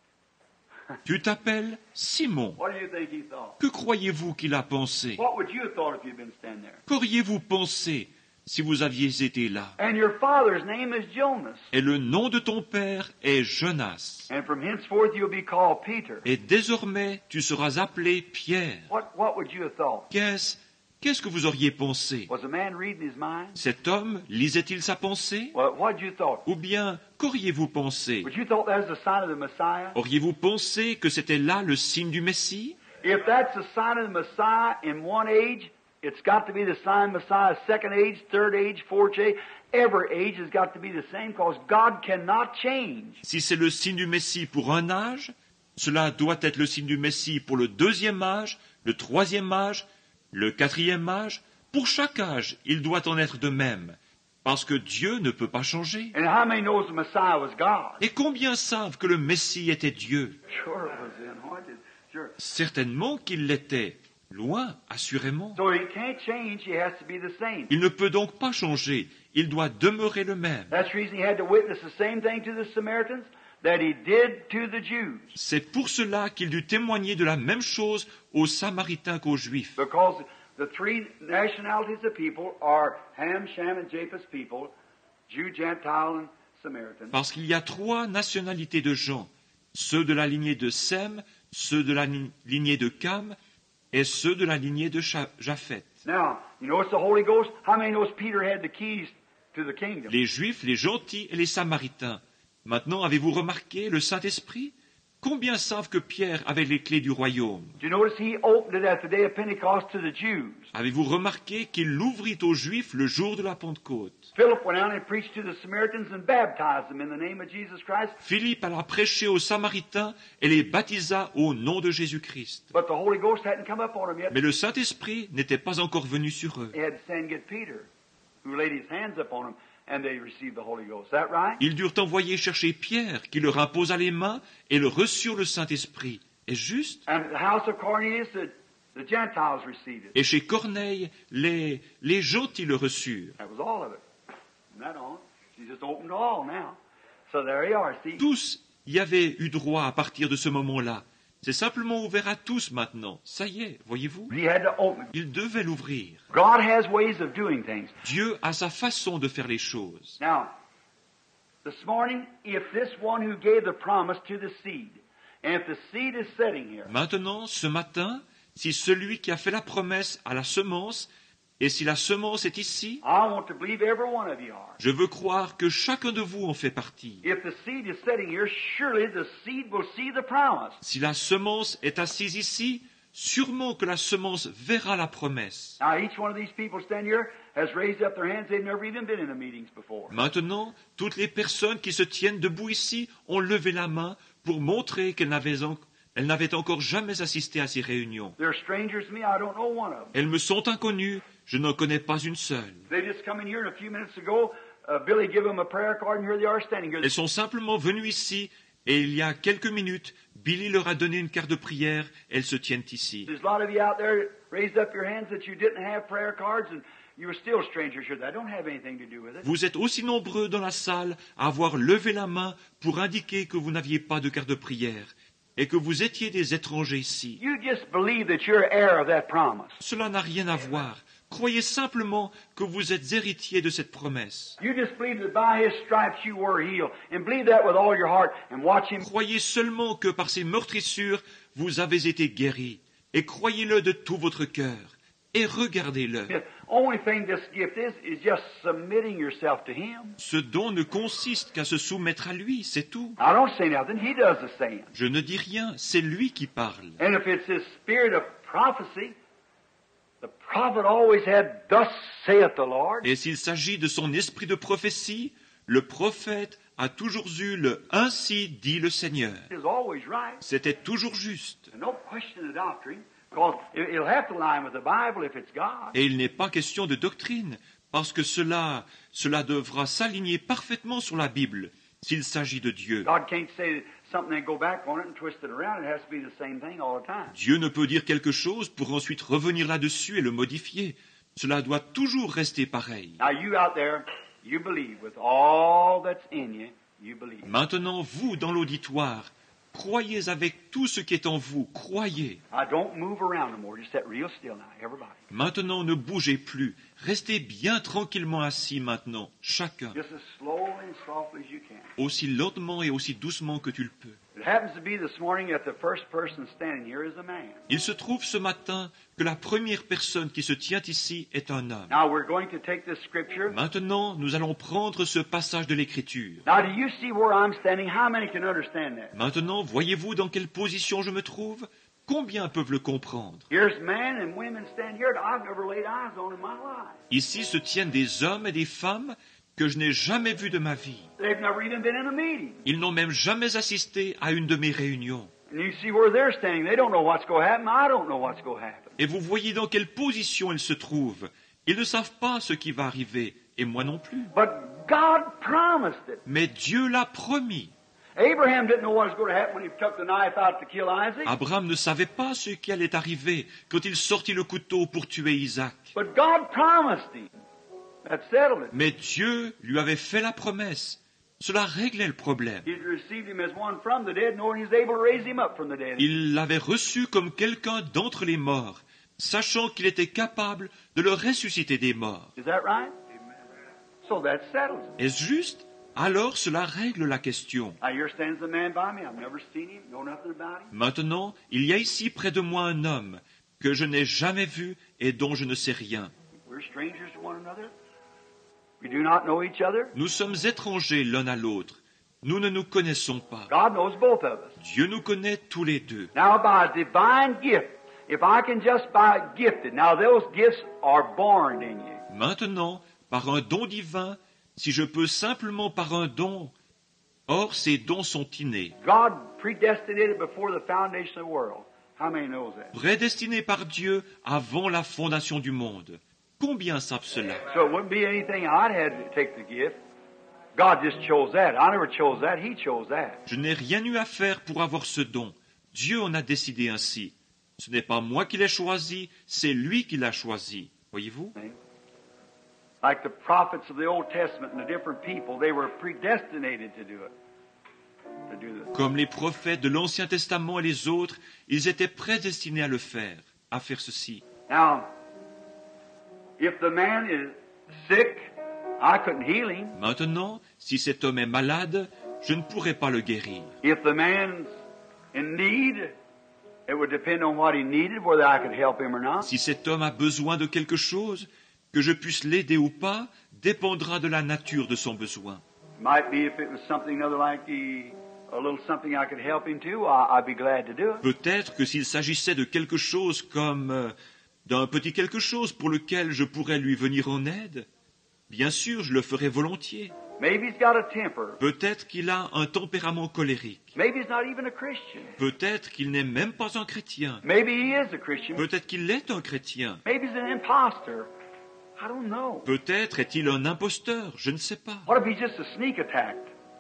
« Tu t'appelles Simon. What do you think he thought? Que croyez-vous qu'il a pensé? What would you have thought if you'd been standing there? Qu'auriez-vous pensé si vous aviez été là? And your father's name is Jonas. Et le nom de ton père est Jonas. And from henceforth you'll be called Peter. Et désormais, tu seras appelé Pierre. What, what would you have thought? Qu'est-ce, qu'est-ce que vous auriez pensé? Was a man reading his mind? Cet homme lisait-il sa pensée? What what'd you thought? Ou bien, qu'auriez-vous pensé? Would you thought that was the sign of the Messiah? Auriez-vous pensé que c'était là le signe du Messie? If that's the sign of the Messiah in one age, it's got to be the sign of Messiah's second age, third age, fourth age. Every age has got to be the same because God cannot change. Si c'est le signe du Messie pour un âge, cela doit être le signe du Messie pour le deuxième âge, le troisième âge, le quatrième âge. Pour chaque âge, il doit en être de même, parce que Dieu ne peut pas changer. And how many knows the Messiah was God? Et combien savent que le Messie était Dieu? Sure it was anointed. Sure. Certainement qu'il l'était, loin, assurément. So he can't change, he has to be the same. Il ne peut donc pas changer, il doit demeurer le même. That's the reason he had to witness the same thing to the Samaritans that he did to the Jews. C'est pour cela qu'il dut témoigner de la même chose aux Samaritains qu'aux Juifs. Because the three nationalities of people are Ham, Shem, and Japheth's people, Jew, Gentile, and Samaritan. Parce qu'il y a trois nationalités de gens, ceux de la lignée de Sem, ceux de la li- lignée de Cam et ceux de la lignée de Cha- Japheth. Now, you notice the Holy Ghost? How many knows Peter had the keys to the kingdom? Les Juifs, les gentils et les Samaritains. Maintenant, avez-vous remarqué le Saint-Esprit? Combien savent que Pierre avait les clés du royaume? Do you notice he opened it at the day of Pentecost to the Jews? Avez-vous remarqué qu'il l'ouvrit aux Juifs le jour de la Pentecôte? Philip went out and preached to the Samaritans and baptized them in the name of Jesus Christ. Philippe alla prêcher aux Samaritains et les baptisa au nom de Jésus-Christ. But the Holy Ghost hadn't come up on them yet. Mais le Saint-Esprit n'était pas encore venu sur eux. He had to send and get Peter, who laid his hands upon them, and they received the Holy Ghost. Is that right? Ils durent envoyer chercher Pierre, qui leur imposa les mains et le reçurent le Saint-Esprit. Est juste? And the house of Cornelius, the, the Gentiles received it. Et chez Corneille, les, les gentils le reçurent. That was all of it. From that on, she's just opened to all now. So there you are, see? Tous y avaient eu droit à partir de ce moment-là. C'est simplement ouvert à tous maintenant. Ça y est, voyez-vous? He had to open. Ils devaient l'ouvrir. God has ways of doing things. Dieu a sa façon de faire les choses. Now, this morning, if this one who gave the promise to the seed, and if the seed is sitting here, Maintenant, ce matin, si celui qui a fait la promesse à la semence, et si la semence est ici, I want to believe every one of you are. je veux croire que chacun de vous en fait partie. If the seed is sitting here, surely the seed will see the promise. Si la semence est assise ici, sûrement que la semence verra la promesse. Now, each one of these people standing here has raised up their hands. They've never even been in the meetings before. Maintenant, toutes les personnes qui se tiennent debout ici ont levé la main pour montrer qu'elles n'avaient, en- elles n'avaient encore jamais assisté à ces réunions. They're strangers to me. I don't know one of them. Elles me sont inconnues, je n'en connais pas une seule. They just come in here and a few minutes ago, uh, Billy gave them a prayer card, and here they are standing here. Elles sont simplement venues ici, et il y a quelques minutes, Billy leur a donné une carte de prière, elles se tiennent ici. There's a lot of you out there raised up your hands that you didn't have prayer cards, and you were still strangers here. That don't have anything to do with it. Vous êtes aussi nombreux dans la salle à avoir levé la main pour indiquer que vous n'aviez pas de carte de prière, et que vous étiez des étrangers ici. You just believe that you're heir of that promise. Cela n'a rien à voir. Croyez simplement que vous êtes héritier de cette promesse. You just believe that by His stripes you were healed, and believe that with all your heart, and watch Him. Croyez seulement que par ces meurtrissures, vous avez été guéris, et croyez-le de tout votre cœur, et regardez-le. The only thing this gift is, is just submitting yourself to Him. Ce don ne consiste qu'à se soumettre à lui, c'est tout. I don't say nothing. He does the saying. Je ne dis rien, c'est lui qui parle. And if it's His spirit of prophecy, the prophet always had, thus saith the Lord. Et s'il s'agit de son esprit de prophétie, le prophète a toujours eu le « ainsi dit le Seigneur It is always right. ». C'était toujours juste. There's no question of doctrine, because it- it'll have to line with the Bible if it's God. Et il n'est pas question de doctrine, parce que cela, cela devra s'aligner parfaitement sur la Bible, s'il s'agit de Dieu. God can't say something and go back on it and twist it around. It has to be the same thing all the time. Dieu ne peut dire quelque chose pour ensuite revenir là-dessus et le modifier. Cela doit toujours rester pareil. Now you out there, you believe with all that's in you, you believe. Maintenant, vous, dans l'auditoire, croyez avec tout ce qui est en vous, croyez. Now don't move around no more. Just sit real still now, everybody. Maintenant, ne bougez plus. Restez bien tranquillement assis maintenant, chacun, Just as slowly and softly as you can. aussi lentement et aussi doucement que tu le peux. It happens to be this morning that the first person standing here is a man. Il se trouve ce matin que la première personne qui se tient ici est un homme. Now we're going to take this scripture. Maintenant, nous allons prendre ce passage de l'Écriture. Now do you see where I'm standing? How many can understand that? Maintenant, voyez-vous dans quelle position je me trouve? Combien peuvent le comprendre? Here's men and women standing here that I've never laid eyes on in my life. Ici se tiennent des hommes et des femmes que je n'ai jamais vus de ma vie. They've never even been in a meeting. Ils n'ont même jamais assisté à une de mes réunions. And you see where they're standing. They don't know what's going to happen. I don't know what's going to happen. Et vous voyez dans quelle position ils se trouvent. Ils ne savent pas ce qui va arriver, et moi non plus. But God promised it. Mais Dieu l'a promis. Abraham didn't know what was going to happen when he took the knife out to kill Isaac. Abraham ne savait pas ce qui allait arriver quand il sortit le couteau pour tuer Isaac. But God promised him. That settled it. Mais Dieu lui avait fait la promesse. Cela réglait le problème. He received him as one from the dead, knowing he's able to raise him up from the dead. Il l'avait reçu comme quelqu'un d'entre les morts, sachant qu'il était capable de le ressusciter des morts. Is that right? So that settles it. Est-ce juste? Alors cela règle la question. Now here stands the man by me. I've never seen him, know nothing about him. Maintenant, il y a ici près de moi un homme que je n'ai jamais vu et dont je ne sais rien. We're strangers to one another. We do not know each other. Nous sommes étrangers l'un à l'autre. Nous ne nous connaissons pas. God knows both of us. Dieu nous connaît tous les deux. Now by a divine gift, if I can just by gifted, now those gifts are born in you. Maintenant, par un don divin, si je peux simplement par un don, or ces dons sont innés, God predestinated before the foundation of the world. How many knows that? prédestinés par Dieu avant la fondation du monde. Combien savent cela? So it wouldn't be anything I'd had to take the gift. God just chose that. I never chose that. He chose that. Je n'ai rien eu à faire pour avoir ce don. Dieu en a décidé ainsi. Ce n'est pas moi qui l'ai choisi, c'est lui qui l'a choisi. Voyez-vous? See? Like the prophets of the Old Testament and the different people, they were predestinated to do it. To do this. Comme les prophètes de l'Ancien Testament et les autres, ils étaient prédestinés à le faire, à faire ceci. Now, if the man is sick, I couldn't heal him. Maintenant, si cet homme est malade, je ne pourrai pas le guérir. If the man's in need, it would depend on what he needed, whether I could help him or not. Si cet homme a besoin de quelque chose, que je puisse l'aider ou pas, dépendra de la nature de son besoin. It might be if it was something other like the, a little something I could help him to, I, I'd be glad to do it. Peut-être que s'il s'agissait de quelque chose comme euh, d'un petit quelque chose pour lequel je pourrais lui venir en aide, bien sûr, je le ferai volontiers. Maybe he's got a temper. Peut-être qu'il a un tempérament colérique. Maybe he's not even a Christian. Peut-être qu'il n'est même pas un chrétien. Maybe he is a Christian. Peut-être qu'il est un chrétien. Maybe he's an imposter. I don't know. Peut-être est-il un imposteur, je ne sais pas. What if he's just a sneak attack?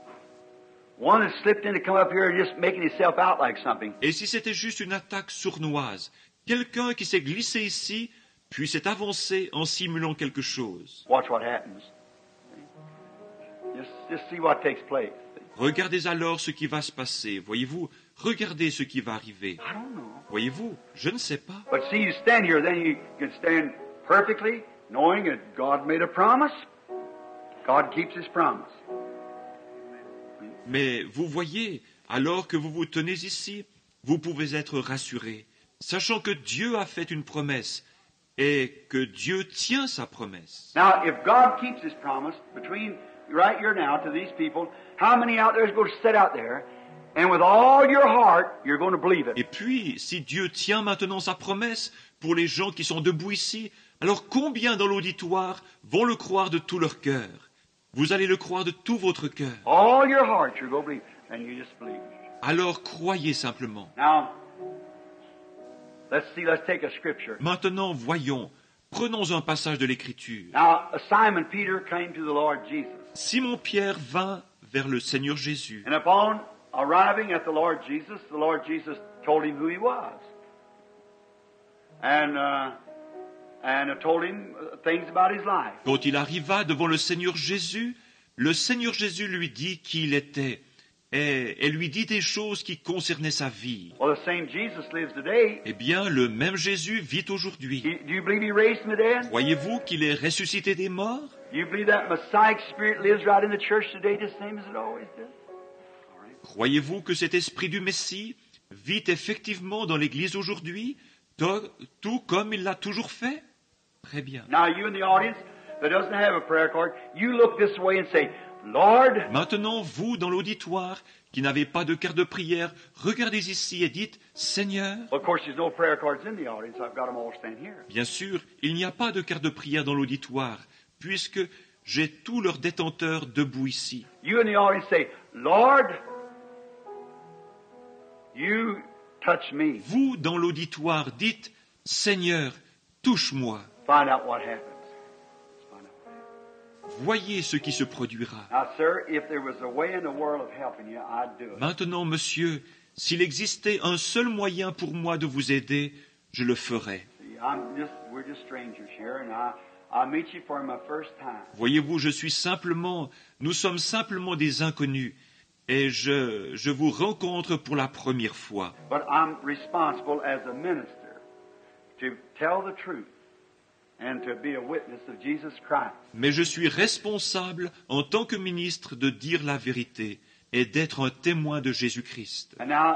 One that slipped in to come up here and just making himself out like something. Et si c'était juste une attaque sournoise, quelqu'un qui s'est glissé ici, puis s'est avancé en simulant quelque chose. Watch what happens. Just, just see what takes place. Regardez alors ce qui va se passer, voyez-vous? Regardez ce qui va arriver. I don't know. Voyez-vous? Je ne sais pas. But see, you stand here, then you can stand perfectly, knowing that God made a promise. God keeps His promise. Mais vous voyez, alors que vous vous tenez ici, vous pouvez être rassurés, sachant que Dieu a fait une promesse et que Dieu tient sa promesse. Now, if God keeps His promise between right here now to these people, how many out there is going to sit out there and with all your heart you're going to believe it? Et puis, si Dieu tient maintenant sa promesse pour les gens qui sont debout ici, alors combien dans l'auditoire vont le croire de tout leur cœur? Vous allez le croire de tout votre cœur. All your heart you're going to believe, and you just believe. Alors croyez simplement. Now, let's see. Let's take a scripture. Maintenant, voyons, prenons un passage de l'Écriture. Now, Simon Peter came to the Lord Jesus, Simon-Pierre vint vers le Seigneur Jésus. and upon arriving at the Lord Jesus, the Lord Jesus told him who he was, and uh, and told him things about his life. Quand il arriva devant le Seigneur Jésus, le Seigneur Jésus lui dit qui il était et, et lui dit des choses qui concernaient sa vie. Well, the same Jesus lives today. Eh bien, le même Jésus vit aujourd'hui. He- Do you believe he raised from the dead? Croyez-vous qu'il est ressuscité des morts? Do you believe that Messiah spirit lives right in the church today, just same as it always did? All right. Croyez-vous que cet esprit du Messie vit effectivement dans l'Église aujourd'hui, to- tout comme il l'a toujours fait? Très bien. Now, you in the audience that doesn't have a prayer card, you look this way and say, Lord, Maintenant, vous, dans l'auditoire, qui n'avez pas de carte de prière, regardez ici et dites, Seigneur, of course, there's no prayer cards in the audience. I've got them all standing here. bien sûr, il n'y a pas de carte de prière dans l'auditoire, puisque j'ai tous leurs détenteurs debout ici. You in the audience say, Lord, you touch me. Vous, dans l'auditoire, dites, Seigneur, touche-moi. Find out what happens. Let's find out what happens. Voyez ce qui se produira. Now, sir, if there was a way in the world of helping you, I'd do it. Maintenant, monsieur, s'il existait un seul moyen pour moi de vous aider, je le ferais. See, I'm just, we're just strangers here, and I, I meet you for my first time. Voyez-vous, je suis simplement, nous sommes simplement des inconnus, et je, je vous rencontre pour la première fois. But I'm responsible as a minister to tell the truth and to be a witness of Jesus Christ. Mais je suis responsable, en tant que ministre, de dire la vérité et d'être un témoin de Jésus-Christ. And now,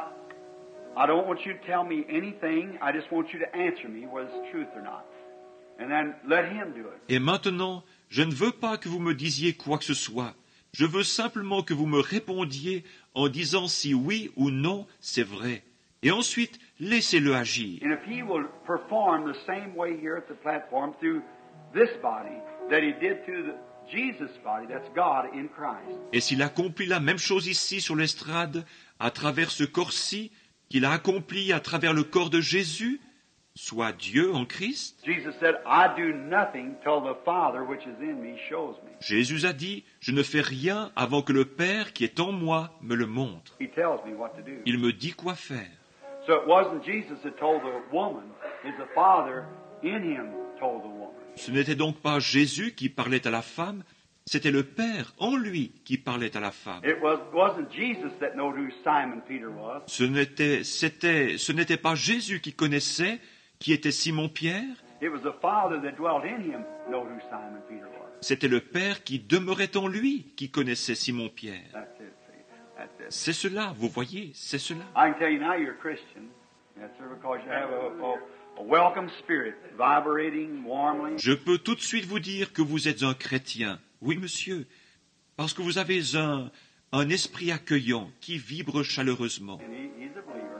I don't want you to tell me anything. I just want you to answer me whether it's truth or not. And then let Him do it. Et maintenant, je ne veux pas que vous me disiez quoi que ce soit. Je veux simplement que vous me répondiez en disant si oui ou non c'est vrai. Et ensuite, laissez-le agir. And if He will perform the same way here at the platform through this body that He did through the Jesus body, that's God in Christ. Et s'il accomplit la même chose ici sur l'estrade, à travers ce corps-ci, qu'il a accompli à travers le corps de Jésus, soit Dieu en Christ, Jesus said, I do nothing till the Father which is in me shows me. Jésus a dit, je ne fais rien avant que le Père qui est en moi me le montre. He tells me what to do. Il me dit quoi faire. So it wasn't Jesus that told the woman, it's the Father in Him told the woman. Ce n'était donc pas Jésus qui parlait à la femme, c'était le Père en lui qui parlait à la femme. It was, wasn't Jesus that knew who Simon Peter was. Ce n'était, c'était, ce n'était pas Jésus qui connaissait qui était Simon-Pierre, It was the Father that dwelt in him know who Simon Peter was. c'était le Père qui demeurait en lui qui connaissait Simon-Pierre. That's it, see. That's it. C'est cela, vous voyez, c'est cela. I can tell you now you're a Christian. Yes, sir, because you have a, a, a welcome spirit vibrating warmly. Je peux tout de suite vous dire que vous êtes un chrétien. Oui, monsieur, parce que vous avez un, un esprit accueillant qui vibre chaleureusement. And he, he's a believer.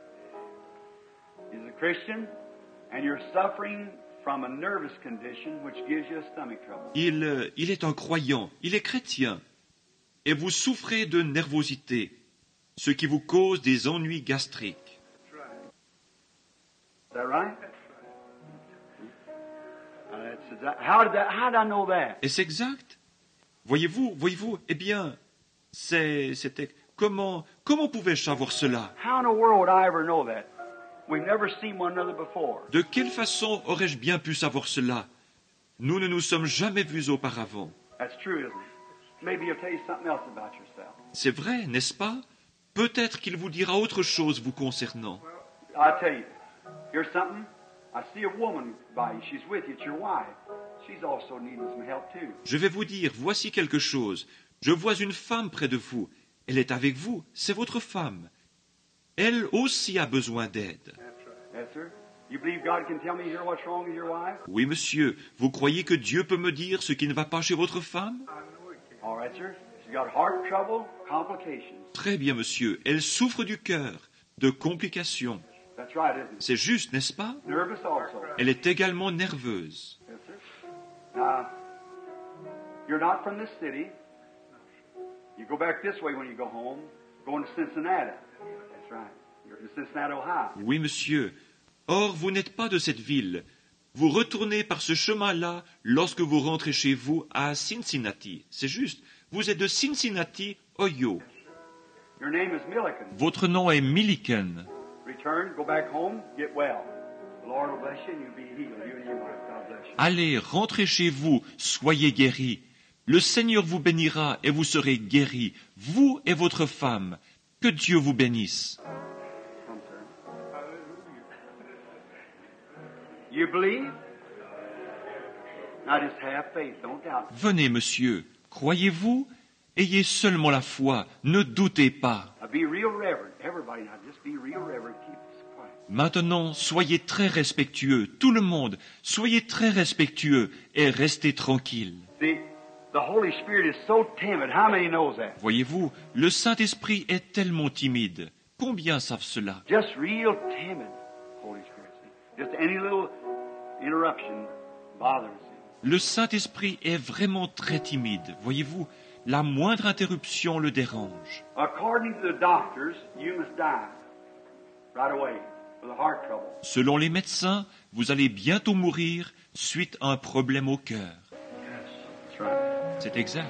He's a Christian, and you're suffering from a nervous condition which gives you a stomach trouble. Il, euh, il est un croyant, il est chrétien, et vous souffrez de nervosité, ce qui vous cause des ennuis gastriques. Is that right? Uh, that's exact- how did that? How did I know that? Est-ce exact? Voyez-vous, voyez-vous, eh bien, c'est, c'était, comment, comment pouvais-je savoir cela? How in the world would I ever know that? We've never seen one another before. De quelle façon aurais-je bien pu savoir cela? Nous ne nous sommes jamais vus auparavant. That's true, isn't it? Maybe he'll tell you something else about yourself. C'est vrai, n'est-ce pas? Peut-être qu'il vous dira autre chose vous concernant. I'll tell you. Here's something. I see a woman by you. She's with you. It's your wife. She's also needing some help too. Je vais vous dire, voici quelque chose. Je vois une femme près de vous. Elle est avec vous, c'est votre femme. Elle aussi a besoin d'aide. Yes, sir. You believe God can tell me here what's wrong with your wife? Oui, monsieur, vous croyez que Dieu peut me dire ce qui ne va pas chez votre femme? All right, sir. She's got heart trouble, complications. Très bien, monsieur. Elle souffre du cœur, de complications. That's right, isn't it? C'est juste, n'est-ce pas? Nervous also. Elle est également nerveuse. Yes, sir. Now, you're not from this city. You go back this way when you go home, going to Cincinnati. That's right. You're in Cincinnati, Ohio. Oui, monsieur. Or, vous n'êtes pas de cette ville. Vous retournez par ce chemin-là lorsque vous rentrez chez vous à Cincinnati. C'est juste. Vous êtes de Cincinnati, Ohio. Your name is Milliken. Votre nom est Milliken. Return, go back home, get well. The Lord will bless you and you'll be healed. You and your wife. God bless you. Allez, rentrez chez vous, soyez guéris. Le Seigneur vous bénira et vous serez guéris, vous et votre femme. Que Dieu vous bénisse. Come, sir. You believe? Now just have faith. Don't doubt. Venez, monsieur, croyez-vous? Ayez seulement la foi, ne doutez pas. Now be real reverent. Everybody now just be real reverent. Keep this quiet. Maintenant, soyez très respectueux, tout le monde, soyez très respectueux et restez tranquille. See, the Holy Spirit is so timid. How many knows that? Voyez-vous, le Saint-Esprit est tellement timide. Combien savent cela? Just real timid. Holy Spirit. See? Just any little interruption bothers him. Le Saint-Esprit est vraiment très timide. Voyez-vous, la moindre interruption le dérange. According to the doctors, you must die right away with a heart trouble. Selon les médecins, vous allez bientôt mourir suite à un problème au cœur. Yes, that's right. C'est exact.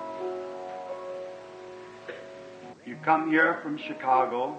You come here from Chicago.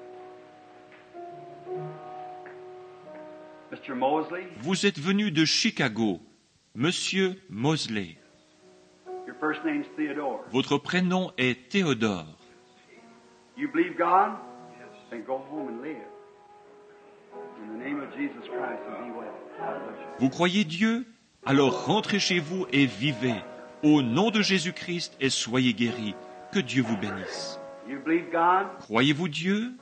Mister Mosley, Vous êtes venu de Chicago, Monsieur Mosley. your first name's Theodore. Votre prénom est Théodore. You believe God? Then go home and live. In the name of Jesus Christ and be well. God bless you. Vous croyez Dieu? Alors rentrez chez vous et vivez. Au nom de Jésus-Christ et soyez guéris. Que Dieu vous bénisse. You believe God? Croyez-vous Dieu?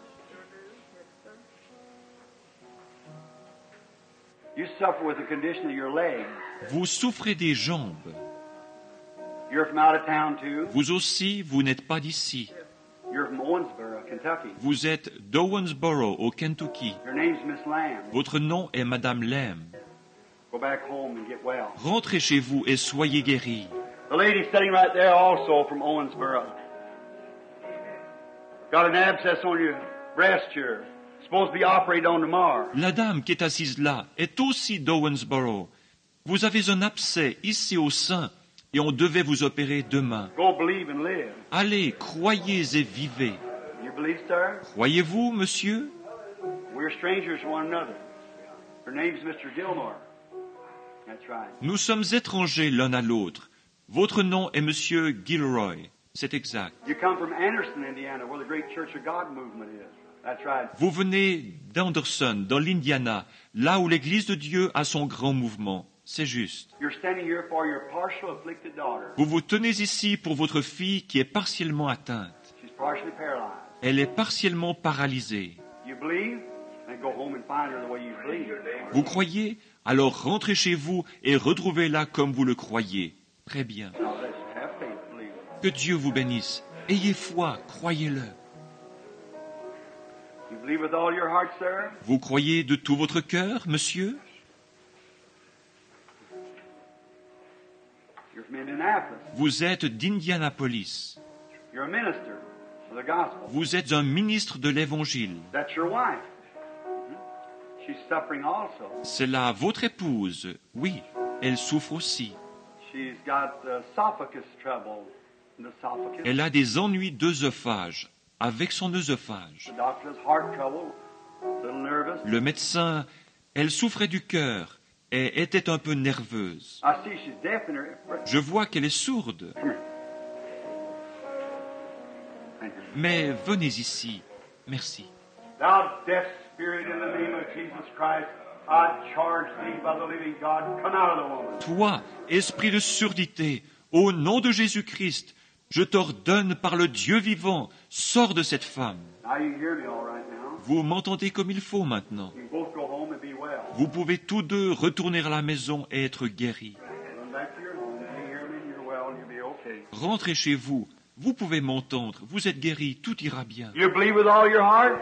You suffer with the condition of your legs. Vous souffrez des jambes. You're from out of town too. Vous aussi, vous n'êtes pas d'ici. You're from Owensboro, Kentucky. Vous êtes d'Owensboro, au Kentucky. Your name's Miss Lamb. Votre nom est Madame Lamb. Go back home and get well. Rentrez chez vous et soyez guéris. The lady sitting right there also from Owensboro. Got an abscess on your breast here. Supposed to be operated on tomorrow. La dame qui est assise là est aussi d'Owensboro. Vous avez un abcès ici au sein et on devait vous opérer demain. Go believe and live. Allez, croyez et vivez. You believe, sir? Croyez-vous, monsieur? We're strangers to one another. Her name's Mister Gilmore. That's right. Nous sommes étrangers l'un à l'autre. Votre nom est Monsieur Gilroy. C'est exact. You come from Anderson, Indiana, where the great Church of God movement is. That's right. Vous venez d'Anderson, dans l'Indiana, là où l'Église de Dieu a son grand mouvement. C'est juste. You're standing here for your partial afflicted daughter. Vous vous tenez ici pour votre fille qui est partiellement atteinte. She's partially paralyzed. Elle est partiellement paralysée. You believe? Then go home and find her the way you believe. Vous croyez? Alors rentrez chez vous et retrouvez-la comme vous le croyez. Très bien. God bless you. Have faith, believe. Que Dieu vous bénisse. Ayez foi, croyez-le. You believe with all your heart, sir? Vous croyez de tout votre cœur, monsieur? You're from Indianapolis. Vous êtes d'Indianapolis. You're a minister of the gospel. Vous êtes un ministre de l'Évangile. That's your wife. Mhm. She's suffering also. C'est là votre épouse. Oui, elle souffre aussi. She's got uh, esophagus trouble. in the esophagus. Elle a des ennuis d'œsophage, avec son œsophage. The doctor has heart trouble, a little nervous. Le médecin, elle souffrait du cœur et était un peu nerveuse. I see she's deaf in her. Je vois qu'elle est sourde. Mais venez ici. Merci. Thou deaf spirit, in the name of Jesus Christ, I charge thee by the living God, come out of the woman. Toi, esprit de surdité, au nom de Jésus-Christ, je t'ordonne par le Dieu vivant, sors de cette femme. I Now you can hear me all right now. Vous m'entendez comme il faut maintenant. You can both go home and be well. Vous pouvez tous deux retourner à la maison et être guéris. Run back to your home. You hear me and you're well and you'll be okay. Rentrez chez vous. Vous pouvez m'entendre. Vous êtes guéris. Tout ira bien. You believe with all your heart?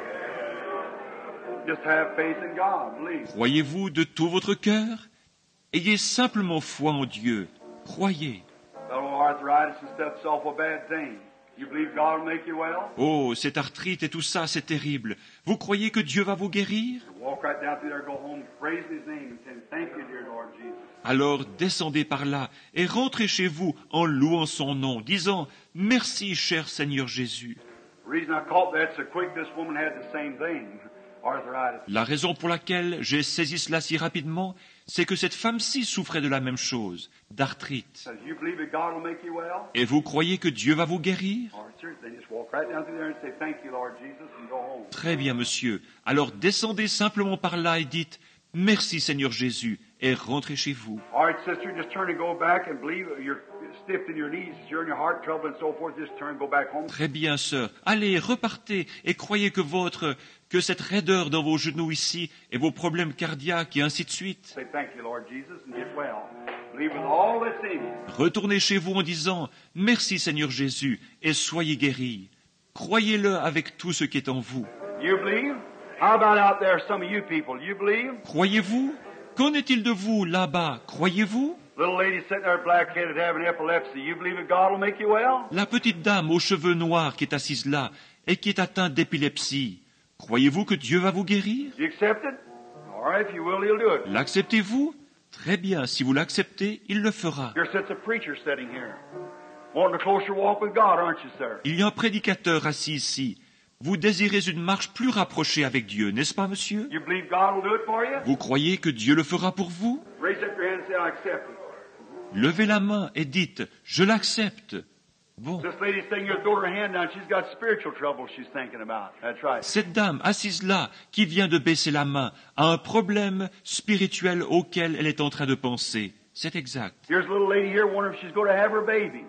Just have faith in God. Believe. Croyez-vous de tout votre cœur? Ayez simplement foi en Dieu. Croyez. Fellow arthritis and stuff's awful bad thing. You believe God will make you well? Oh, cette arthrite et tout ça, c'est terrible. Vous croyez que Dieu va vous guérir? Walk right down through there, go home, praising His name and saying, "Thank you, dear Lord Jesus." Alors descendez par là et rentrez chez vous en louant son nom, disant « Merci, cher Seigneur Jésus ». The reason I caught that so quick, this woman had the same thing, arthritis. La raison pour laquelle j'ai saisi cela si rapidement, c'est que cette femme-ci souffrait de la même chose, d'arthrite. Says, "You believe that God will make you well?" Et vous croyez que Dieu va vous guérir? All right, sir. Then just walk right down through there and say, "Thank you, Lord Jesus," and go home. Très bien, monsieur. Alors descendez simplement par là et dites « Merci, Seigneur Jésus » et rentrez chez vous. All right, sister, just turn and go back and believe you're stiff in your knees, you're in your heart trouble and so forth. Just turn and go back home. Très bien, sœur. Allez, repartez et croyez que votre, que cette raideur dans vos genoux ici et vos problèmes cardiaques et ainsi de suite. Say, "Thank you, Lord Jesus," and get well. Believe with all that's in you. Retournez chez vous en disant « Merci Seigneur Jésus » et soyez guéris. Croyez-le avec tout ce qui est en vous. You believe? How about out there, some of you people? You believe? Croyez-vous? Qu'en est-il de vous là-bas? Croyez-vous? Little lady sitting there black-headed having epilepsy. You believe that God will make you well? La petite dame aux cheveux noirs qui est assise là et qui est atteinte d'épilepsie. Croyez-vous que Dieu va vous guérir? You accept it? All right, if you will, He'll do it. L'acceptez-vous? Très bien, si vous l'acceptez, il le fera. Here sits a preacher sitting here. Wanting a closer walk with God, aren't you, sir? Il y a un prédicateur assis ici. Vous désirez une marche plus rapprochée avec Dieu, n'est-ce pas, monsieur? You believe God will do it for you? Vous croyez que Dieu le fera pour vous? Raise up your hand and say, "I accept it." Levez la main et dites « Je l'accepte ». Bon. This lady's sitting here, throw her hand down. She's got spiritual trouble she's thinking about. That's right. Cette dame assise là, qui vient de baisser la main, a un problème spirituel auquel elle est en train de penser. C'est exact. Here's a little lady here wondering if she's going to have her baby.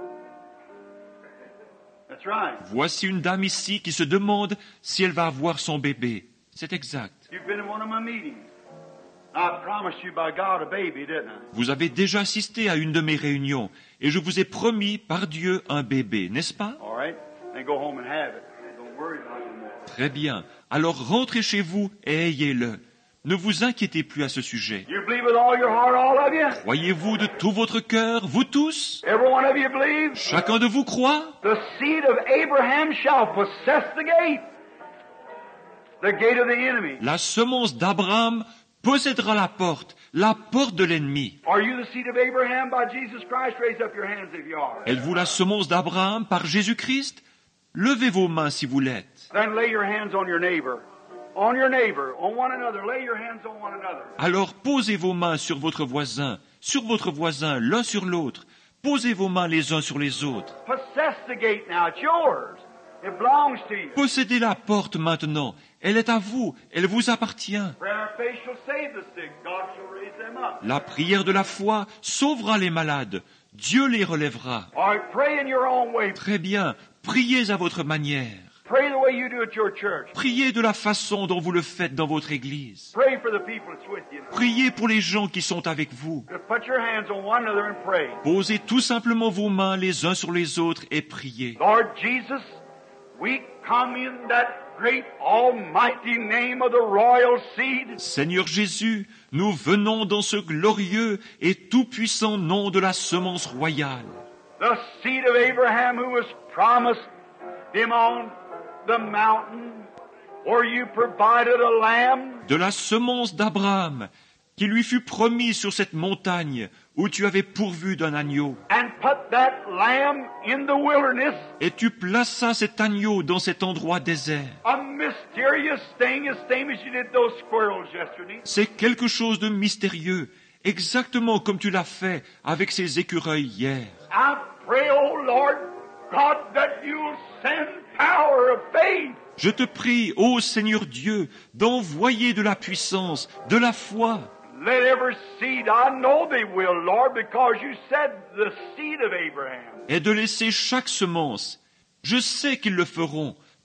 That's right. Voici une dame ici qui se demande si elle va avoir son bébé. C'est exact. You've been in one of my meetings. I promised you by God a baby, didn't I? Vous avez déjà assisté à une de mes réunions et je vous ai promis par Dieu un bébé, n'est-ce pas? All right. Then go home and have it. Don't worry about it anymore. Très bien. Alors rentrez chez vous et ayez-le. Ne vous inquiétez plus à ce sujet. You believe with all your heart, all of you? Croyez-vous de tout votre cœur, vous tous? Every one of you believe? Chacun de vous croit? The seed of Abraham shall possess the gate. The gate of the enemy. La semence d'Abraham possédera la porte, la porte de l'ennemi. Are you the seed of Abraham by Jesus Christ? Raise up your hands if you are. Êtes-vous la semence d'Abraham par Jésus-Christ? Levez vos mains si vous l'êtes. Then lay your hands on your neighbor. On your neighbor, on one another. Lay your hands on one another. Alors posez vos mains sur votre voisin, sur votre voisin, l'un sur l'autre. Posez vos mains les uns sur les autres. Possess the gate now. It's yours. It belongs to you. Possédez la porte maintenant. Elle est à vous. Elle vous appartient. Prayer of faith shall save the sick. God shall raise them up. La prière de la foi sauvera les malades. Dieu les relèvera. All right, pray in your own way. Très bien. Priez à votre manière. Pray the way you do at your church. Priez de la façon dont vous le faites dans votre église. Pray for the people that's with you. Priez pour les gens qui sont avec vous. Just put your hands on one another and pray. Posez tout simplement vos mains les uns sur les autres et priez. Lord Jesus, we come in that great almighty name of the royal seed. Seigneur Jésus, nous venons dans ce glorieux et tout-puissant nom de la semence royale. The seed of Abraham who was promised him on the mountain where you provided a lamb. De la semence d'Abraham, qui lui fut promis sur cette montagne où tu avais pourvu d'un agneau. And put that lamb in the wilderness. Et tu plaças cet agneau dans cet endroit désert. A mysterious thing, as same as you did those squirrels yesterday. C'est quelque chose de mystérieux, exactement comme tu l'as fait avec ces écureuils hier. I pray, oh Lord God, that you'll send power of faith. Je te prie, ô Seigneur Dieu, d'envoyer de la puissance, de la foi. Let every seed, I know they will, Lord, because you said the seed of Abraham. Et de laisser chaque semence. Je sais qu'ils le feront,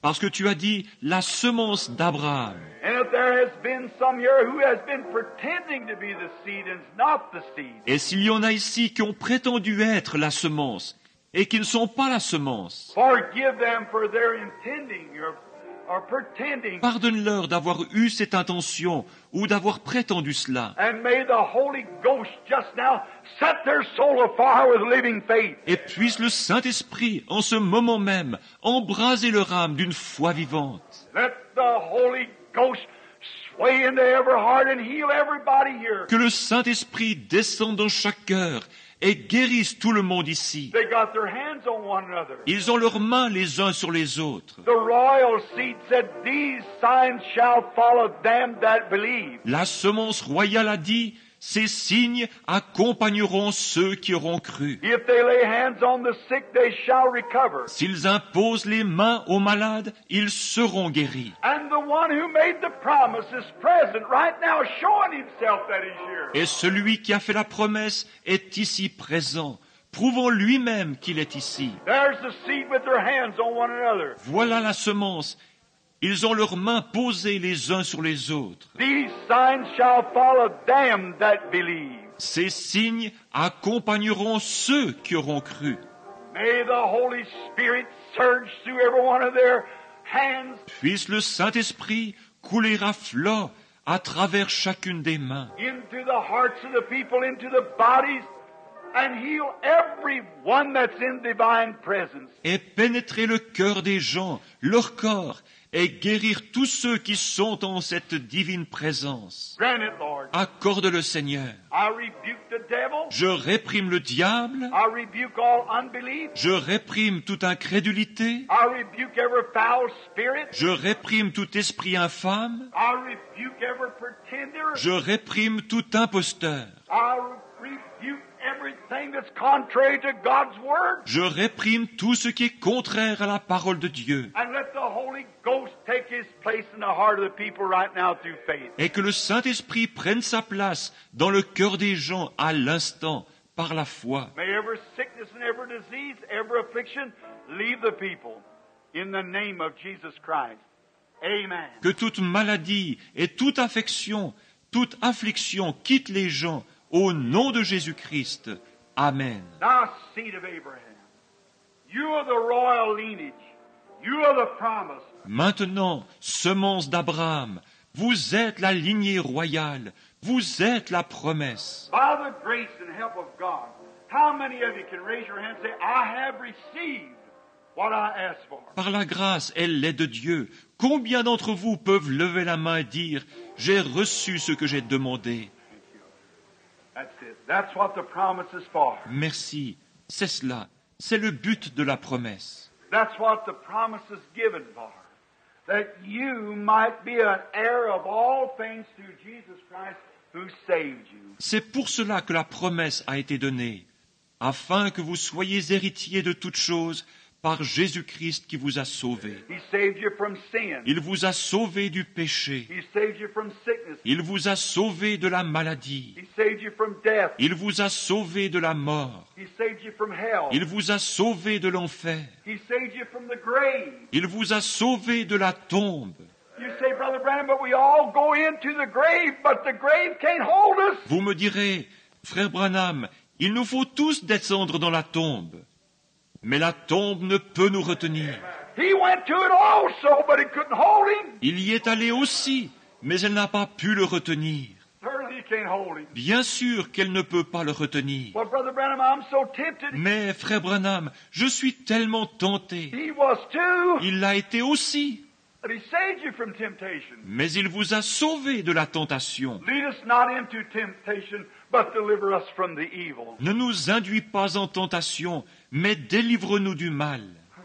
Parce que tu as dit la semence d'Abraham. And if there has been some here who has been pretending to be the seed and is not the seed, Et s'il y en a ici qui ont prétendu être la semence et qui ne sont pas la semence, forgive them for their intending or, or pretending. pardonne-leur d'avoir eu cette intention ou d'avoir prétendu cela. And may the Holy Ghost just now set their soul afire with living faith. Et puisse le Saint-Esprit, en ce moment même, embraser leur âme d'une foi vivante. Let the Holy Ghost sway into every heart and heal everybody here. Que le Saint-Esprit descende dans chaque cœur et guérisse tout le monde ici. They got their hands on one another. Ils ont leurs mains les uns sur les autres. The royal seed said, "These signs shall follow them that believe." La semence royale a dit, ces signes accompagneront ceux qui auront cru. If they lay hands on the sick, they shall recover. S'ils imposent les mains aux malades, ils seront guéris. And the one who made the promise is present right now, showing himself that he's here. Et celui qui a fait la promesse est ici présent, prouvant lui-même qu'il est ici. There's the seed with their hands on one another. Voilà la semence. Ils ont leurs mains posées les uns sur les autres. These signs shall follow them that believe. Ces signes accompagneront ceux qui auront cru. May the Holy Spirit surge through every one of their hands Puisse le Saint-Esprit couler à flot à travers chacune des mains into the hearts of the people, into the bodies, and heal every one that's in divine presence. et pénétrer le cœur des gens, leur corps, et guérir tous ceux qui sont en cette divine présence. Grant it, Lord. Accorde le Seigneur. I rebuke the devil. Je réprime le diable, I rebuke all unbelief. je réprime toute incrédulité, I rebuke every foul spirit. je réprime tout esprit infâme, I rebuke every pretender. je réprime tout imposteur, I rebuke everything that's contrary to God's word. je réprime tout ce qui est contraire à la parole de Dieu, And let the Holy Ghost take his place in the heart of the people right now through faith. et que le Saint-Esprit prenne sa place dans le cœur des gens à l'instant par la foi. May every sickness and every disease, every affliction leave the people in the name of Jesus Christ. Amen. Que toute maladie et toute affection, toute affliction quitte les gens au nom de Jésus-Christ. Amen. Thou seed of Abraham, you are the royal lineage. You are the promise. Maintenant, semence d'Abraham, vous êtes la lignée royale, vous êtes la promesse. By the grace and help of God, how many of you can raise your hand and say, I have received what I asked for? Par la grâce et l'aide de Dieu, combien d'entre vous peuvent lever la main et dire « J'ai reçu ce que j'ai demandé That's it. That's what the promise is for. » Merci, c'est cela, c'est le but de la promesse. That's what the promise is given for. That you might be an heir of all things through Jesus Christ who saved you. C'est pour cela que la promesse a été donnée, afin que vous soyez héritiers de toutes choses par Jésus-Christ qui vous a sauvés. He saved you from sin. Il vous a sauvés du péché. He saved you from sickness. Il vous a sauvés de la maladie. He saved you from death. Il vous a sauvés de la mort. He saved you from hell. Il vous a sauvés de l'enfer. He saved you from the grave. Il vous a sauvés de la tombe. You say, Brother Branham, but we all go into the grave, but the grave can't hold us. Vous me direz, frère Branham, il nous faut tous descendre dans la tombe. Mais la tombe ne peut nous retenir. He went to it also, but it couldn't hold him. Il y est allé aussi, mais elle n'a pas pu le retenir. Certainly it can't hold him. Bien sûr qu'elle ne peut pas le retenir. Well, Brother Branham, I'm so tempted. Mais, frère Branham, je suis tellement tenté. He was too. Il l'a été aussi. But he saved you from temptation. Mais il vous a sauvé de la tentation. Lead us not into temptation, but deliver us from the evil. Ne nous induis pas en tentation, mais délivre-nous du mal.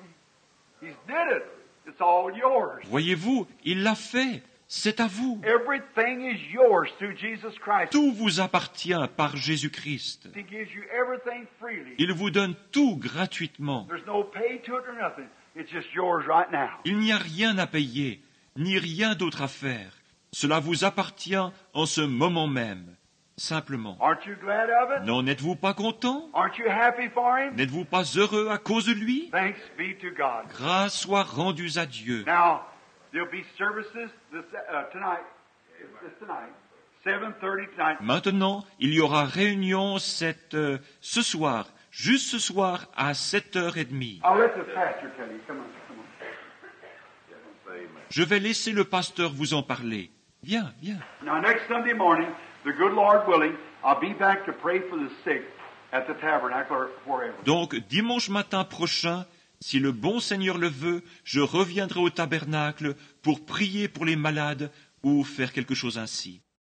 He's did it. It's all yours. Voyez-vous, il l'a fait. C'est à vous. Everything is yours through Jesus Christ. Tout vous appartient par Jésus-Christ. He gives you everything freely. Il vous donne tout gratuitement. There's no pay to it or nothing. It's just yours right now. Il n'y a rien à payer, ni rien d'autre à faire. Cela vous appartient en ce moment même. Simplement. Aren't you glad of it? Non, n'êtes-vous pas content? Aren't you happy for him? N'êtes-vous pas heureux à cause de lui? Thanks be to God. Grâce soit rendue à Dieu. Now, there'll be services this, uh, tonight. This tonight. seven thirty tonight. Maintenant, il y aura réunion cette, euh, ce soir, juste ce soir à sept heures trente. I'll let the pastor tell you. Come on, come on. Je vais laisser le pasteur vous en parler. Viens, viens. Now, next Sunday morning, the good Lord willing, I'll be back to pray for the sick at the tabernacle or wherever. Donc, dimanche matin prochain, si le bon Seigneur le veut, je reviendrai au tabernacle pour prier pour les malades ou faire quelque chose ainsi.